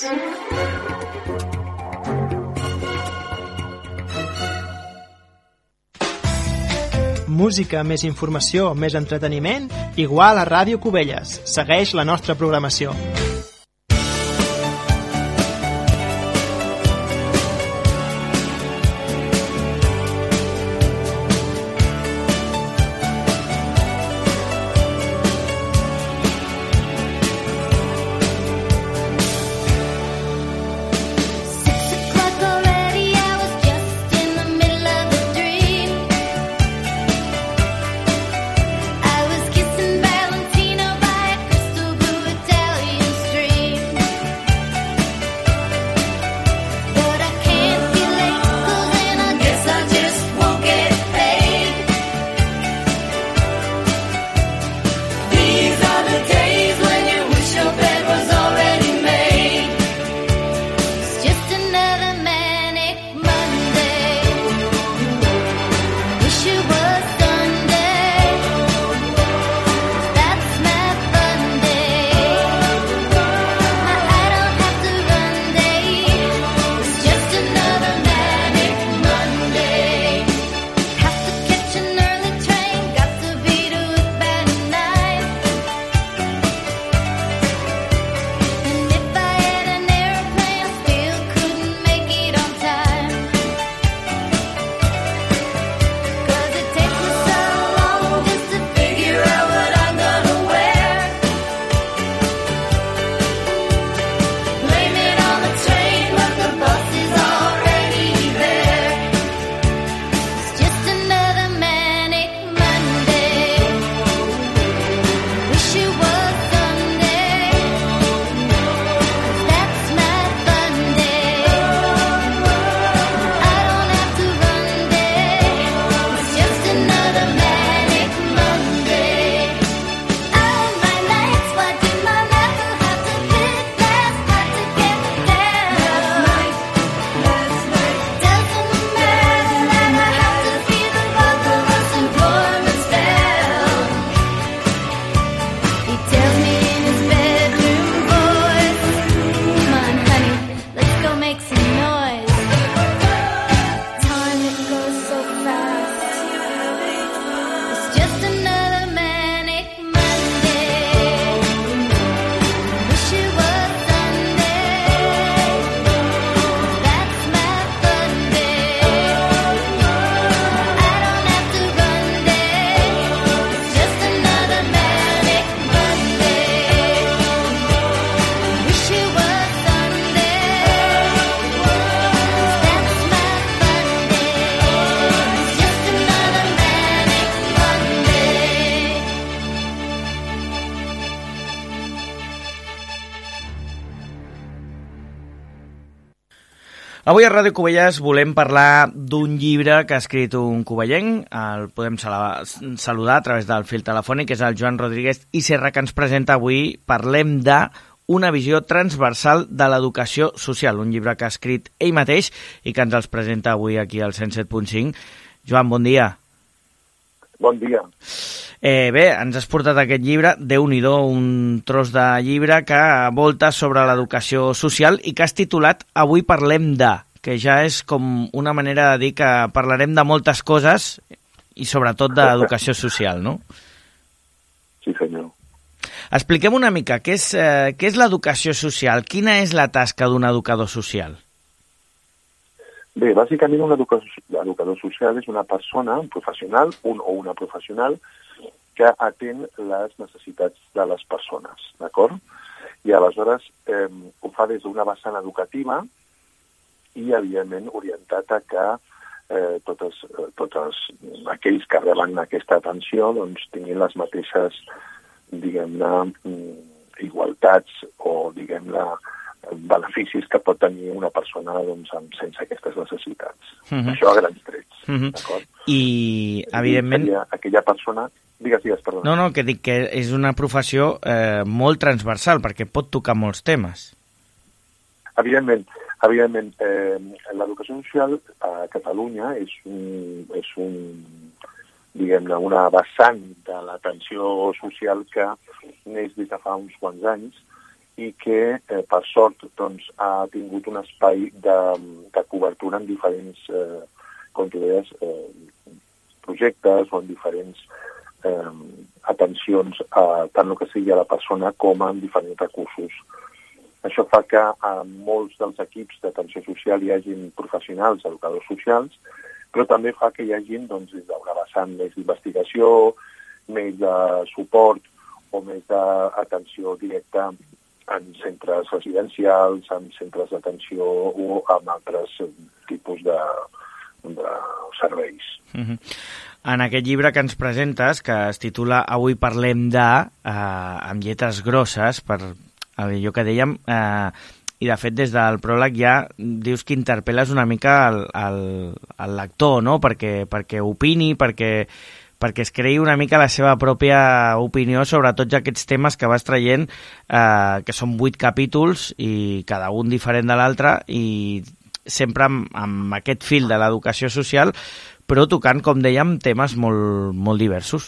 Música, més informació, més entreteniment, igual a Ràdio Cubelles. Segueix la nostra programació. Valentino by a crystal blue Italian Avui a Ràdio Cubelles volem parlar d'un llibre que ha escrit un covellenc, el podem saludar a través del fil telefònic, que és el Joan Rodríguez i Serra, que ens presenta avui Parlem de una visió transversal de l'educació social, un llibre que ha escrit ell mateix i que ens els presenta avui aquí al cent set punt cinc. Joan, bon dia. Bon dia. Eh, bé, ens has portat aquest llibre, Déu-n'hi-do, un tros de llibre que volta sobre l'educació social i que has titulat Avui parlem de, que ja és com una manera de dir que parlarem de moltes coses i sobretot d'educació social, no? Sí, senyor. Expliquem una mica, què és, eh, què és l'educació social? Quina és la tasca d'un educador social? Bé, bàsicament un educador, educador social és una persona, un professional, un o una professional, que atén les necessitats de les persones, d'acord? I aleshores eh, ho fa des d'una vessant educativa i, evidentment, orientat a que eh, totes, eh, totes aquells que reben aquesta atenció doncs, tinguin les mateixes, diguem-ne, igualtats o, diguem-ne, beneficis que pot tenir una persona doncs, sense aquestes necessitats. Uh-huh. Això a grans trets, uh-huh. D'acord? I, evidentment... I aquella persona... Digues, digues, perdona. No, no, que dic que és una professió eh, molt transversal, perquè pot tocar molts temes. Evidentment, evidentment eh, l'educació social a Catalunya és un, és un diguem-ne, una vessant de l'atenció social que neix des de fa uns quants anys i que, eh, per sort, doncs, ha tingut un espai de, de cobertura en diferents, eh, com tu deies, eh, projectes o en diferents Eh, atencions a tant el que sigui a la persona com en diferents recursos. Això fa que a molts dels equips d'atenció social hi hagin professionals, educadors socials, però també fa que hi hagin doncs, una vessant més d'investigació, més de suport o més d'atenció directa en centres residencials, en centres d'atenció o en altres tipus de, de serveis. Mm-hmm. En aquest llibre que ens presentes, que es titula Avui parlem de, eh, amb lletres grosses, per allò que dèiem, eh, i de fet des del pròleg ja dius que interpel·les una mica el, el, el lector, no? perquè, perquè opini, perquè, perquè es creï una mica la seva pròpia opinió sobre tots aquests temes que vas traient, eh, que són vuit capítols i cada un diferent de l'altre, i sempre amb, amb aquest fil de l'educació social, però tocant, com dèiem, temes molt, molt diversos.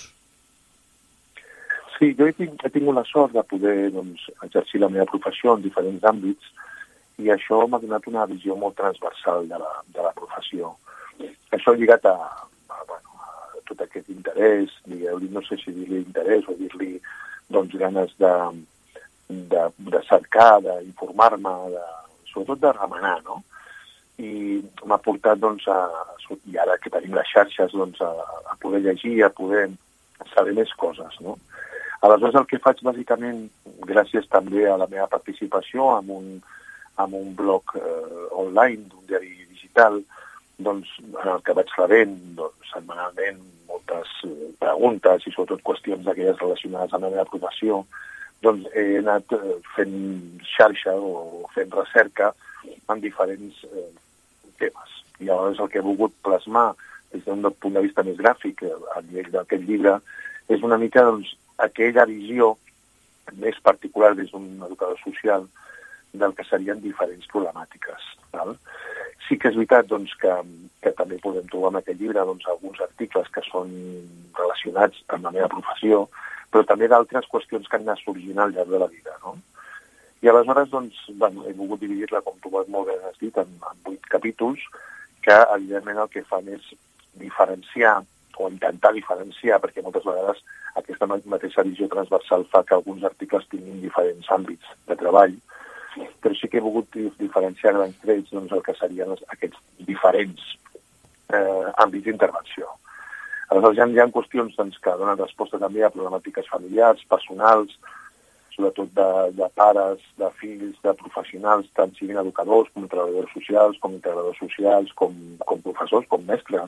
Sí, jo he, tinc, he tingut la sort de poder doncs, exercir la meva professió en diferents àmbits i això m'ha donat una visió molt transversal de la, de la professió. Això lligat a, a, bueno, a tot aquest interès, digueu-li, no sé si dir-li interès o dir-li doncs, ganes de, de, de cercar, d'informar-me, de, sobretot de remenar, no? I m'ha portat, doncs, a, i ara que tenim les xarxes, doncs, a, a poder llegir, a poder saber més coses, no? Aleshores, el que faig, bàsicament, gràcies també a la meva participació en un, en un blog eh, online, d'un diari digital, doncs, en el que vaig rebent, doncs, setmanalment, moltes preguntes i sobretot qüestions d'aquelles relacionades amb la meva professió, doncs he anat fent xarxa o fent recerca en diferents eh, temes. I llavors el que he volgut plasmar des d'un punt de vista més gràfic a nivell d'aquest llibre és una mica doncs, aquella visió més particular des d'un educador social del que serien diferents problemàtiques. Val? Sí que és veritat doncs, que, que també podem trobar en aquest llibre doncs, alguns articles que són relacionats amb la meva professió, però també d'altres qüestions que han anat sorgint al llarg de la vida, no? I aleshores, doncs, bueno, he volgut dividir-la, com tu molt bé has dit, en, en vuit capítols, que, evidentment, el que fan és diferenciar, o intentar diferenciar, perquè moltes vegades aquesta mateixa visió transversal fa que alguns articles tinguin diferents àmbits de treball, però sí que he volgut diferenciar grans trets doncs, el que serien aquests diferents eh, àmbits d'intervenció. Aleshores, hi ha, hi ha qüestions doncs, que donen resposta també a problemàtiques familiars, personals, sobretot de, de pares, de fills, de professionals, tant siguin educadors com treballadors socials, com integradors socials, com, com professors, com mestres.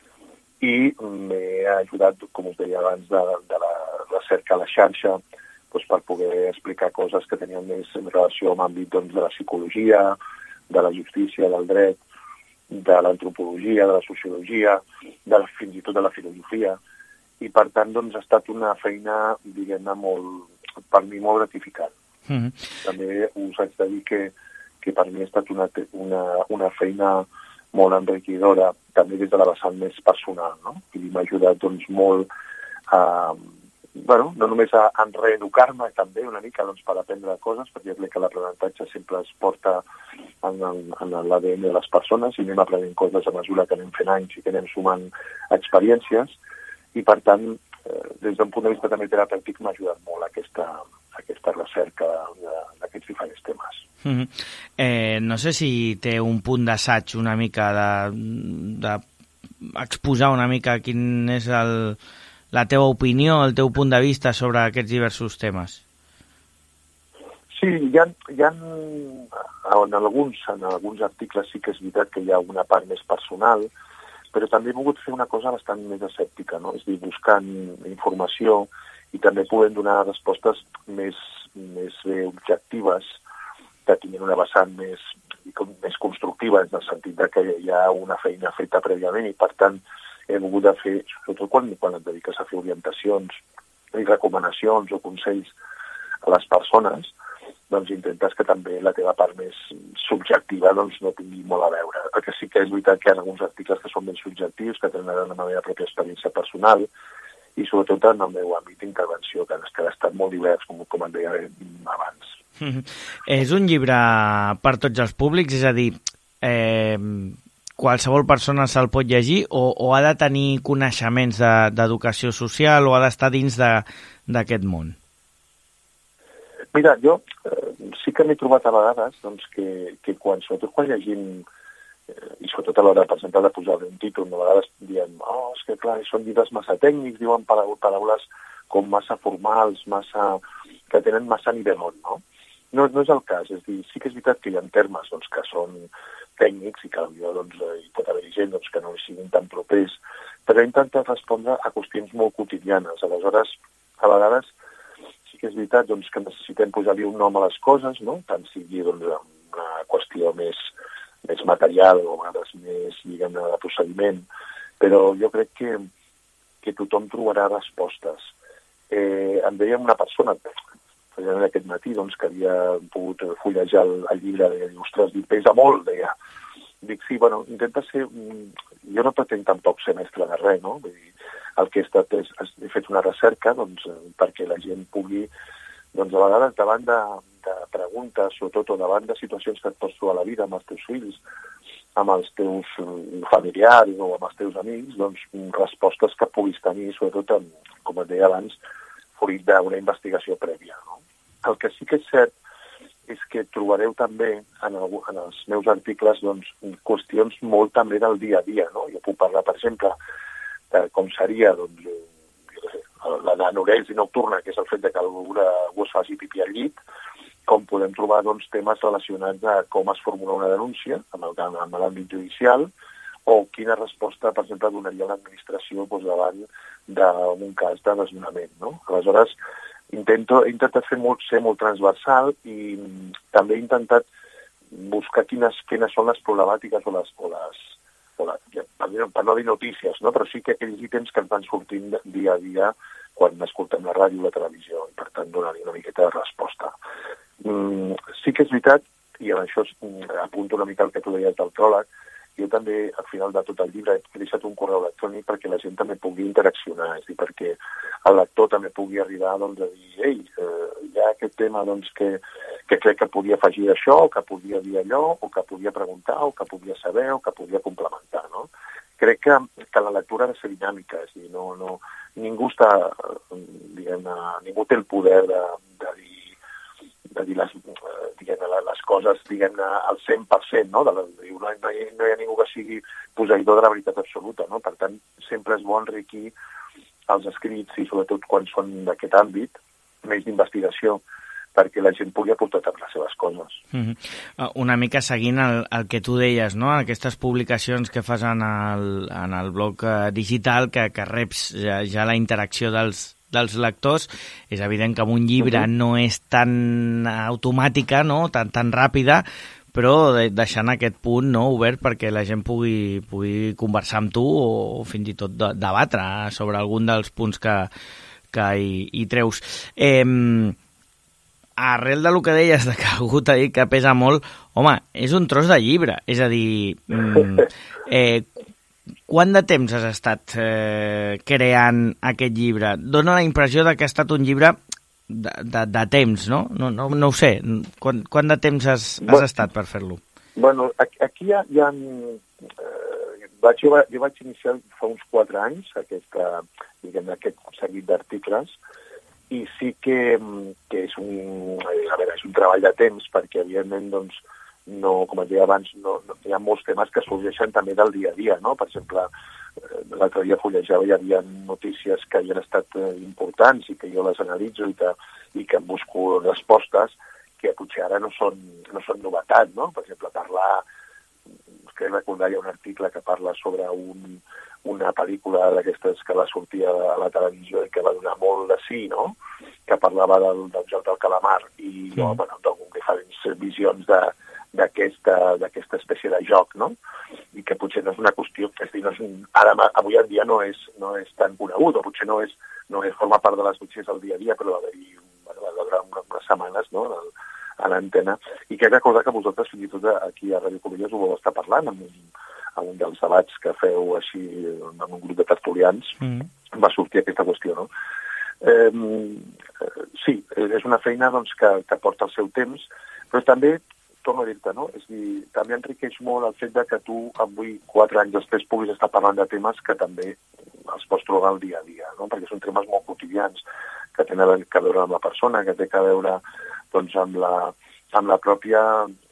I m'he ajudat, com us deia abans, de, de la recerca a la xarxa doncs, per poder explicar coses que tenien més relació amb l'àmbit doncs, de la psicologia, de la justícia, del dret, de l'antropologia, de la sociologia, de la, fins i tot de la filosofia, i per tant doncs, ha estat una feina, diguem-ne, molt, per mi molt gratificant. Mm-hmm. També us haig de dir que, que per mi ha estat una, una, una feina molt enriquidora, també des de la vessant més personal, no? I m'ha ajudat doncs, molt a, bueno, no només a, a reeducar-me també una mica doncs, per aprendre coses, perquè crec que l'aprenentatge sempre es porta en, en, en l'A D N de les persones i anem aprenent coses a mesura que anem fent anys i que anem sumant experiències, i per tant, eh, des d'un punt de vista també terapèutic m'ha ajudat molt aquesta, aquesta recerca d'aquests diferents temes. Mm-hmm. eh, no sé si té un punt d'assaig una mica de, de exposar una mica quin és el, la teva opinió, el teu punt de vista sobre aquests diversos temes. Sí, hi ha, hi ha en, alguns, en alguns articles sí que és veritat que hi ha una part més personal, però també he volgut fer una cosa bastant més escèptica, no? És a dir, buscant informació i també podem donar respostes més, més bé objectives, que tinguin una vessant més, més constructiva, en el sentit de que hi ha una feina feta prèviament i, per tant, he volgut de fer, sobretot quan, quan et dediques a fer orientacions i recomanacions o consells a les persones, doncs intentes que també la teva part més subjectiva doncs, no tingui molt a veure. Perquè sí que és veritat que hi ha alguns articles que són ben subjectius, que tenen la meva pròpia experiència personal, i sobretot en el meu àmbit d'intervenció, que ha estat molt divers, com, com et deia abans. Mm-hmm. És un llibre per tots els públics? És a dir, eh, qualsevol persona se'l pot llegir o, o ha de tenir coneixements d'educació social o ha d'estar dins d'aquest món? Mira, jo eh, sí que m'he trobat a vegades doncs, que, que quan, sobretot quan llegim, eh, i sobretot a l'hora, per exemple, de posar un títol, a vegades diem, oh, és que clar, són llibres massa tècnics, diuen paraules com massa formals, massa que tenen massa nivell, no? No, no és el cas, és dir, sí que és veritat que hi ha termes doncs, que són tècnics i que potser doncs, hi pot haver gent doncs, que no hi siguin tan propers, però he intentat respondre a qüestions molt quotidianes. Aleshores, a vegades sí que és veritat doncs, que necessitem posar-li un nom a les coses, no? Tant sigui doncs, una qüestió més, més material o a vegades més, diguem-ne, de procediment, però jo crec que, que tothom trobarà respostes. Eh, em deia una persona, precisament aquest matí, doncs, que havia pogut fullejar el, el llibre, deia, ostres, pesa molt, deia. Dic, sí, bueno, intenta ser... Jo no pretenc tampoc ser mestre de res, no? Vull dir, el que he estat és, he fet una recerca doncs, perquè la gent pugui, doncs, a vegades, davant de, de preguntes, sobretot, o davant de situacions que et pots trobar a la vida amb els teus fills, amb els teus familiars o amb els teus amics, doncs, respostes que puguis tenir, sobretot, amb, com et deia abans, fruit d'una investigació prèvia, no? El que sí que és cert és que trobareu també en, el, en els meus articles doncs, qüestions molt també del dia a dia, no? Jo puc parlar, per exemple, de com seria doncs, jo què sé, la nanoresi nocturna, que és el fet de que algú, algú es faci pipí al llit, com podem trobar doncs, temes relacionats a com es formula una denúncia amb l'àmbit judicial, o quina resposta, per exemple, donaria l'administració doncs, davant d'un cas de desnonament, no? Aleshores, intento, he intentat fer molt, ser molt transversal i també he intentat buscar quines, quines són les problemàtiques o les, o les o la, per no dir notícies, no? Però sí que aquells ítems que ens van sortint dia a dia quan escoltem la ràdio o la televisió i per tant donar-hi una miqueta de resposta. Mm, sí que és veritat, i amb això apunto una mica el que tu deies del pròleg, jo també, al final de tot el llibre, he deixat un correu electrònic perquè la gent també pugui interaccionar, és a dir, perquè el lector també pugui arribar doncs, a dir ei, eh, hi ha aquest tema doncs, que, que crec que podia afegir això, o que podia dir allò, o que podia preguntar, o que podia saber, o que podia complementar, no? Crec que, que la lectura ha de ser dinàmica, és a dir, no, no, ningú està, diguem-ne, ningú té el poder de, de dir de dir les, diguem, les coses diguem-ne al cent per cent, no? De la, no, no, hi, no hi ha ningú que sigui posseïdor de la veritat absoluta, no? Per tant, sempre és bo enriquir els escrits i sobretot quan són d'aquest àmbit, més d'investigació, perquè la gent pugui aportar també les seves coses. Mm-hmm. Una mica seguint el, el que tu deies, no? Aquestes publicacions que fas en el, en el blog digital, que, que reps ja, ja la interacció dels dels lectors, és evident que amb un llibre no és tan automàtica, no? tan, tan ràpida, però deixant aquest punt, no, obert perquè la gent pugui, pugui conversar amb tu o fins i tot de, debatre sobre algun dels punts que, que hi, hi treus. Eh, arrel del que deies, de que algú t'ha dit que pesa molt, home, és un tros de llibre, és a dir, mm, eh, quant de temps has estat eh, creant aquest llibre? Dóna la impressió de que ha estat un llibre de, de, de temps, no? No, no? no ho sé. Quant, quant de temps has, has bueno, estat per fer-lo? Bueno, aquí hi ha... Hi ha eh, vaig, jo, jo vaig iniciar fa uns quatre anys aquesta, diguem, aquest seguit d'articles i sí que, que és, un, a veure, és un treball de temps perquè, evidentment, doncs, no, com et deia abans, no, no, hi ha molts temes que sorgeixen també del dia a dia, no? Per exemple, l'altre dia fullejava, hi havia notícies que havien estat importants i que jo les analitzo i que, i que busco respostes que potser ara no són, no són novetat, no? Per exemple, parlar, crec recordar, hi ha un article que parla sobre un, una pel·lícula d'aquestes que va sortir a la televisió i que va donar molt de sí, no? Que parlava del, del joc del calamar i jo, mm. bueno, doncs, diferents visions de d'aquesta d'aquesta espècie de joc, no? I que potser no és una qüestió, és dir, no és un, ara, avui en dia no és, no és tan conegut, o potser no és, no és forma part de les notícies del dia a dia, però va haver-hi va durar unes setmanes, no?, a l'antena, i crec recordar que vosaltres fins i tot aquí a Ràdio Covelles ho vau estar parlant en un, en un dels debats que feu així en un grup de tertulians, mm. va sortir aquesta qüestió, no? Eh, sí, és una feina doncs, que, que porta el seu temps, però també torno a dir-te, no? És dir, també enriqueix molt el fet de que tu avui, quatre anys després, puguis estar parlant de temes que també els pots trobar al dia a dia, no? Perquè són temes molt quotidians, que tenen a veure amb la persona, que té a veure doncs, amb, la, amb la pròpia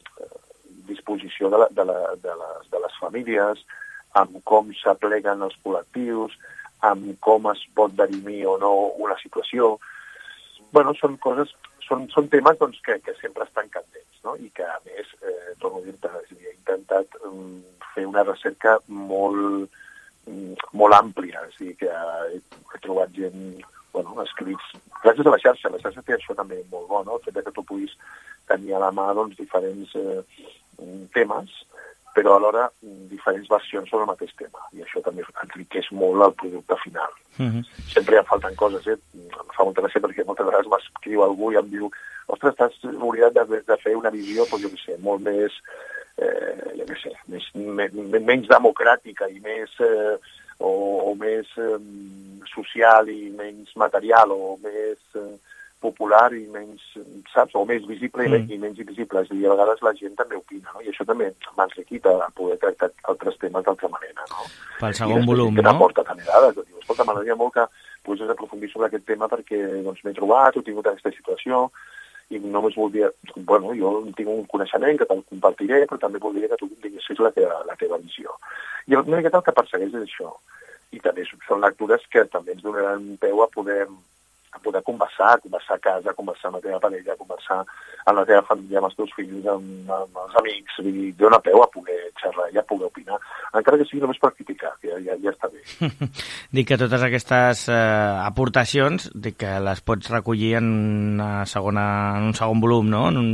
disposició de, la, de, la, de, les, de les famílies, amb com s'apleguen els col·lectius, amb com es pot derimir o no una situació. Bueno, són coses, són, són temes doncs, que, que sempre estan candents, no? I que, a més, eh, torno a dir-te, he intentat um, fer una recerca molt, um, molt àmplia, és a dir, que he, he trobat gent, bueno, escrits, gràcies a la xarxa, la xarxa té això també molt bo, no? El fet que tu puguis tenir a la mà doncs, diferents eh, temes, però alhora diferents versions sobre el mateix tema, i això també enriqueix molt el producte final. Mm-hmm. Sempre em falten coses, eh? Em fa molta gràcia perquè moltes vegades m'escriu algú i em diu ostres, estàs oblidat de, de fer una visió, doncs, jo què sé, molt més, eh, jo què sé, més, me, menys democràtica i més, eh, o, o més eh, social i menys material, o més eh, popular i menys, saps, o més visible i, mm. i menys invisible. És a dir, a vegades la gent també opina, no? I això també m'enriquita a poder tractar altres temes d'altra manera, no? Pel segon volum, no? no? N'aporta també dades, diu, escolta, m'agradaria molt que poguessis aprofundir sobre aquest tema perquè doncs, m'he trobat, he tingut aquesta situació, i només voldria, bueno, jo tinc un coneixement que te'l compartiré, però també voldria que tu tinguessis la teva, la teva visió. I una miqueta el que persegueix és això. I també són lectures que també ens donaran peu a poder, a poder conversar, a conversar a casa, a conversar amb la teva parella, a conversar amb la teva família, amb els teus fills, amb, amb els amics, i dona peu a poder xerrar i a poder opinar, encara que sigui només per criticar, que ja, ja, ja està bé. Dic que totes aquestes eh, aportacions, dic que les pots recollir en, una segona, en un segon volum, no? En un,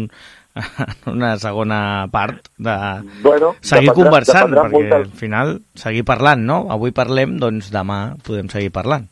una segona part de bueno, seguir dependrà, conversant, dependrà perquè del... al final seguir parlant, no? Avui parlem, doncs demà podem seguir parlant.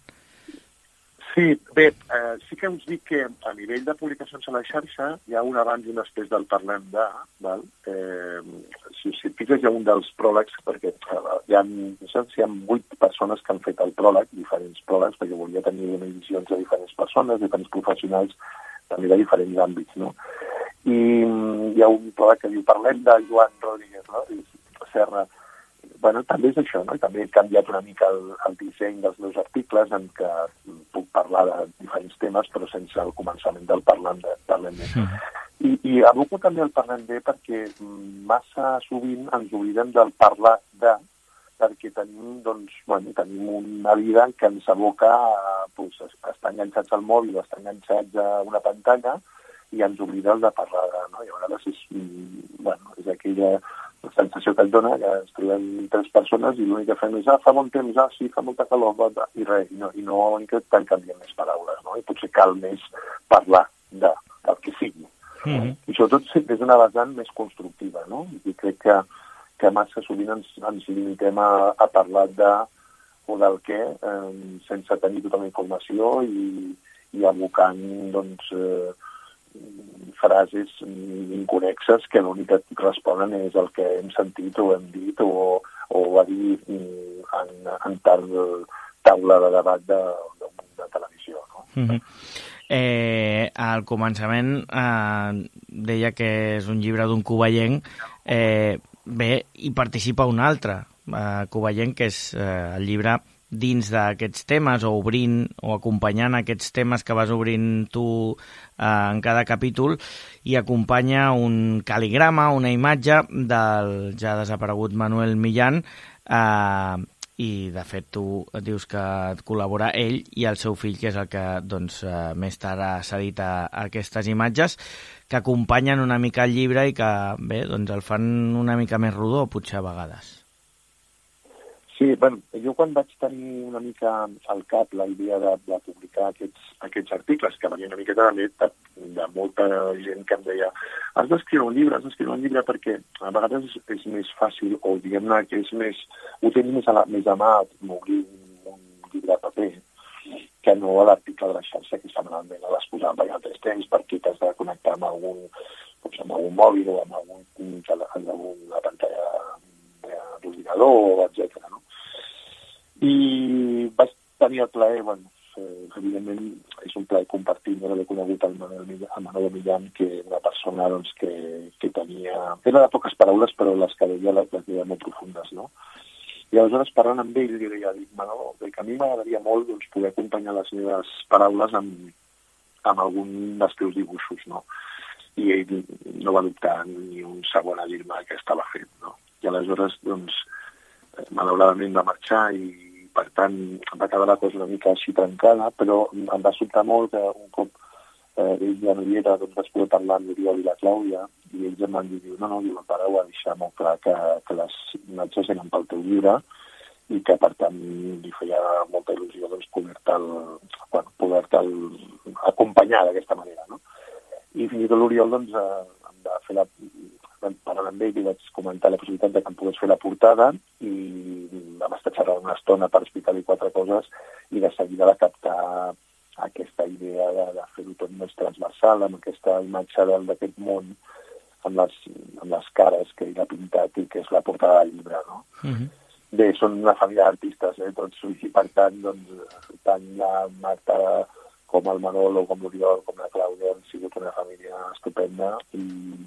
Sí, bé, eh, sí que us dic que a nivell de publicacions a la xarxa hi ha un abans i un després del Parlem de, val? Eh, si, si et fixes hi ha un dels pròlegs, perquè eh, hi ha, no sé si hi ha vuit persones que han fet el pròleg, diferents pròlegs, perquè volia tenir edicions de diferents persones, diferents professionals, també de diferents àmbits, no? I hi ha un pròleg que diu Parlem de Joan Rodríguez, no? I Serra. Bueno, també és això, no? I també he canviat una mica el, el disseny dels meus articles en què puc parlar de diferents temes però sense el començament del Parlem de. Parlem de. Sí. I, I aboco també el Parlem de perquè massa sovint ens oblidem del parlar de, perquè tenim, doncs, bueno, tenim una vida que ens aboca a pues, estar enganxats al mòbil o estar enganxats a una pantalla i ens oblida el de parlar de, no? I a vegades és, bueno, és aquella la sensació que et dona, que ens trobem tres persones i l'únic que fem és, ah, fa bon temps, ah, sí, fa molta calor, i res, i no, i no tant canviem més paraules, no? I potser cal més parlar de, del que sigui. Mm-hmm. I sobretot des d'una vessant més constructiva, no? I crec que, que massa sovint ens, ens limitem a, a parlar de o del què, eh, sense tenir tota la informació i, i abocant, doncs, eh, frases inconexes que l'únic que responen és el que hem sentit o hem dit o, o va dir en, en tal taula de debat de, de, de televisió. No? Mm-hmm. eh, al començament eh, deia que és un llibre d'un covellenc, eh, bé, hi participa un altre eh, covellenc, que és eh, el llibre dins d'aquests temes o obrint o acompanyant aquests temes que vas obrint tu eh, en cada capítol, i acompanya un cal·ligrama, una imatge del ja desaparegut Manuel Millán, eh, i de fet tu dius que et col·labora ell i el seu fill, que és el que doncs, eh, més tard ha cedit a, a aquestes imatges que acompanyen una mica el llibre i que bé, doncs el fan una mica més rodó potser a vegades. Sí, bueno, jo quan vaig tenir una mica al cap la idea de, de publicar aquests, aquests articles, que venia una miqueta de, de, de molta gent que em deia has d'escriure un llibre, has d'escriure un llibre perquè a vegades és, és més fàcil, o diguem-ne que és més, ho tens més a, la, més a mà m'obrir un, un llibre de paper que no a l'article de la xarxa que setmanalment l'has posat per altres temps perquè t'has de connectar amb algun, doncs amb algun mòbil o amb algun, amb alguna pantalla d'ordinador, etcètera. No? I vaig tenir el plaer, bueno, eh, evidentment és un plaer compartir d'haver conegut el Manuel, el Manuel Millán, que era una persona doncs, que, que tenia... Era de poques paraules, però les que deia les deia molt profundes, no? I aleshores, parlant amb ell, li deia, Manolo, que a mi m'agradaria molt doncs, poder acompanyar les meves paraules amb, amb algun dels teus dibuixos, no? I ell no va dubtar ni un segon a dir-me què estava fent, no? I aleshores, doncs, malauradament va marxar i, per tant, va quedar la cosa una mica així trencada, però em va sobtar molt que un cop eh, ell ja no hi era, doncs vaig poder parlar amb l'Oriol i la Clàudia, i ells em van dir, no, no, diu, pare, ho va deixar molt clar que, que les imatges eren pel teu llibre i que, per tant, li feia molta il·lusió doncs, poder-te'l bueno, poder-te'l acompanyar d'aquesta manera, no? I fins i tot l'Oriol, doncs, eh, em va fer la... parlant amb ell i vaig comentar la possibilitat de que em pogués fer la portada i vam estar xerrant una estona per explicar-li quatre coses i de seguida va captar aquesta idea de, de fer-ho tot més transversal amb aquesta imatge d'aquest món amb les, amb les cares que ell ha pintat i que és la portada del llibre, no? Mm-hmm. Bé, són una família d'artistes, eh, tots, i per tant, doncs, tant la Marta com el Manolo, com l'Oriol, com la Clàudia han sigut una família estupenda i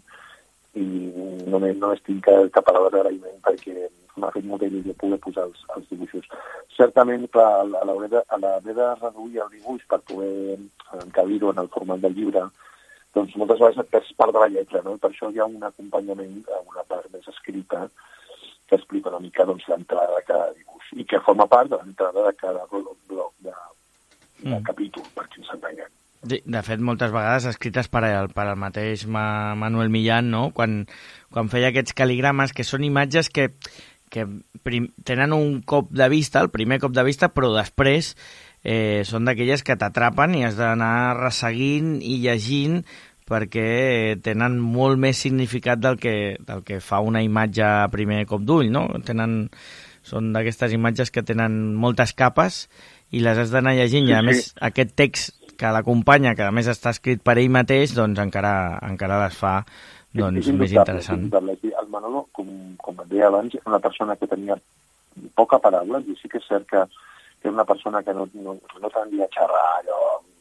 i només, només tinc cap paraula d'agraïment perquè m'ha fet molta il·lusió poder posar els, els dibuixos. Certament, clar, a l'haver de, de reduir el dibuix per poder encabir-ho en el format del llibre, doncs moltes vegades et perds part de la lletra, no? I per això hi ha un acompanyament, una part més escrita, que explica una mica doncs, l'entrada de cada dibuix i que forma part de l'entrada de cada bloc de, de mm. capítol, per qui ens entenguem. De fet, moltes vegades escrites per el, per el mateix Ma, Manuel Millán, no? Quan, quan feia aquests cal·ligrames, que són imatges que, que prim, tenen un cop de vista, el primer cop de vista, però després eh, són d'aquelles que t'atrapen i has d'anar resseguint i llegint perquè tenen molt més significat del que, del que fa una imatge a primer cop d'ull, no? Tenen, són d'aquestes imatges que tenen moltes capes i les has d'anar llegint, i a més aquest text que l'acompanya, que a més està escrit per ell mateix, doncs encara, encara les fa doncs, més interessant. El Manolo, com, com et deia abans, era una persona que tenia poca paraula, i sí que és cert que era una persona que no, no, no tendia a xerrar allò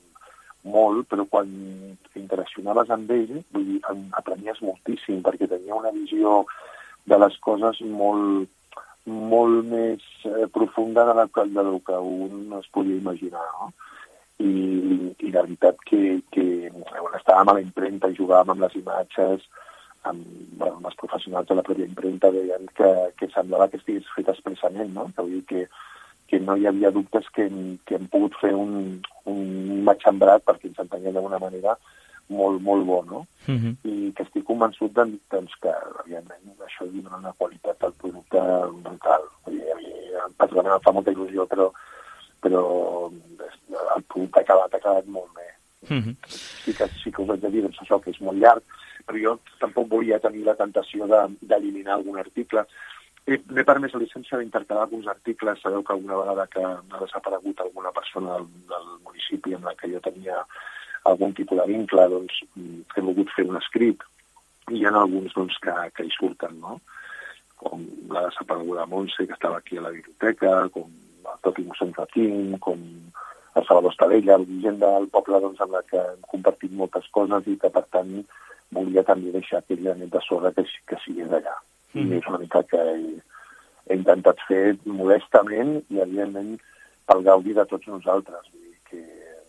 molt, però quan interaccionaves amb ell, vull dir, aprenies moltíssim, perquè tenia una visió de les coses molt, molt més eh, profunda de la, de la que un es podia imaginar, no? I, i la veritat que, que bueno, estàvem a la impremta i jugàvem amb les imatges, amb, bueno, amb els professionals de la pròpia impremta deien que, que semblava que estigués fet expressament, no? Que vull dir que, que no hi havia dubtes que, que hem pogut fer un, un matxembrat, perquè ens entenguem d'alguna manera, molt, molt bo, no? Mm-hmm. I que estic convençut de, doncs, que, evidentment, això dona una qualitat al producte brutal. Vull dir, a mi, personalment, em fa molta il·lusió, però però el producte acabat ha acabat molt bé Mm-hmm. Sí que, sí que us haig de dir doncs, això, que és molt llarg, però jo tampoc volia tenir la tentació d'eliminar algun article. M'he permès la llicència d'intercalar alguns articles. Sabeu que alguna vegada que ha desaparegut alguna persona del, del municipi amb la que jo tenia algun tipus de vincle, doncs he volgut fer un escrit, i hi ha alguns doncs, que, que hi surten, no? Com la desapareguda Montse, que estava aquí a la biblioteca, com el propi mossèn Joaquim, com el Salvador Estadella, gent del poble doncs, amb la que hem compartit moltes coses i que, per tant, volia també deixar aquell granet de sorra que, que sigués allà. Mm. I és una mica que he, he intentat fer modestament i, evidentment, pel gaudi de tots nosaltres. Vull dir que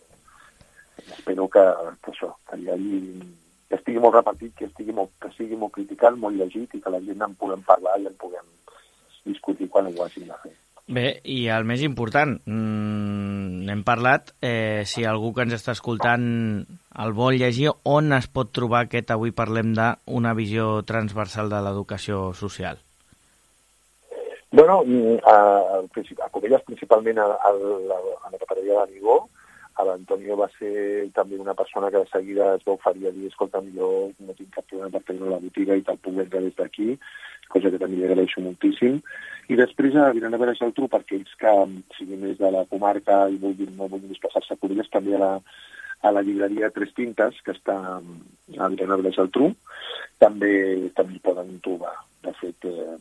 espero que, que això, que hi hagi, que estigui molt repetit, que estigui molt, que sigui molt criticat, molt llegit i que la gent en puguem parlar i en puguem discutir quan ho hagin de fer. Bé, i el més important, mmm, n'hem parlat, eh, si algú que ens està escoltant el vol llegir, on es pot trobar aquest Avui parlem de una visió transversal de l'educació social? Bueno, a, a Cubelles principalment a, a, la, a la papereria de Nigó. L'Antonio va ser també una persona que de seguida es va oferir a dir, escolta, jo no tinc cap problema per tenir la botiga i te'l puc vendre des d'aquí, cosa que també li agraeixo moltíssim. I després a Vilanova i la Geltrú, perquè ells que siguin més de la comarca i vulguin, no vulguin desplaçar-se a Cubelles, també a la, a la llibreria Tres Tintes, que està a Vilanova i la Geltrú, també, també poden trobar. De fet, eh,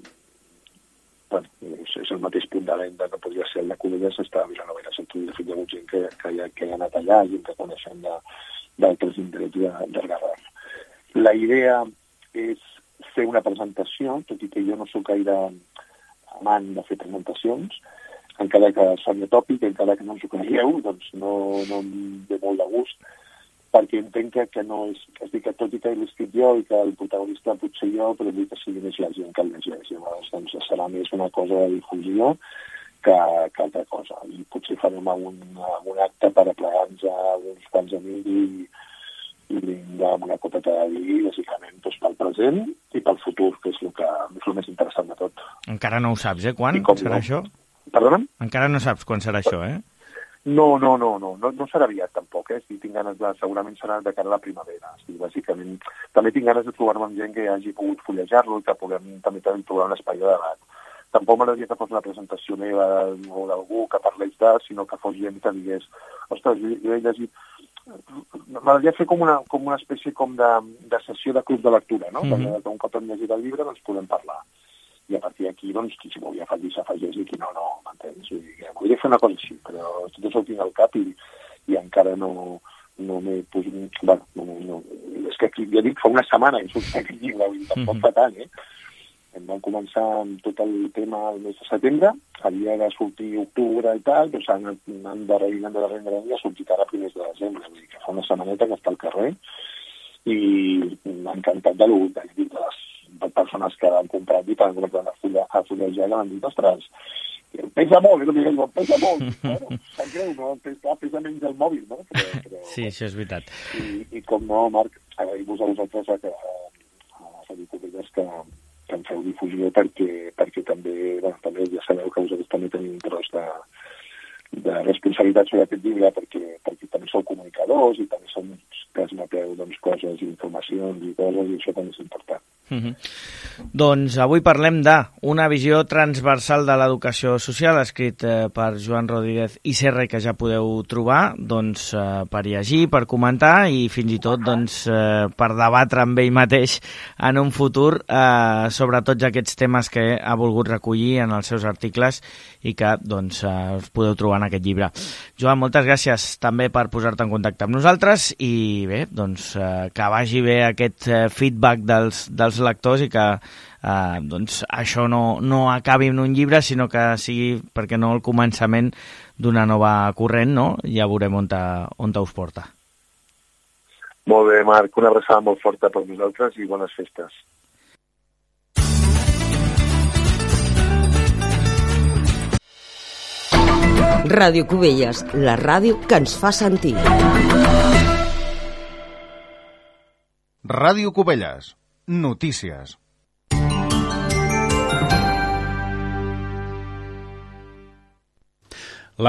bueno, és el mateix punt de venda que podria ser el de Cubelles, està a Vilanova i la Geltrú. De fet, hi ha hagut gent que, que, ha, que ha anat allà, gent que coneixen d'altres indrets de, del Garraf. La idea és fer una presentació, tot i que jo no sóc gaire amant de fer presentacions, encara que soni tòpic, encara que no us ho creieu, doncs no, no em ve molt de gust, perquè entenc que, que no és... És dir, que tot i que he escrit jo i que el protagonista potser jo, però vull que sigui més la gent que el llegeix. Llavors, doncs, serà més una cosa de difusió que, que altra cosa. I potser farem algun, algun acte per aplegar-nos a uns quants amics i, i brindar amb una copeta de vi, bàsicament, doncs, pel present i pel futur, que és el, que, és el més interessant de tot. Encara no ho saps, eh? Quan serà no? això? Perdona'm? Encara no saps quan serà això, eh? No, no, no, no, no, no serà aviat tampoc, eh? Si tinc ganes de, segurament serà de cara a la primavera. Sí, bàsicament, també tinc ganes de trobar-me amb gent que hagi pogut fullejar-lo i que puguem també, també trobar un espai de debat. Tampoc m'agradaria que fos una presentació meva o d'algú que parlés de, sinó que fos gent que digués, ostres, jo he llegit... M'agradaria fer com una, com una espècie com de, de sessió de club de lectura, no? Mm-hmm. Que un cop hem llegit el llibre, doncs podem parlar. I a partir d'aquí, doncs, qui s'hi volia afegir s'afegeix i qui no, no, m'entens? Vull dir que podria fer una cosa així, però tot això ho tinc al cap i, i encara no, no m'he posat... Bueno, no, no, és que aquí, ja dic, fa una setmana que surt aquest llibre, vull dir, tampoc fa tant, eh? Em van començar amb tot el tema el mes de setembre, havia de sortir octubre i tal, doncs han, han de revinar de la renda i ha sortit ara primers de desembre, vull dir que fa una setmaneta que està al carrer i m'ha encantat de l'úl, de les persones que han comprat i que han comprat a fulla, a fullejar i han dit, ostres, pesa molt, i no diguem, pesa molt. Bueno, sap greu, no? Pesa, pesa menys el mòbil, no? Però, però, sí, això és veritat. I, i com no, Marc, agraïm-vos a vosaltres a, a, a Radio Cubelles que, que en feu difusió perquè, perquè també, bueno, també ja sabeu que vosaltres també teniu un tros de, de responsabilitat sobre aquest llibre perquè, perquè també sou comunicadors i també som que es mateu doncs, coses, informacions i coses i això també és important. Mm-hmm. Doncs avui parlem de una visió transversal de l'educació social, escrit eh, per Joan Rodríguez i Serra, que ja podeu trobar doncs, eh, per llegir, per comentar i fins i tot doncs, eh, per debatre amb ell mateix en un futur eh, sobre tots aquests temes que ha volgut recollir en els seus articles i que doncs, eh, us podeu trobar en aquest llibre. Joan, moltes gràcies també per posar-te en contacte amb nosaltres i bé, doncs, eh, que vagi bé aquest eh, feedback dels, dels lectors i que eh, doncs, això no, no acabi en un llibre, sinó que sigui, perquè no, el començament d'una nova corrent, no? Ja veurem on, te, on te us porta. Molt bé, Marc, una abraçada molt forta per vosaltres i bones festes. Ràdio Cubelles, la ràdio que ens fa sentir. Ràdio Cubelles, notícies.